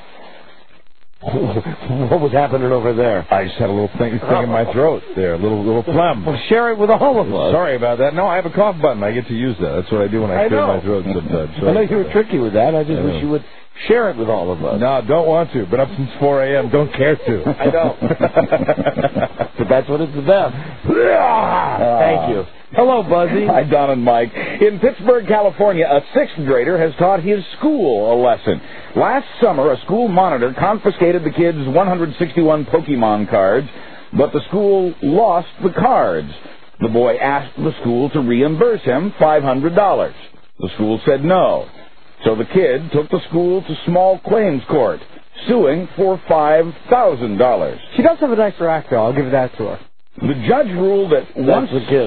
What was happening over there? I just had a little thing in my throat there, a little phlegm. Well, share it with all of us. Sorry about that. No, I have a cough button. I get to use that. That's what I do when I clear my throat sometimes. I know you were tricky with that. I just wish you would share it with all of us. No, don't want to. Been up since 4 a.m. Don't care to. I know. But that's what it's about. Thank you. Hello, Buzzy. Hi, Don and Mike. In Pittsburgh, California, a 6th grader has taught his school a lesson. Last summer, a school monitor confiscated the kids' 161 Pokemon cards, but the school lost the cards. The boy asked the school to reimburse him $500. The school said no. So the kid took the school to small claims court, suing for $5,000. She does have a nicer act, though. I'll give that to her. The judge ruled that once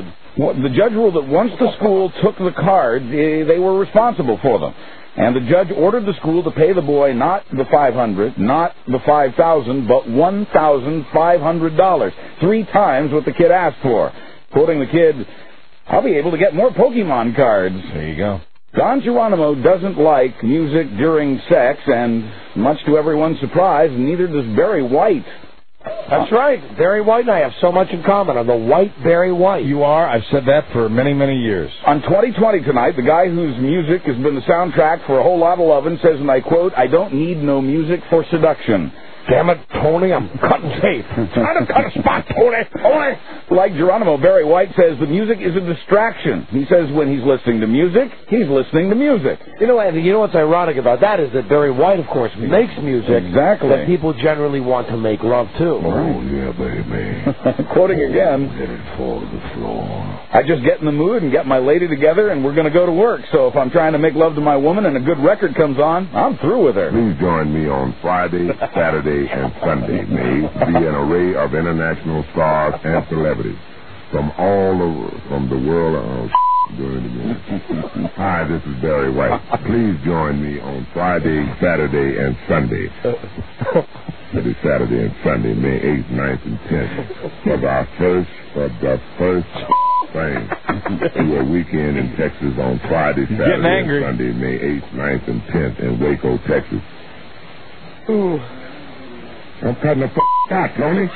the school took the cards, they were responsible for them. And the judge ordered the school to pay the boy not the $500, not the $5,000, but $1,500, 3 times what the kid asked for. Quoting the kid, "I'll be able to get more Pokemon cards." There you go. Don Geronimo doesn't like music during sex, and much to everyone's surprise, neither does Barry White. That's right. Barry White and I have so much in common. I'm the white Barry White. You are. I've said that for many, many years. On 2020 tonight, the guy whose music has been the soundtrack for A Whole Lot of Lovin' says, and I quote, "I don't need no music for seduction." Damn it, Tony, I'm cutting tape. Trying to cut a spot, Tony. Like Geronimo, Barry White says the music is a distraction. He says when he's listening to music, he's listening to music. You know what's ironic about that is that Barry White, of course, makes music that people generally want to make love to. Oh, yeah, baby. Quoting again, Let it fall to the floor. I just get in the mood and get my lady together, and we're going to go to work. So if I'm trying to make love to my woman and a good record comes on, I'm through with her. Please join me on Friday, Saturday, and Sunday. May be an array of international stars and celebrities from all over, from the world of doing it again. Hi, this is Barry White. Please join me on Friday, Saturday, and Sunday. It is Saturday and Sunday, May 8th, 9th, and 10th, for the first thing to a weekend in Texas on Friday, Saturday, and Sunday, May 8th, 9th, and 10th in Waco, Texas. Ooh. I'm cutting the out, Tony.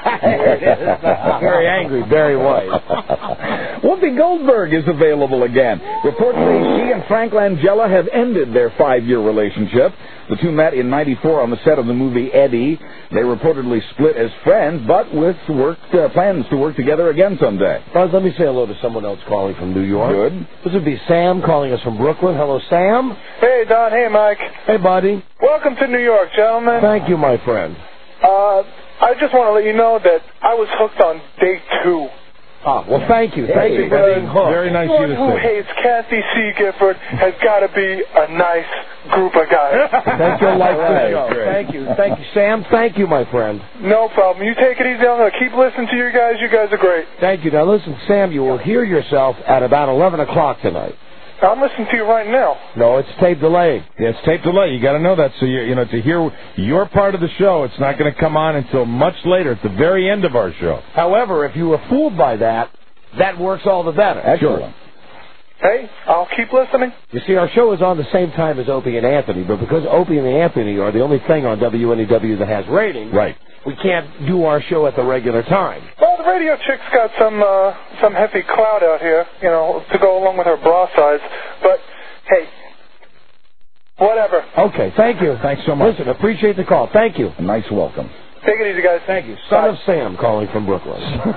Very angry, Barry White. Whoopi Goldberg is available again. Reportedly, she and Frank Langella have ended their 5-year relationship. The two met in '94 on the set of the movie Eddie. They reportedly split as friends, but with plans to work together again someday. Buzz, let me say hello to someone else calling from New York. Good. This would be Sam calling us from Brooklyn. Hello, Sam. Hey, Don. Hey, Mike. Hey, buddy. Welcome to New York, gentlemen. Thank you, my friend. I I just want to let you know that I was hooked on day 2. Ah, well, thank you. Thank you for being hooked. Very nice of you to Anyone who say. hates Kathy C. Gifford has got to be a nice group of guys. Thank you, like the show. Thank you. Thank you, Sam. Thank you, my friend. No problem. You take it easy. I'm going to keep listening to you guys. You guys are great. Thank you. Now, listen, Sam, you will hear yourself at about 11 o'clock tonight. I'm listening to you right now. No, it's tape delay. Yeah, it's tape delay. You got to know that. So to hear your part of the show, it's not going to come on until much later, at the very end of our show. However, if you were fooled by that, that works all the better. Excellent. Hey, I'll keep listening. You see, our show is on the same time as Opie and Anthony, but because Opie and Anthony are the only thing on WNEW that has ratings, right, we can't do our show at the regular time. Well, the radio chick's got some heavy clout out here, to go along with her bra size. But, hey, whatever. Okay, thank you. Thanks so much. Listen, appreciate the call. Thank you. A nice welcome. Take it easy, guys. Thank you. Son of Sam calling from Brooklyn.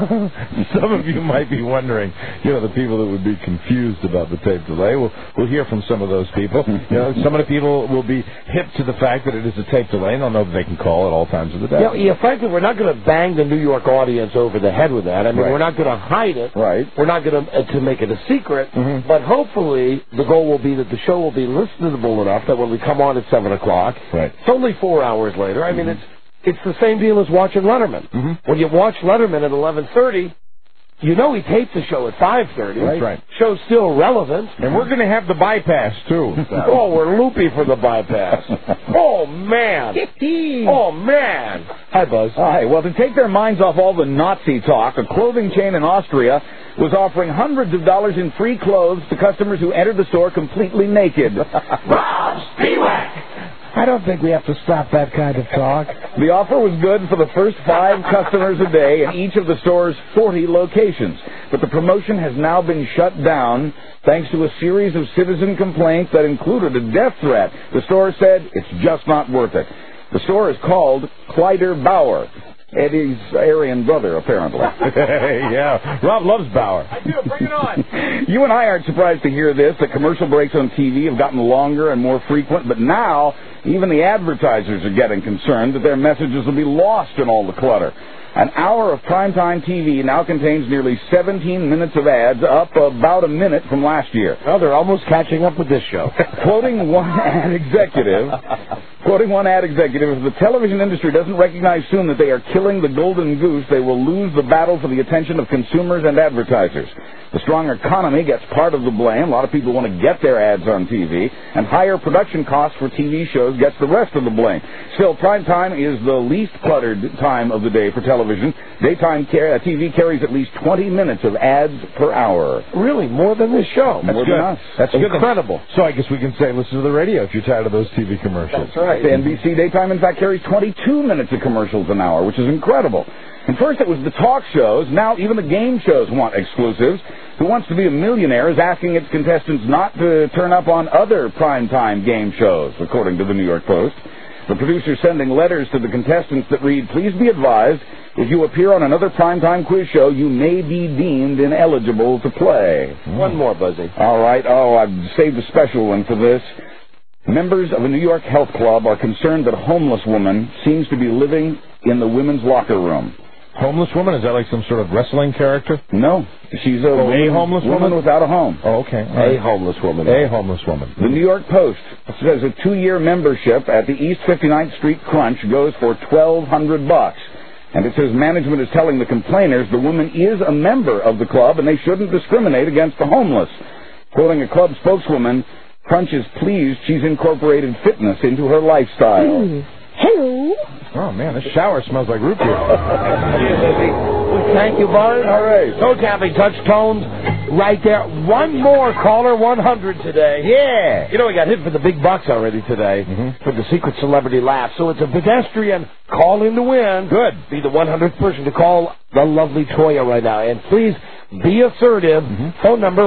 Some of you might be wondering, the people that would be confused about the tape delay. We'll hear from some of those people. Some of the people will be hip to the fact that it is a tape delay, and they'll know that they can call at all times of the day. Yeah, frankly, we're not going to bang the New York audience over the head with that. I mean, Right. we're not going to hide it. Right. We're not going to make it a secret. Mm-hmm. But hopefully, the goal will be that the show will be listenable enough that when we come on at 7 o'clock, right. It's only 4 hours later. I mean, it's the same deal as watching Letterman. Mm-hmm. When you watch Letterman at 11:30, he taped the show at 5:30. That's right. Show's still relevant. And we're going to have the bypass, too. Oh, we're loopy for the bypass. Oh, man. Oh, man. Hi, Buzz. Hi. Well, to take their minds off all the Nazi talk, a clothing chain in Austria was offering hundreds of dollars in free clothes to customers who entered the store completely naked. Rob Spiewak! I don't think we have to stop that kind of talk. The offer was good for the first 5 customers a day in each of the store's 40 locations. But the promotion has now been shut down thanks to a series of citizen complaints that included a death threat. The store said it's just not worth it. The store is called Kleider Bauer. Eddie's Aryan brother, apparently. Yeah, Rob loves Bauer. I do. Bring it on. You and I aren't surprised to hear this, that commercial breaks on TV have gotten longer and more frequent, but now even the advertisers are getting concerned that their messages will be lost in all the clutter. An hour of primetime TV now contains nearly 17 minutes of ads, up about a minute from last year. Well, they're almost catching up with this show. Quoting one ad executive, if the television industry doesn't recognize soon that they are killing the golden goose, they will lose the battle for the attention of consumers and advertisers. The strong economy gets part of the blame. A lot of people want to get their ads on TV, and higher production costs for TV shows gets the rest of the blame. Still, prime time is the least cluttered time of the day for television. Daytime TV carries at least 20 minutes of ads per hour. Really, more than this show. More than us. That's incredible. Good. So I guess we can say listen to the radio if you're tired of those TV commercials. That's right. The NBC Daytime, in fact, carries 22 minutes of commercials an hour, which is incredible. And first it was the talk shows. Now even the game shows want exclusives. Who Wants to Be a Millionaire is asking its contestants not to turn up on other primetime game shows, according to the New York Post. The producer's sending letters to the contestants that read, "Please be advised, if you appear on another primetime quiz show, you may be deemed ineligible to play." One more, Buzzy. All right. Oh, I've saved a special one for this. Members of a New York health club are concerned that a homeless woman seems to be living in the women's locker room. Homeless woman? Is that like some sort of wrestling character? No. She's a homeless woman without a home. Oh, okay. A homeless woman. A homeless woman. The New York Post says a 2-year membership at the East 59th Street Crunch goes for $1,200. And it says management is telling the complainers the woman is a member of the club and they shouldn't discriminate against the homeless. Quoting a club spokeswoman, Crunch is pleased she's incorporated fitness into her lifestyle. Hello. Oh, man, this shower smells like root beer. Thank you, Buzz. All right. So tapping touch tones right there. One more caller 100 today. Yeah. You know, we got hit for the big bucks already today for the Secret Celebrity Laugh. So it's a pedestrian call in to win. Good. Be the 100th person to call the lovely Toya right now. And please be assertive. Phone number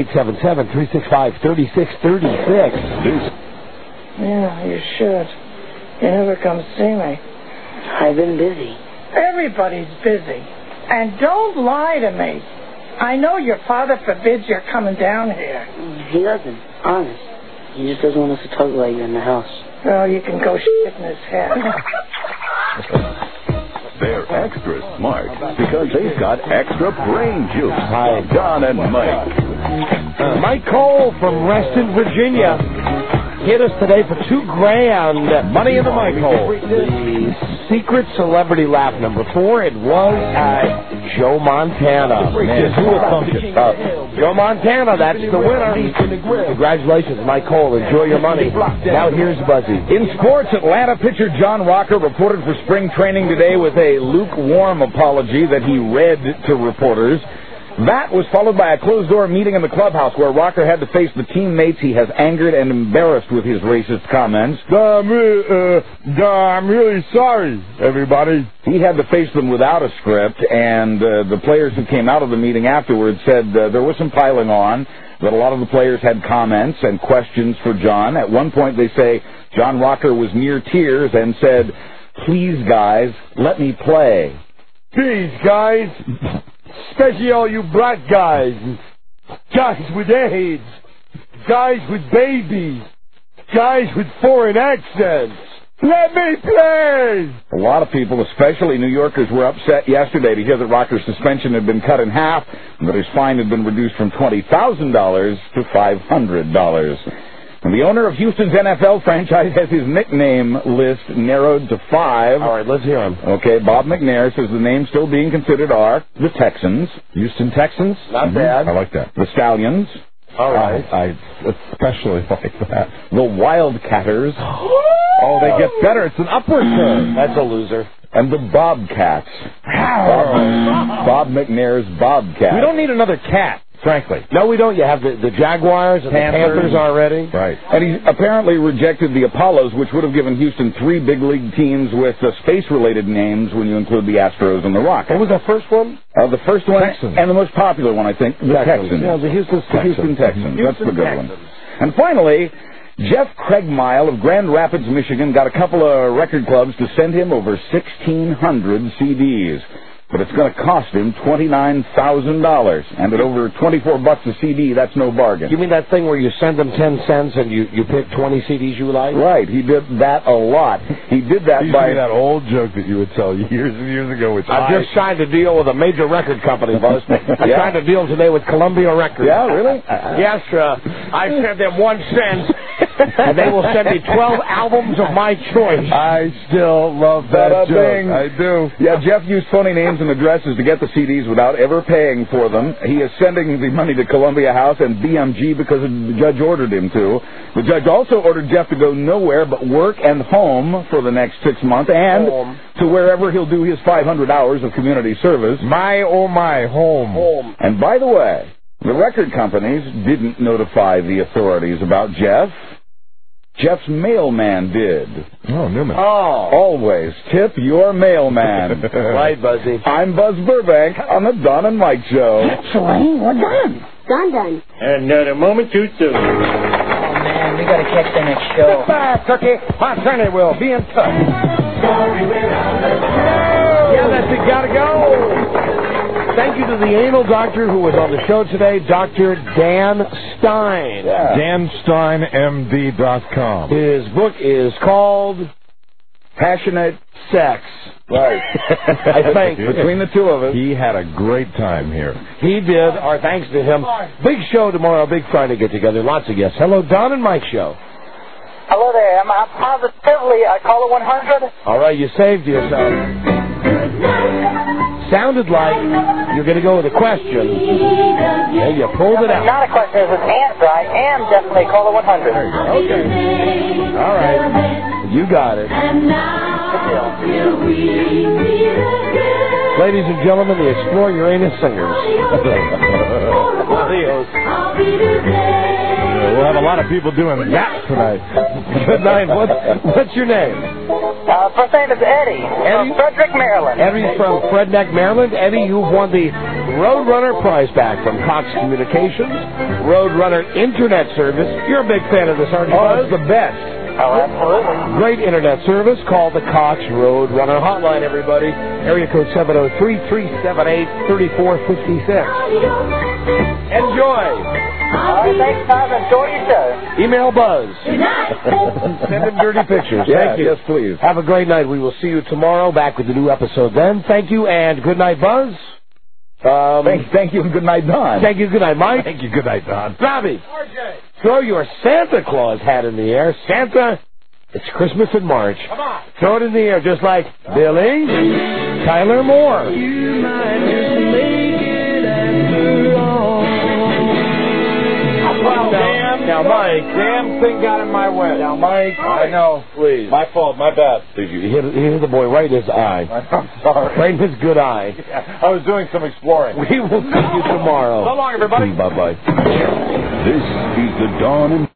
1-877-365-3636. Yeah, you should. You never come see me. I've been busy. Everybody's busy. And don't lie to me. I know your father forbids your coming down here. He doesn't, honest. He just doesn't want us to talk about you in the house. Well, you can go shit in his head. They're extra smart because they've got extra brain juice. Hi, Don and Mike. Mike Cole from Reston, Virginia, hit us today for $2,000. Money in the Mike Hole. The secret celebrity laugh number 4. It was Joe Montana. Man, who would thunk it? Joe Montana, that's the winner. Congratulations, Mike Cole. Enjoy your money. Now here's Buzzy. In sports, Atlanta pitcher John Rocker reported for spring training today with a lukewarm apology that he read to reporters. That was followed by a closed-door meeting in the clubhouse where Rocker had to face the teammates he has angered and embarrassed with his racist comments. I'm really sorry, everybody. He had to face them without a script, and the players who came out of the meeting afterwards said there was some piling on, that a lot of the players had comments and questions for John. At one point, they say John Rocker was near tears and said, "Please, guys, let me play." Please, guys. Especially all you black guys, guys with AIDS, guys with babies, guys with foreign accents. Let me play! A lot of people, especially New Yorkers, were upset yesterday to hear that Rocker's suspension had been cut in half and that his fine had been reduced from $20,000 to $500. And the owner of Houston's NFL franchise has his nickname list narrowed to 5. All right, let's hear him. Okay, Bob McNair says the names still being considered are the Texans. Houston Texans? Not bad. I like that. The Stallions. All right. I especially like that. The Wildcatters. Oh, they get better. It's an upward curve. That's a loser. And the Bobcats. Bob McNair's Bobcats. We don't need another cat, frankly. No, we don't. You have the Jaguars and the Panthers already. Right. And he apparently rejected the Apollos, which would have given Houston 3 big league teams with space-related names when you include the Astros and the Rockets. What was that first one? The first one, Texans. and the most popular one, I think, the Texans. Yeah, the Houston Texans. That's the good one. And finally, Jeff Craigmile of Grand Rapids, Michigan, got a couple of record clubs to send him over 1,600 CDs. But it's going to cost him $29,000. And at over $24 a CD, that's no bargain. You mean that thing where you send them 10 cents and you pick 20 CDs you like? Right. He did that a lot. He did that by that old joke that you would tell years and years ago. Which I've just signed a deal with a major record company, Buzz. I signed a deal today with Columbia Records. Yeah, really? Yes, I sent them 1 cent, and they will send me 12 albums of my choice. I still love that joke. I do. Yeah, Jeff used phony names and addresses to get the CDs without ever paying for them. He is sending the money to Columbia House and BMG because the judge ordered him to. The judge also ordered Jeff to go nowhere but work and home for the next 6 months and to wherever he'll do his 500 hours of community service. My, oh my, home. And by the way, the record companies didn't notify the authorities about Jeff. Jeff's mailman did. Oh, Newman. Oh. Always tip your mailman. Right, Buzzy. I'm Buzz Burbank on the Don and Mike Show. Actually, we're done. Done. Another moment too soon. Oh, man, we got to catch the next show. Sit back, Cookie. My Sonny will be in touch. Yeah, that's it. Gotta go. Thank you to the anal doctor who was on the show today, Dr. Dan Stein. Yeah. DanSteinMD.com. His book is called Passionate Sex. Right. I think. Between the two of us. He had a great time here. He did. Our thanks to him. Big show tomorrow. Big Friday get together. Lots of guests. Hello, Don and Mike Show. Hello there. I'm positively, I call it 100. All right, you saved yourself. Sounded like you're going to go with a question. Yeah, you pulled it out. Not a question, it's an answer. I am definitely call it 100. Okay. All right. You got it. Ladies and gentlemen, the Explore Your Anus Singers. We'll have a lot of people doing that tonight. Good night. What's your name? First name is Eddie. From Frederick, Maryland. Eddie from Fredneck, Maryland. Eddie, you've won the Roadrunner prize pack from Cox Communications, Roadrunner Internet Service. You're a big fan of this, aren't you? Oh, it's the best. Oh, absolutely. Great internet service. Call the Cox Roadrunner hotline, everybody. Area code 703-378-3456. Enjoy. All right, thanks, Tom. Enjoy your show. Email Buzz. Send him dirty pictures. Yeah, Thank you. yes, please. Have a great night. We will see you tomorrow. Back with the new episode then. Thank you, and good night, Buzz. Thank you, and good night, Don. Thank you, good night, Mike. Thank you, good night, Don. Robbie, throw your Santa Claus hat in the air. Santa, it's Christmas in March. Come on. Throw it in the air just like Billy, Tyler Moore. You might just make it after all. Well, now, Mike. Damn thing got in my way. Now, Mike. I know. Please. My fault. My bad. You hit the boy right in his eye. I'm sorry. Right in his good eye. I was doing some exploring. We will see you tomorrow. So long, everybody. Bye-bye. This is the Dawn and